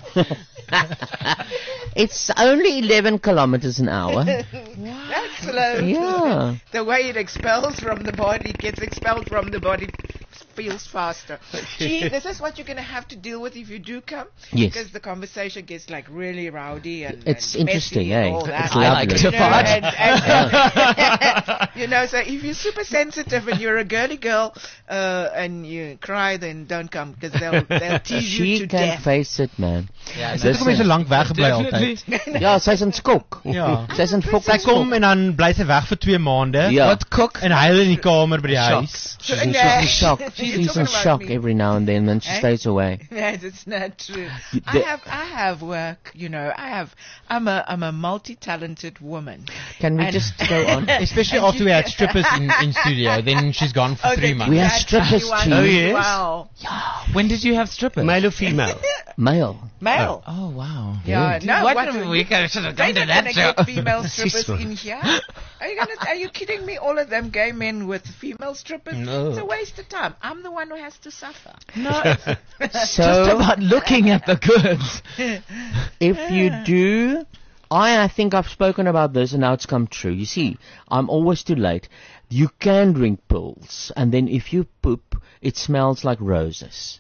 It's only eleven kilometers an hour. That's slow. Yeah. The way it expels from the body, it gets expelled from the body, feels faster. Gee, this is what you're going to have to deal with if you do come. Yes. Because the conversation gets like really rowdy and It's and interesting, messy and eh? all that. It's lovely. You know, and, and, you know, so if you're super sensitive and you're a girly girl uh, and you cry, then don't come because they'll they'll tease you She to can death. face it, man. Ja, sy het ook mense lank weggebly altyd. Ja, sy is in skok. Ja. Sy is in fok. Sy kom en dan bly sy weg vir twee maande. Ja. Wat kook? En huil in die kamer by die huis. She's in, she's in shock. She's in shock every now and then, then she Eh? stays away. No, that's not true. You- I the- have I have work, you know. I have I'm a I'm a multi-talented woman. Can we And- just go on? Especially And after you- we had strippers in, in studio, then she's gone for Oh, three then months. We had that's strippers why too. you Oh, yes? Wow. When did you have strippers? Male or female? Male. Male. Oh, wow. Yeah, no. What what a we- week I should have They're gone to not that gonna show. get female strippers Sis, in here. Are you gonna? Are you kidding me? All of them gay men with female strippers? No. It's a waste of time. I'm the one who has to suffer. No, it's So- just about looking at the goods. If you do, I, I think I've spoken about this and now it's come true. You see, I'm always too late. You can drink pills, and then if you poop, it smells like roses.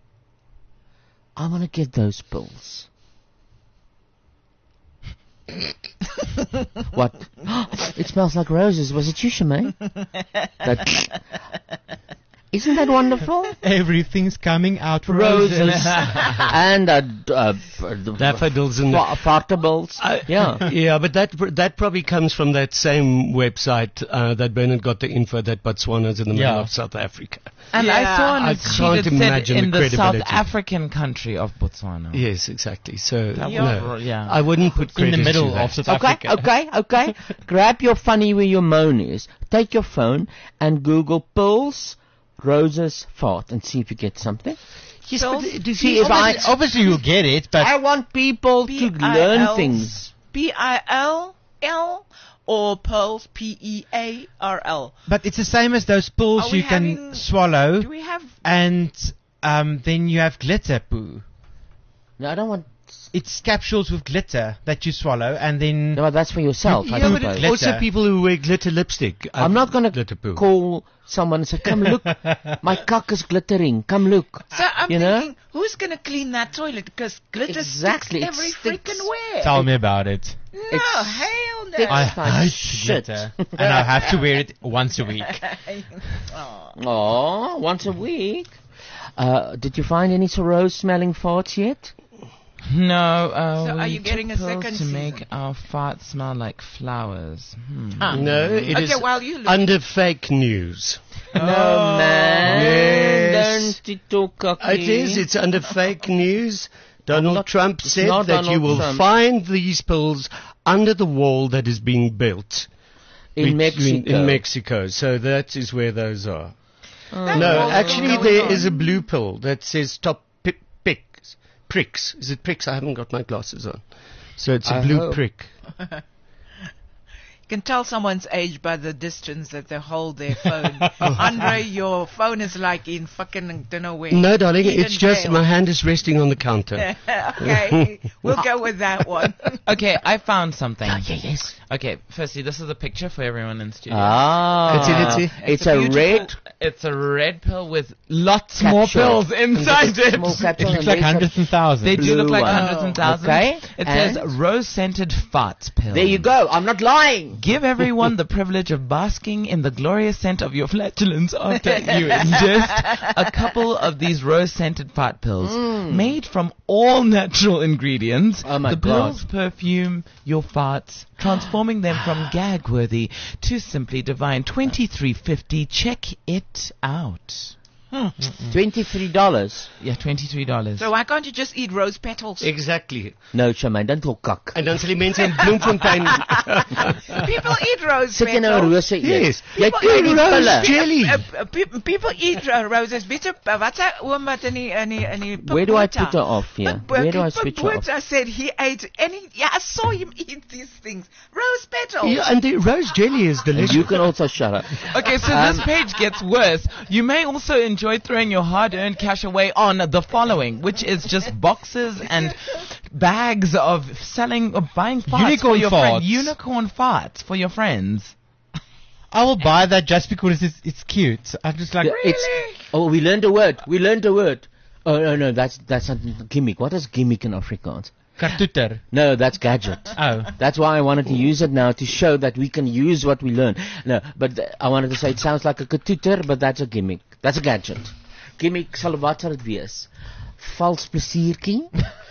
I want to get those pills. What? It smells like roses. Was it you, Shemaine? That, isn't that wonderful? Everything's coming out Roses roses. and uh, d- uh, Daffodils and the- fa- fartables. I- Yeah. yeah, but that that probably comes from that same website uh, that Bernard got the info that Botswana's in the middle Yeah. of South Africa. And I Yeah. saw on I a sheet can't it said imagine in the the South credibility. African country of Botswana. Yes, exactly. So That no, was- yeah. I wouldn't put In the credit middle to that. of South Okay, Africa. okay, okay. Grab your funny where your moan is. Take your phone and Google pills, roses, fart, and see if you get something. Yes, Pills? but do you See, see if I, Obviously, obviously you'll get it, but I want people to learn things. P I L L or pearls. P E A R L. but it's the same as those pills Are we you can having- swallow, Do we have? and um, then you have glitter poo. No, I don't want. It's capsules with glitter that you swallow, and then No, but that's for yourself. I Yeah, but suppose. it's also Glitter. people who wear glitter lipstick. I'm not going glitter to poo. call someone and say, come look, my cock is glittering. Come look. So I'm You know? thinking, who's gonna clean that toilet? Because glitter Exactly, it sticks every sticks. freaking where. tell me about it. No, It's hell no. thick. I It's like hate shit. glitter, and I have to wear it once a week. Aw. Oh, once a week. Uh, did you find any rose-smelling farts yet? No, uh, So we are you took getting a pills second to season? make our farts smell like flowers? Hmm. Ah. No, it Okay, is while you look- under fake news. No, man. Yes. Don't you talk cocky. It is. It's under fake news. Donald not- Trump it's said not that you Donald will Trump. find these pills under the wall that is being built In between- Mexico. In Mexico. So that is where those are. That No, wall's actually, going there on. is a blue pill that says stop pi- picks. Pricks. Is it pricks? I haven't got my glasses on. So it's a I blue hope. prick. You can tell someone's age by the distance that they hold their phone. Andre, your phone is like in fucking don't know where. No, darling, Eden it's just Vale. my hand is resting on the counter. Okay, we'll go with that one. Okay, I found something. Oh, yeah, yes. Okay, firstly, this is a picture for everyone in studio. Ah. Fertility. It's, a, beautiful- red It's a red pill with lots more capsule. pills inside it. Small It capsule looks and like there's a- hundreds and thousands. They do look blue like one. hundreds and thousands. Okay, It and? says rose-scented fart pill. There you go. I'm not lying. Give everyone the privilege of basking in the glorious scent of your flatulence after you ingest a couple of these rose-scented fart pills. Made from all natural ingredients, Oh my the God. pills perfume your farts, transforming them from gag-worthy to simply divine. twenty-three fifty. Check it out. Twenty-three dollars. Yeah, twenty-three dollars. So why can't you just eat rose petals? Exactly. No, Charmaine, don't talk kak. En dan sal die mense in Bloemfontein People eat rose Sit jy nou 'n petals. rose eet? Yes. Jy People kry eat die rose pille. jelly. Uh, uh, pe- people eat uh, roses. Weet jy, uh, wat sy oom wat in die in die in die Where do I Pipota- put her off here? Pip- Where do I Pip- switch her off? Pipota said he ate any. Yeah, I saw him eat these things. Rose petals. Yeah, and the rose jelly is delicious. You can also shut up. Okay, so Um, this page gets worse. You may also enjoy throwing your hard-earned cash away on the following, which is just boxes and bags of selling or buying farts for Unicorn your friend. farts. Unicorn farts for your friends. I will buy that just because it's it's cute. I'm just like, Yeah, it's, oh, we learned a word. We learned a word. Oh, no, no, that's that's a gimmick. What is gimmick in Afrikaans? kartoeter. No, that's gadget. Oh. That's why I wanted to use it now to show that we can use what we learn. No, but th- I wanted to say it sounds like a katoeter, but that's a gimmick. That's a gadget. Gimmick sal wat sal dit wees? Vals plesiertjie?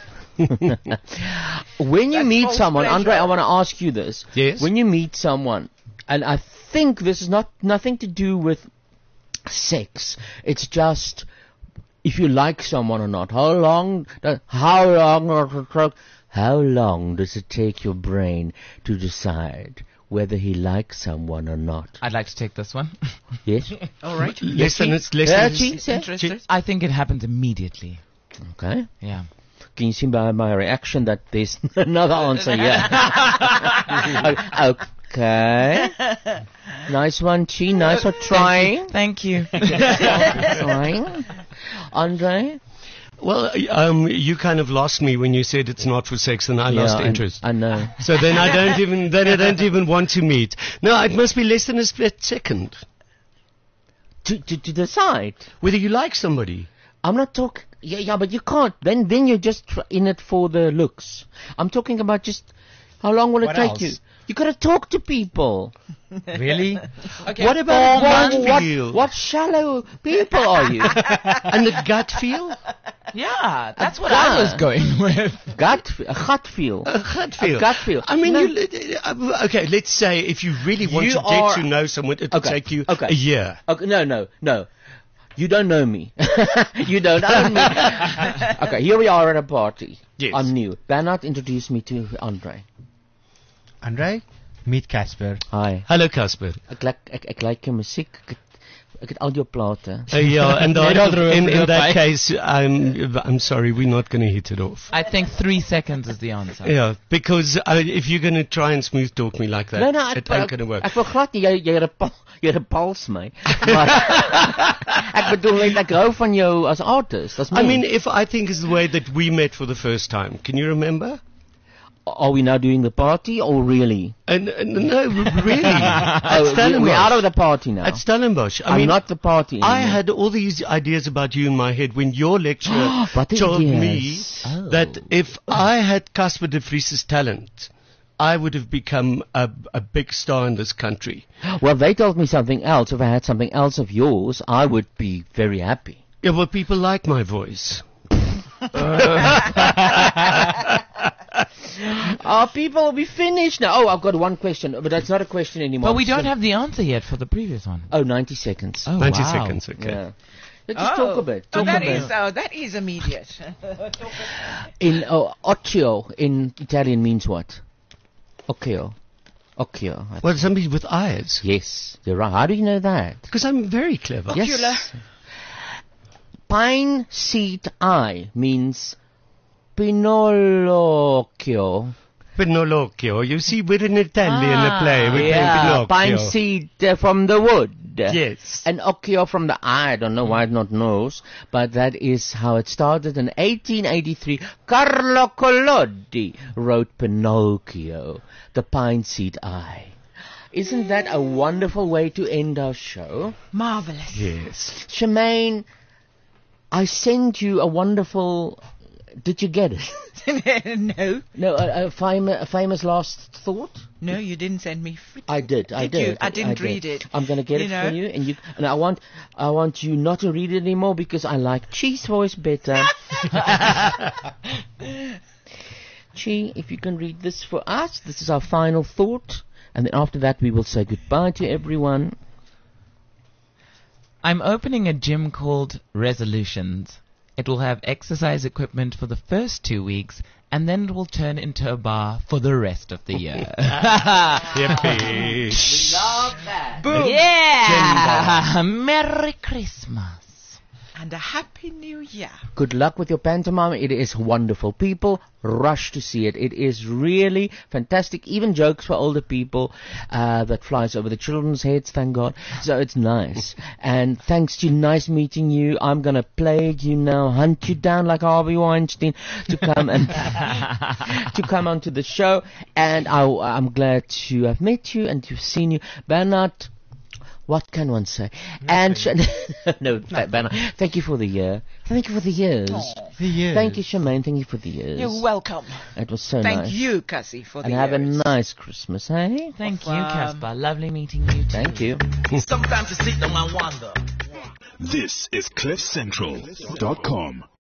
When you That's meet false someone, pleasure. Andre, I want to ask you this. Yes. When you meet someone, and I think this is not nothing to do with sex. It's just if you like someone or not. How long? do- How long? How long does it take your brain to decide whether he likes someone or not? I'd like to take this one. Yes. All right. Less than it's less Yeah, than Chi, it's, say? Interested? I think it happens immediately. Okay. Yeah. Can you see by my reaction that there's another answer here? Okay. Nice one, Chi. Nice for trying. Thank you. Trying. Andre? Well, um, you kind of lost me when you said it's not for sex, and I lost I- interest. I know. So then I don't even then I don't even want to meet. No, it must be less than a split second. To, to, to decide. Whether you like somebody. I'm not talking. Yeah, yeah, but you can't. Then, then you're just tr- in it for the looks. I'm talking about just how long will it What take else? you? You gotta talk to people. Really? Okay. What about gut what, what, feel? what shallow people are you? And the gut feel? Yeah, that's what gut. I was going with. Gut, f- a gut feel. A gut feel. A gut feel. I mean, No. you, uh, okay, let's say if you really want You to are- get to know someone, it will Okay, take you okay. a year. Okay, no, no, no. You don't know me. You don't own me. Okay, here we are at a party. Yes. I'm new. Bernard introduced me to Andre. Andre, meet Casper. Hi. Hallo Casper. Ek like ek, ek like jou musiek. Ek het, ek het al jou plate. Uh, yeah, and Nee, I, dat roep- in, in roep that hy. case, I'm I'm sorry, we're not going to hit it off. I think three seconds is the answer. Yeah, because uh, if you're going to try and smooth talk me like that, No, no, it ek, ain't going to work. Ek wil glad nie jy jy repul, jy repuls my. Maar ek bedoel net ek hou van jou as artist. That's I me. mean, if I think is the way that we met for the first time, can you remember? Are we now doing the party or really? And, and no, really. At Oh, we- Stellenbosch. we're out of the party now. At Stellenbosch. I I'm mean, not the party I anymore. had all these ideas about you in my head when your lecturer What told me ideas? Oh. that if I had Casper de Vries's talent, I would have become a, a big star in this country. Well, they told me something else. If I had something else of yours, I would be very happy. Yeah, well, people like my voice. Our people will be finished now. Oh, I've got one question, but that's not a question anymore. But we don't So- have the answer yet for the previous one. Oh, ninety seconds. Oh, ninety wow. seconds, okay. Yeah. Let's just talk a bit. Oh, Talk that a bit. is oh, that is immediate. In oh, occhio in Italian means what? Occhio. Occhio. I Well, somebody with eyes. Yes, you're right. How do you know that? Because I'm very clever. Yes. Pine seed eye means Pinocchio. Pinocchio. You see, we're in Italian Ah, play. We're yeah, playing pine Pinocchio. seed uh, from the wood. Yes. And occhio from the eye. I don't know why it's not nose, but that is how it started in eighteen eighty-three. Carlo Collodi wrote Pinocchio, the pine seed eye. Isn't that a wonderful way to end our show? Marvelous. Yes. Shemaine, I sent you a wonderful... Did you get it? No, No, a, a, fam- a famous last thought? no, you didn't send me. Free. I did. I Did did. you? I didn't did. read it. I'm gonna get You it know? for you, and you. And I want, I want you not to read it anymore because I like Chi's voice better. Chi, if you can read this for us, this is our final thought, and then after that we will say goodbye to everyone. I'm opening a gym called Resolutions. It will have exercise equipment for the first two weeks, and then it will turn into a bar for the rest of the year. Yippee. We love that. Boom. Yeah. Merry Christmas. And a Happy New Year. Good luck with your pantomime. It is wonderful. People rush to see it. It is really fantastic. Even jokes for older people uh, that flies over the children's heads, thank God. So it's nice. And thanks to nice meeting you. I'm going to plague you now, hunt you down like Harvey Weinstein to come and to come onto the show. And I, I'm glad to have met you and to have seen you. Bernard, what can one say? Nothing. And sh- no, Bernard, thank you for the year. Thank you for the years. Aww. The years. Thank you, Charmaine. Thank you for the years. You're welcome. It was so Thank nice. Thank you, Cassie, for the and years. have a nice Christmas, eh? Thank you, Casper. Lovely meeting you too. Thank you. Sometimes you sit down and wonder. This is cliff central dot com.